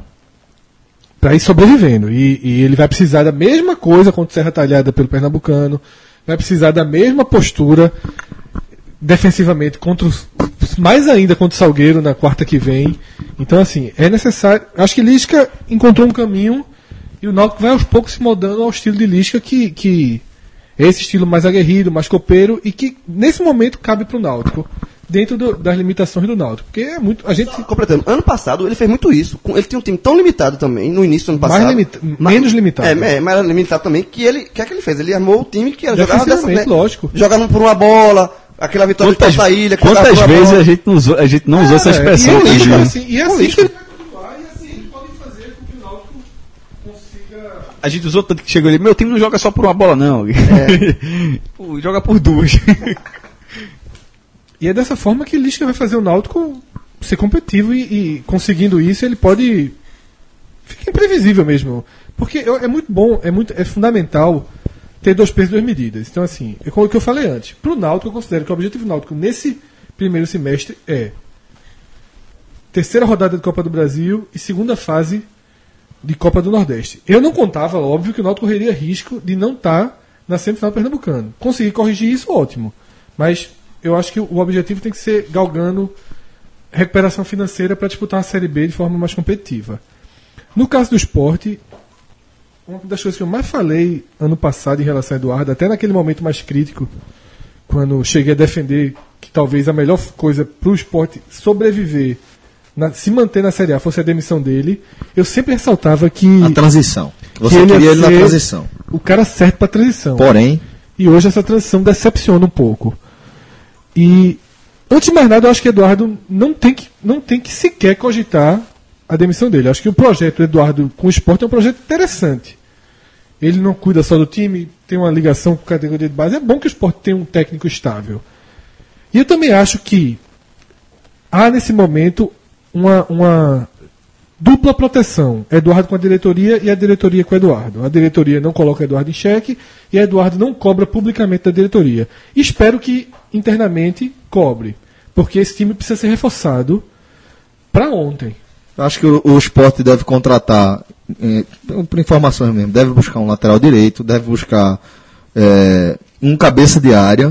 para ir sobrevivendo. E, e ele vai precisar da mesma coisa contra o Serra Talhada pelo Pernambucano, vai precisar da mesma postura defensivamente contra os, mais ainda contra o Salgueiro na quarta que vem. Então, assim, é necessário. Acho que Lisca encontrou um caminho e o Náutico vai aos poucos se moldando ao estilo de Lisca, que, que é esse estilo mais aguerrido, mais copeiro e que nesse momento cabe para o Náutico, dentro do- das limitações do Náutico. Porque é muito. A gente. Completando. Ano passado ele fez muito isso. Com- Ele tinha um time tão limitado também, no início do ano Mais passado. limita- Mas- menos limitado. É, é, mais limitado também, que ele. O que é que ele fez? Ele armou o time que era jogar Defensivamente, lógico. Jogando por uma bola, aquela vitória Quantas, de ilha, que jogava quantas por uma vezes bola. a gente não usou, a gente não usou essa expressão e, aqui, é, né? assim, e é assim que ele vai continuar, e assim ele pode fazer com que o Náutico consiga. A gente usou tanto que chegou ali, meu time não joga só por uma bola, não. Pô, joga por duas. E é dessa forma que Lisca vai fazer o Náutico ser competitivo e, e conseguindo isso ele pode fica imprevisível mesmo, porque é é muito bom, é muito é fundamental ter dois pesos e duas medidas. Então assim, é como o que eu falei antes, para o Náutico eu considero que o objetivo do Náutico nesse primeiro semestre é terceira rodada de Copa do Brasil e segunda fase de Copa do Nordeste. Eu não contava, óbvio, que o Náutico correria risco de não estar na semifinal do Pernambucano. Consegui corrigir isso, ótimo. Mas eu acho que o objetivo tem que ser galgando recuperação financeira para disputar a Série B de forma mais competitiva. No caso do Sport, uma das coisas que eu mais falei ano passado em relação a Eduardo, até naquele momento mais crítico, quando cheguei a defender que talvez a melhor coisa para o Sport sobreviver, na, se manter na Série A, fosse a demissão dele, eu sempre ressaltava que... A transição. Você que ele queria ia ele na ser transição. O cara certo para a transição. Porém, E hoje essa transição decepciona um pouco. E, antes de mais nada, eu acho que Eduardo não tem que, não tem que sequer cogitar a demissão dele. Eu acho que o projeto do Eduardo com o Sport é um projeto interessante. Ele não cuida só do time, tem uma ligação com a categoria de base. É bom que o Sport tenha um técnico estável. E eu também acho que há, nesse momento, uma, uma dupla proteção. Eduardo com a diretoria e a diretoria com o Eduardo. A diretoria não coloca Eduardo em xeque e a Eduardo não cobra publicamente da diretoria. Espero que internamente cobre, porque esse time precisa ser reforçado para ontem. eu acho que o, o Sport deve contratar, eh, por informações mesmo, deve buscar um lateral direito, deve buscar eh, um cabeça de área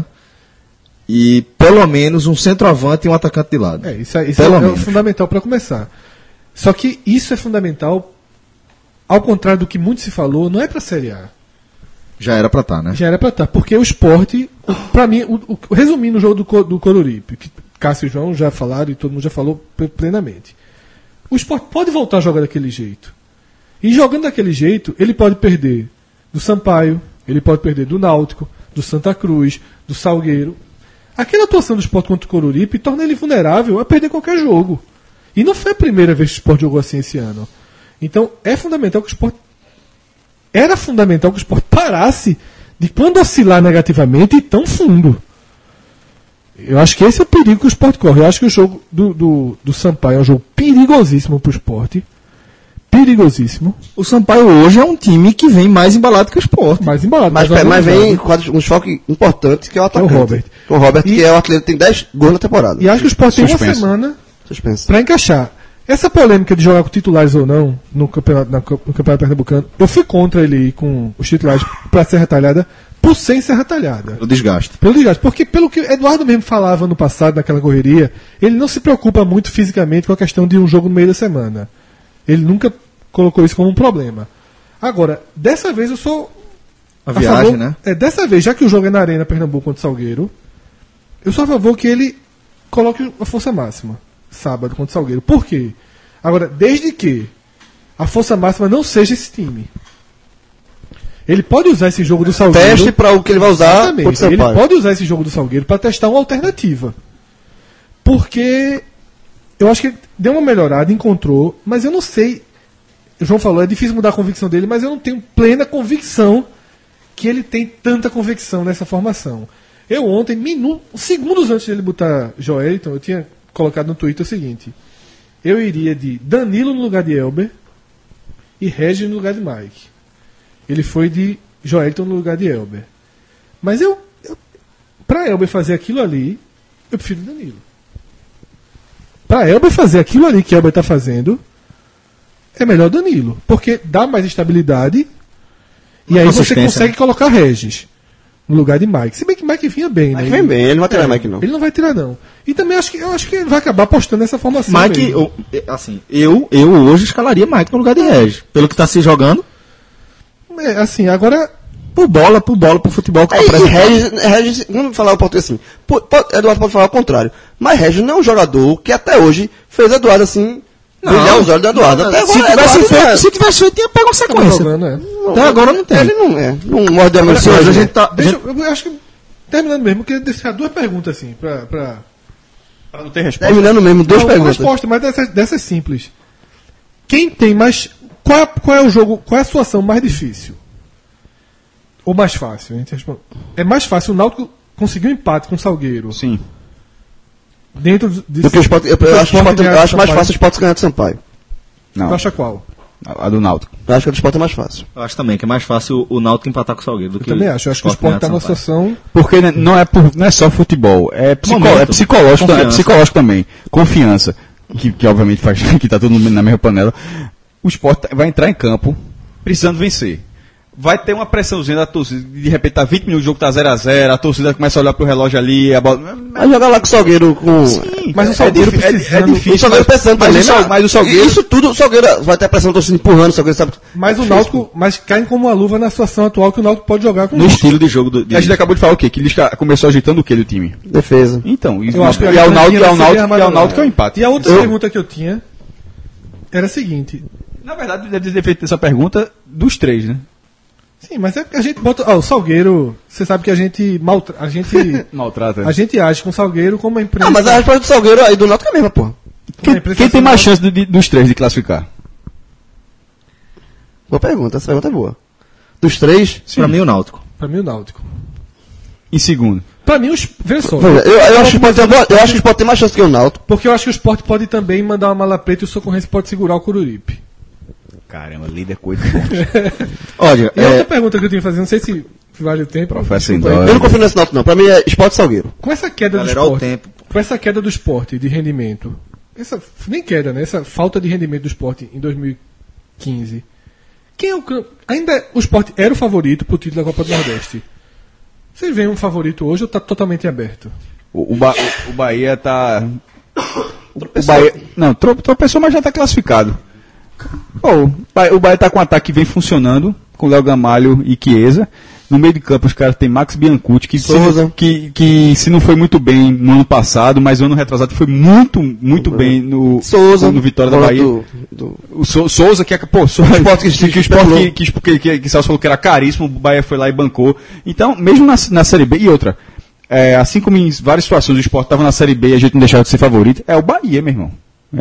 e pelo menos um centroavante e um atacante de lado. É, isso, é, isso Pelo é, é menos. fundamental para começar. Só que isso é fundamental, ao contrário do que muito se falou, não é para a Série A. Já era pra estar, né? Já era para estar. Porque o Sport, para mim, o, o, resumindo o jogo do, Co- do Coruripe, que Cássio e João já falaram e todo mundo já falou p- plenamente. O Sport pode voltar a jogar daquele jeito. E jogando daquele jeito, ele pode perder do Sampaio, ele pode perder do Náutico, do Santa Cruz, do Salgueiro. Aquela atuação do Sport contra o Coruripe torna ele vulnerável a perder qualquer jogo. E não foi a primeira vez que o Sport jogou assim esse ano. Então é fundamental que o Sport. Era fundamental que o Sport parasse de, quando oscilar negativamente, ir tão fundo. Eu acho que esse é o perigo que o Sport corre. Eu acho que o jogo do, do, do Sampaio é um jogo perigosíssimo para o Sport. Perigosíssimo. O Sampaio hoje é um time que vem mais embalado que o Sport. Mais embalado. Mas, mais mas vem organizado. com quadros- um choque importante que é o atacante. É o Robert. O Robert, E- que é o atleta, tem dez gols na temporada. E acho que o Sport tem uma Suspenso. semana Suspenso. para encaixar. Essa polêmica de jogar com titulares ou não no campeonato, na- no campeonato pernambucano, eu fui contra ele ir com os titulares para Serra Talhada, por sem Serra Talhada. O desgaste. Pelo desgaste. Porque, pelo que Eduardo mesmo falava no passado, naquela correria, ele não se preocupa muito fisicamente com a questão de um jogo no meio da semana. Ele nunca colocou isso como um problema. Agora, dessa vez eu sou. A a viagem, favor- né? É, dessa vez, já que o jogo é na Arena Pernambuco contra o Salgueiro, eu sou a favor que ele coloque a força máxima sábado contra o Salgueiro. Por quê? Agora, desde que a força máxima não seja esse time. Ele pode usar esse jogo do Salgueiro. Teste para o que ele vai usar Exatamente. contra o Ele Sampaio. pode usar esse jogo do Salgueiro para testar uma alternativa. Porque eu acho que ele deu uma melhorada, encontrou, mas eu não sei. O João falou, é difícil mudar a convicção dele, mas eu não tenho plena convicção que ele tem tanta convicção nessa formação. Eu ontem, minu- segundos antes dele botar Joelton, eu tinha colocado no Twitter o seguinte: eu iria de Danilo no lugar de Elber e Regis no lugar de Mike. Ele foi de Joelton no lugar de Elber. Mas eu, eu para Elber fazer aquilo ali, eu prefiro Danilo. Para Elber fazer aquilo ali que Elber está fazendo, é melhor Danilo. Porque dá mais estabilidade e aí você consistência, consegue colocar Regis no lugar de Mike. Se bem que Mike vinha bem, né? Mike vem bem, ele não vai tirar É, Mike, não. Ele não vai tirar, não. E também acho que, eu acho que ele vai acabar apostando nessa formação. Mike, mesmo. eu- assim, eu, eu hoje escalaria Mike no lugar de Regis. Pelo que tá se jogando, É, assim, agora. por bola, por bola, por futebol que tá Aí, apresentando. Regis, Regis, vamos falar o português assim. po- po- Eduardo pode falar o contrário. Mas Regis não é um jogador que até hoje fez Eduardo assim. Brilhar os olhos do Eduardo. Até se, agora, tivesse Eduardo feito, é- se tivesse feito, tinha pego uma Tá sequência. jogando, é. Até agora não tem. Ele não é. Não morde a mão Mas hoje a gente tá. a Deixa, gente- eu, eu acho que. Terminando mesmo, eu queria deixar duas perguntas assim, pra. pra... Não tem resposta. Terminando mesmo, duas Não, perguntas. resposta, mas dessas, dessas simples. Quem tem mais. Qual é, qual é o jogo. Qual é a situação mais difícil? Ou mais fácil? A gente responde. É mais fácil o Náutico conseguir um empate com o Salgueiro. Sim. Dentro de. Do que o Sport, eu, eu acho, que o Sport- ganhar eu do acho mais Sampaio. fácil o Sport ganhar do Sampaio. Não. Tu acha qual? A, a do Náutico. Eu acho que a do Sport é mais fácil. Eu acho também que é mais fácil o Náutico empatar com o Salgueiro do Eu que também acho. Eu acho que o Sport Sport tá ganhar numa de Sampaio. situação. Porque né, não é, por, não é só futebol, é, psico, Momento. é psicológico, é Confiança. psicológico também. Confiança, que, que obviamente faz que tá todo mundo na mesma panela. O Sport vai entrar em campo precisando vencer. vai ter uma pressãozinha da torcida, de repente tá vinte minutos, o jogo tá zero a zero, a torcida começa a olhar pro relógio ali, a bola... Vai jogar lá com o Salgueiro com... Sim, mas o Salgueiro é, difí- é, é precisando- difícil. o Salgueiro mas, pensando mas, também, o Sal- né? mas o Salgueiro... Isso tudo, o Salgueiro vai ter a pressão da torcida empurrando, o Salgueiro sabe... Mas o Náutico, mas caem como uma luva na situação atual que o Náutico pode jogar com No estilo de jogo do. De... A gente acabou de falar o quê? Que ele começou ajeitando o quê do time? Defesa. Então, isso Eu acho que e a ao grande Náutico, e linha ao vai ser Náutico, e ao Náutico é o empate. E a outra Eu- pergunta que eu tinha era a seguinte. Na verdade, deve ter feito essa pergunta dos três, né? Sim, mas é que a gente bota. Ó, o Salgueiro, você sabe que a gente maltra... a gente Maltrata. a gente age com o Salgueiro como uma empresa. Ah, mas a resposta do Salgueiro aí do Náutico é a mesma, porra. Quem, quem tem mais chance de- de- dos três de classificar? Boa pergunta, essa pergunta é boa. Dos três... Pra mim, o Náutico. Pra mim o Náutico. Em segundo. Pra mim os veja só. Eu, eu, eu acho que pode ter, uma boa- eu acho que pode ter mais chance que o Náutico. Porque eu acho que o Sport pode também mandar uma mala preta e o Socorrense pode segurar o Coruripe. Caramba, líder coisa. Olha, E a outra é, pergunta que eu tinha que fazer, não sei se vale o tempo. Professor desculpa aí. Indóia. Eu não confio nesse Náutico, não. Pra mim é Sport Salgueiro. Com essa queda do Galera, olha o esporte, tempo. com essa queda do esporte de rendimento, essa nem queda, né? Essa falta de rendimento do esporte em dois mil e quinze. Quem é o cam- ainda o esporte era o favorito pro título da Copa do Nordeste. Vocês veem um favorito hoje ou tá totalmente aberto? O, o, Ba- o Bahia tá. O Bahia, não, tro- tropeçou, mas já tá classificado. Pô, o Bahia, o Bahia tá com um ataque que vem funcionando, com Léo Gamalho e Chiesa. No meio de campo, os caras tem Max Biancucci, que se, Souza. que, que se não foi muito bem no ano passado, mas no ano retrasado foi muito, muito bem no, Souza. no Vitória da bola Bahia. do- do- O Sou- Souza, que é. Pô, Souza, Sport que- que, que, o Sport que, que, que, que, que Celso falou que era caríssimo, o Bahia foi lá e bancou. Então, mesmo na, na Série B, e outra, é, assim como em várias situações o Sport estava na Série B e a gente não deixava de ser favorito, é o Bahia, meu irmão.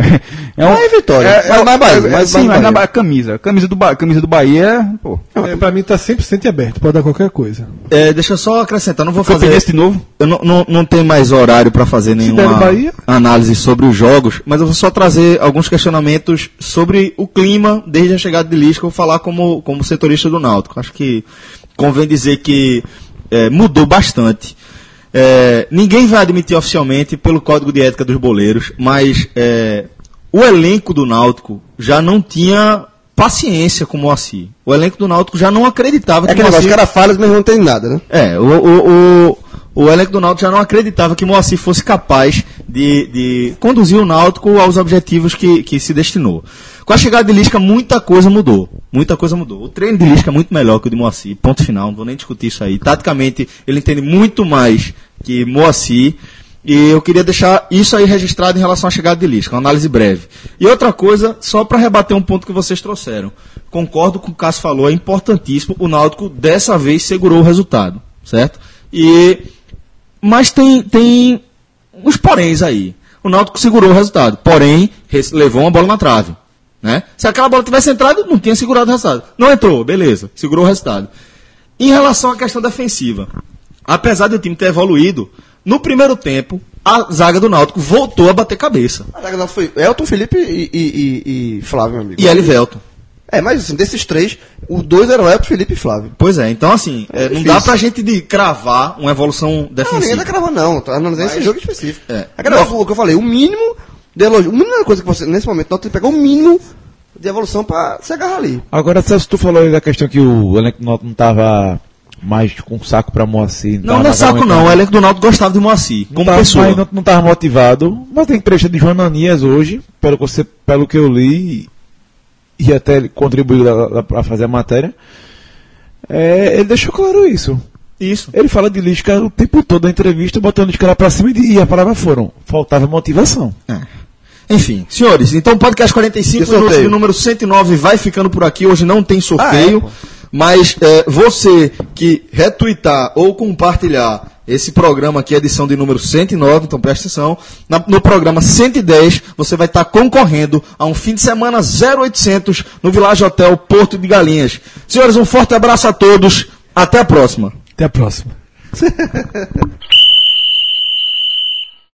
É, Não é Vitória, mas mais Bahia, é, mais- sim, mais mas na Bahia. Ba- camisa. A camisa do, Ba- camisa do Bahia, pô. É, pra mim tá cem por cento aberto, pode dar qualquer coisa. é, deixa eu só acrescentar, não vou fazer. Campinense de novo? Eu não, não, não tenho mais horário para fazer der no nenhuma Bahia. análise sobre os jogos, mas eu vou só trazer alguns questionamentos sobre o clima desde a chegada de Lisca. Eu vou falar como, como setorista do Náutico. Acho que convém dizer que é, mudou bastante. É, ninguém vai admitir oficialmente pelo Código de Ética dos Boleiros, mas é, o elenco do Náutico já não tinha paciência com o Moacir. O elenco do Náutico já não acreditava É aquele negócio, os caras falham, mas não tem nada, né? é, o, o, o, o elenco do Náutico já não acreditava que Moacir fosse capaz de, de conduzir o Náutico aos objetivos que, que se destinou. Com a chegada de Lisca, muita coisa mudou. Muita coisa mudou. O treino de Lisca é muito melhor que o de Moacir. Ponto final, não vou nem discutir isso aí. Taticamente, ele entende muito mais que Moacir. E eu queria deixar isso aí registrado em relação à chegada de Lisca, uma análise breve. E outra coisa, só para rebater um ponto que vocês trouxeram. Concordo com o que o Cássio falou, é importantíssimo. O Náutico, dessa vez, segurou o resultado, certo? E... Mas tem, tem uns poréns aí. O Náutico segurou o resultado, porém, res- levou uma bola na trave. Né? Se aquela bola tivesse entrado, não tinha segurado o resultado. Não entrou, beleza, segurou o resultado. Em relação à questão defensiva, apesar do time ter evoluído, no primeiro tempo, a zaga do Náutico voltou a bater cabeça. A zaga do Náutico foi Elton, Felipe e, e, e, e Flávio, meu amigo. E Elivelton. É, mas assim, desses três, os dois eram Elton, Felipe e Flávio. Pois é, então assim, é, não difícil. dá pra gente de cravar uma evolução Não, ninguém defensiva. tá cravando, não. Tô analisando esse jogo específico. É. Aquele negócio, o que eu falei, o mínimo de elogio, a mínima coisa que você, nesse momento, não tem que pegar o mínimo de evolução pra se agarrar ali. Agora, Celso, tu falou aí da questão que o elenco do Náutico não tava mais com saco pra Moacir. Não, não é saco não, o elenco do Náutico gostava de Moacir, como tava, pessoa. Mas não, não tava motivado. Mas tem trecho de João Ananias hoje, pelo que, você, pelo que eu li, e até ele contribuiu lá- lá pra fazer a matéria. É, ele deixou claro isso. Isso. Ele fala de Lisca o tempo todo na entrevista, botando os caras pra cima e, e a palavra foram. Faltava motivação. É. Enfim, senhores, então o podcast quarenta e cinco E sorteio? minutos de número cento e nove vai ficando por aqui. Hoje não tem sorteio, Ah, é, mas é, você que retweetar ou compartilhar esse programa aqui, edição de número cento e nove, então presta atenção, na- no programa cento e dez você vai estar concorrendo a um fim de semana zero oitocentos no Village Hotel Porto de Galinhas. Senhores, um forte abraço a todos, até a próxima. Até a próxima.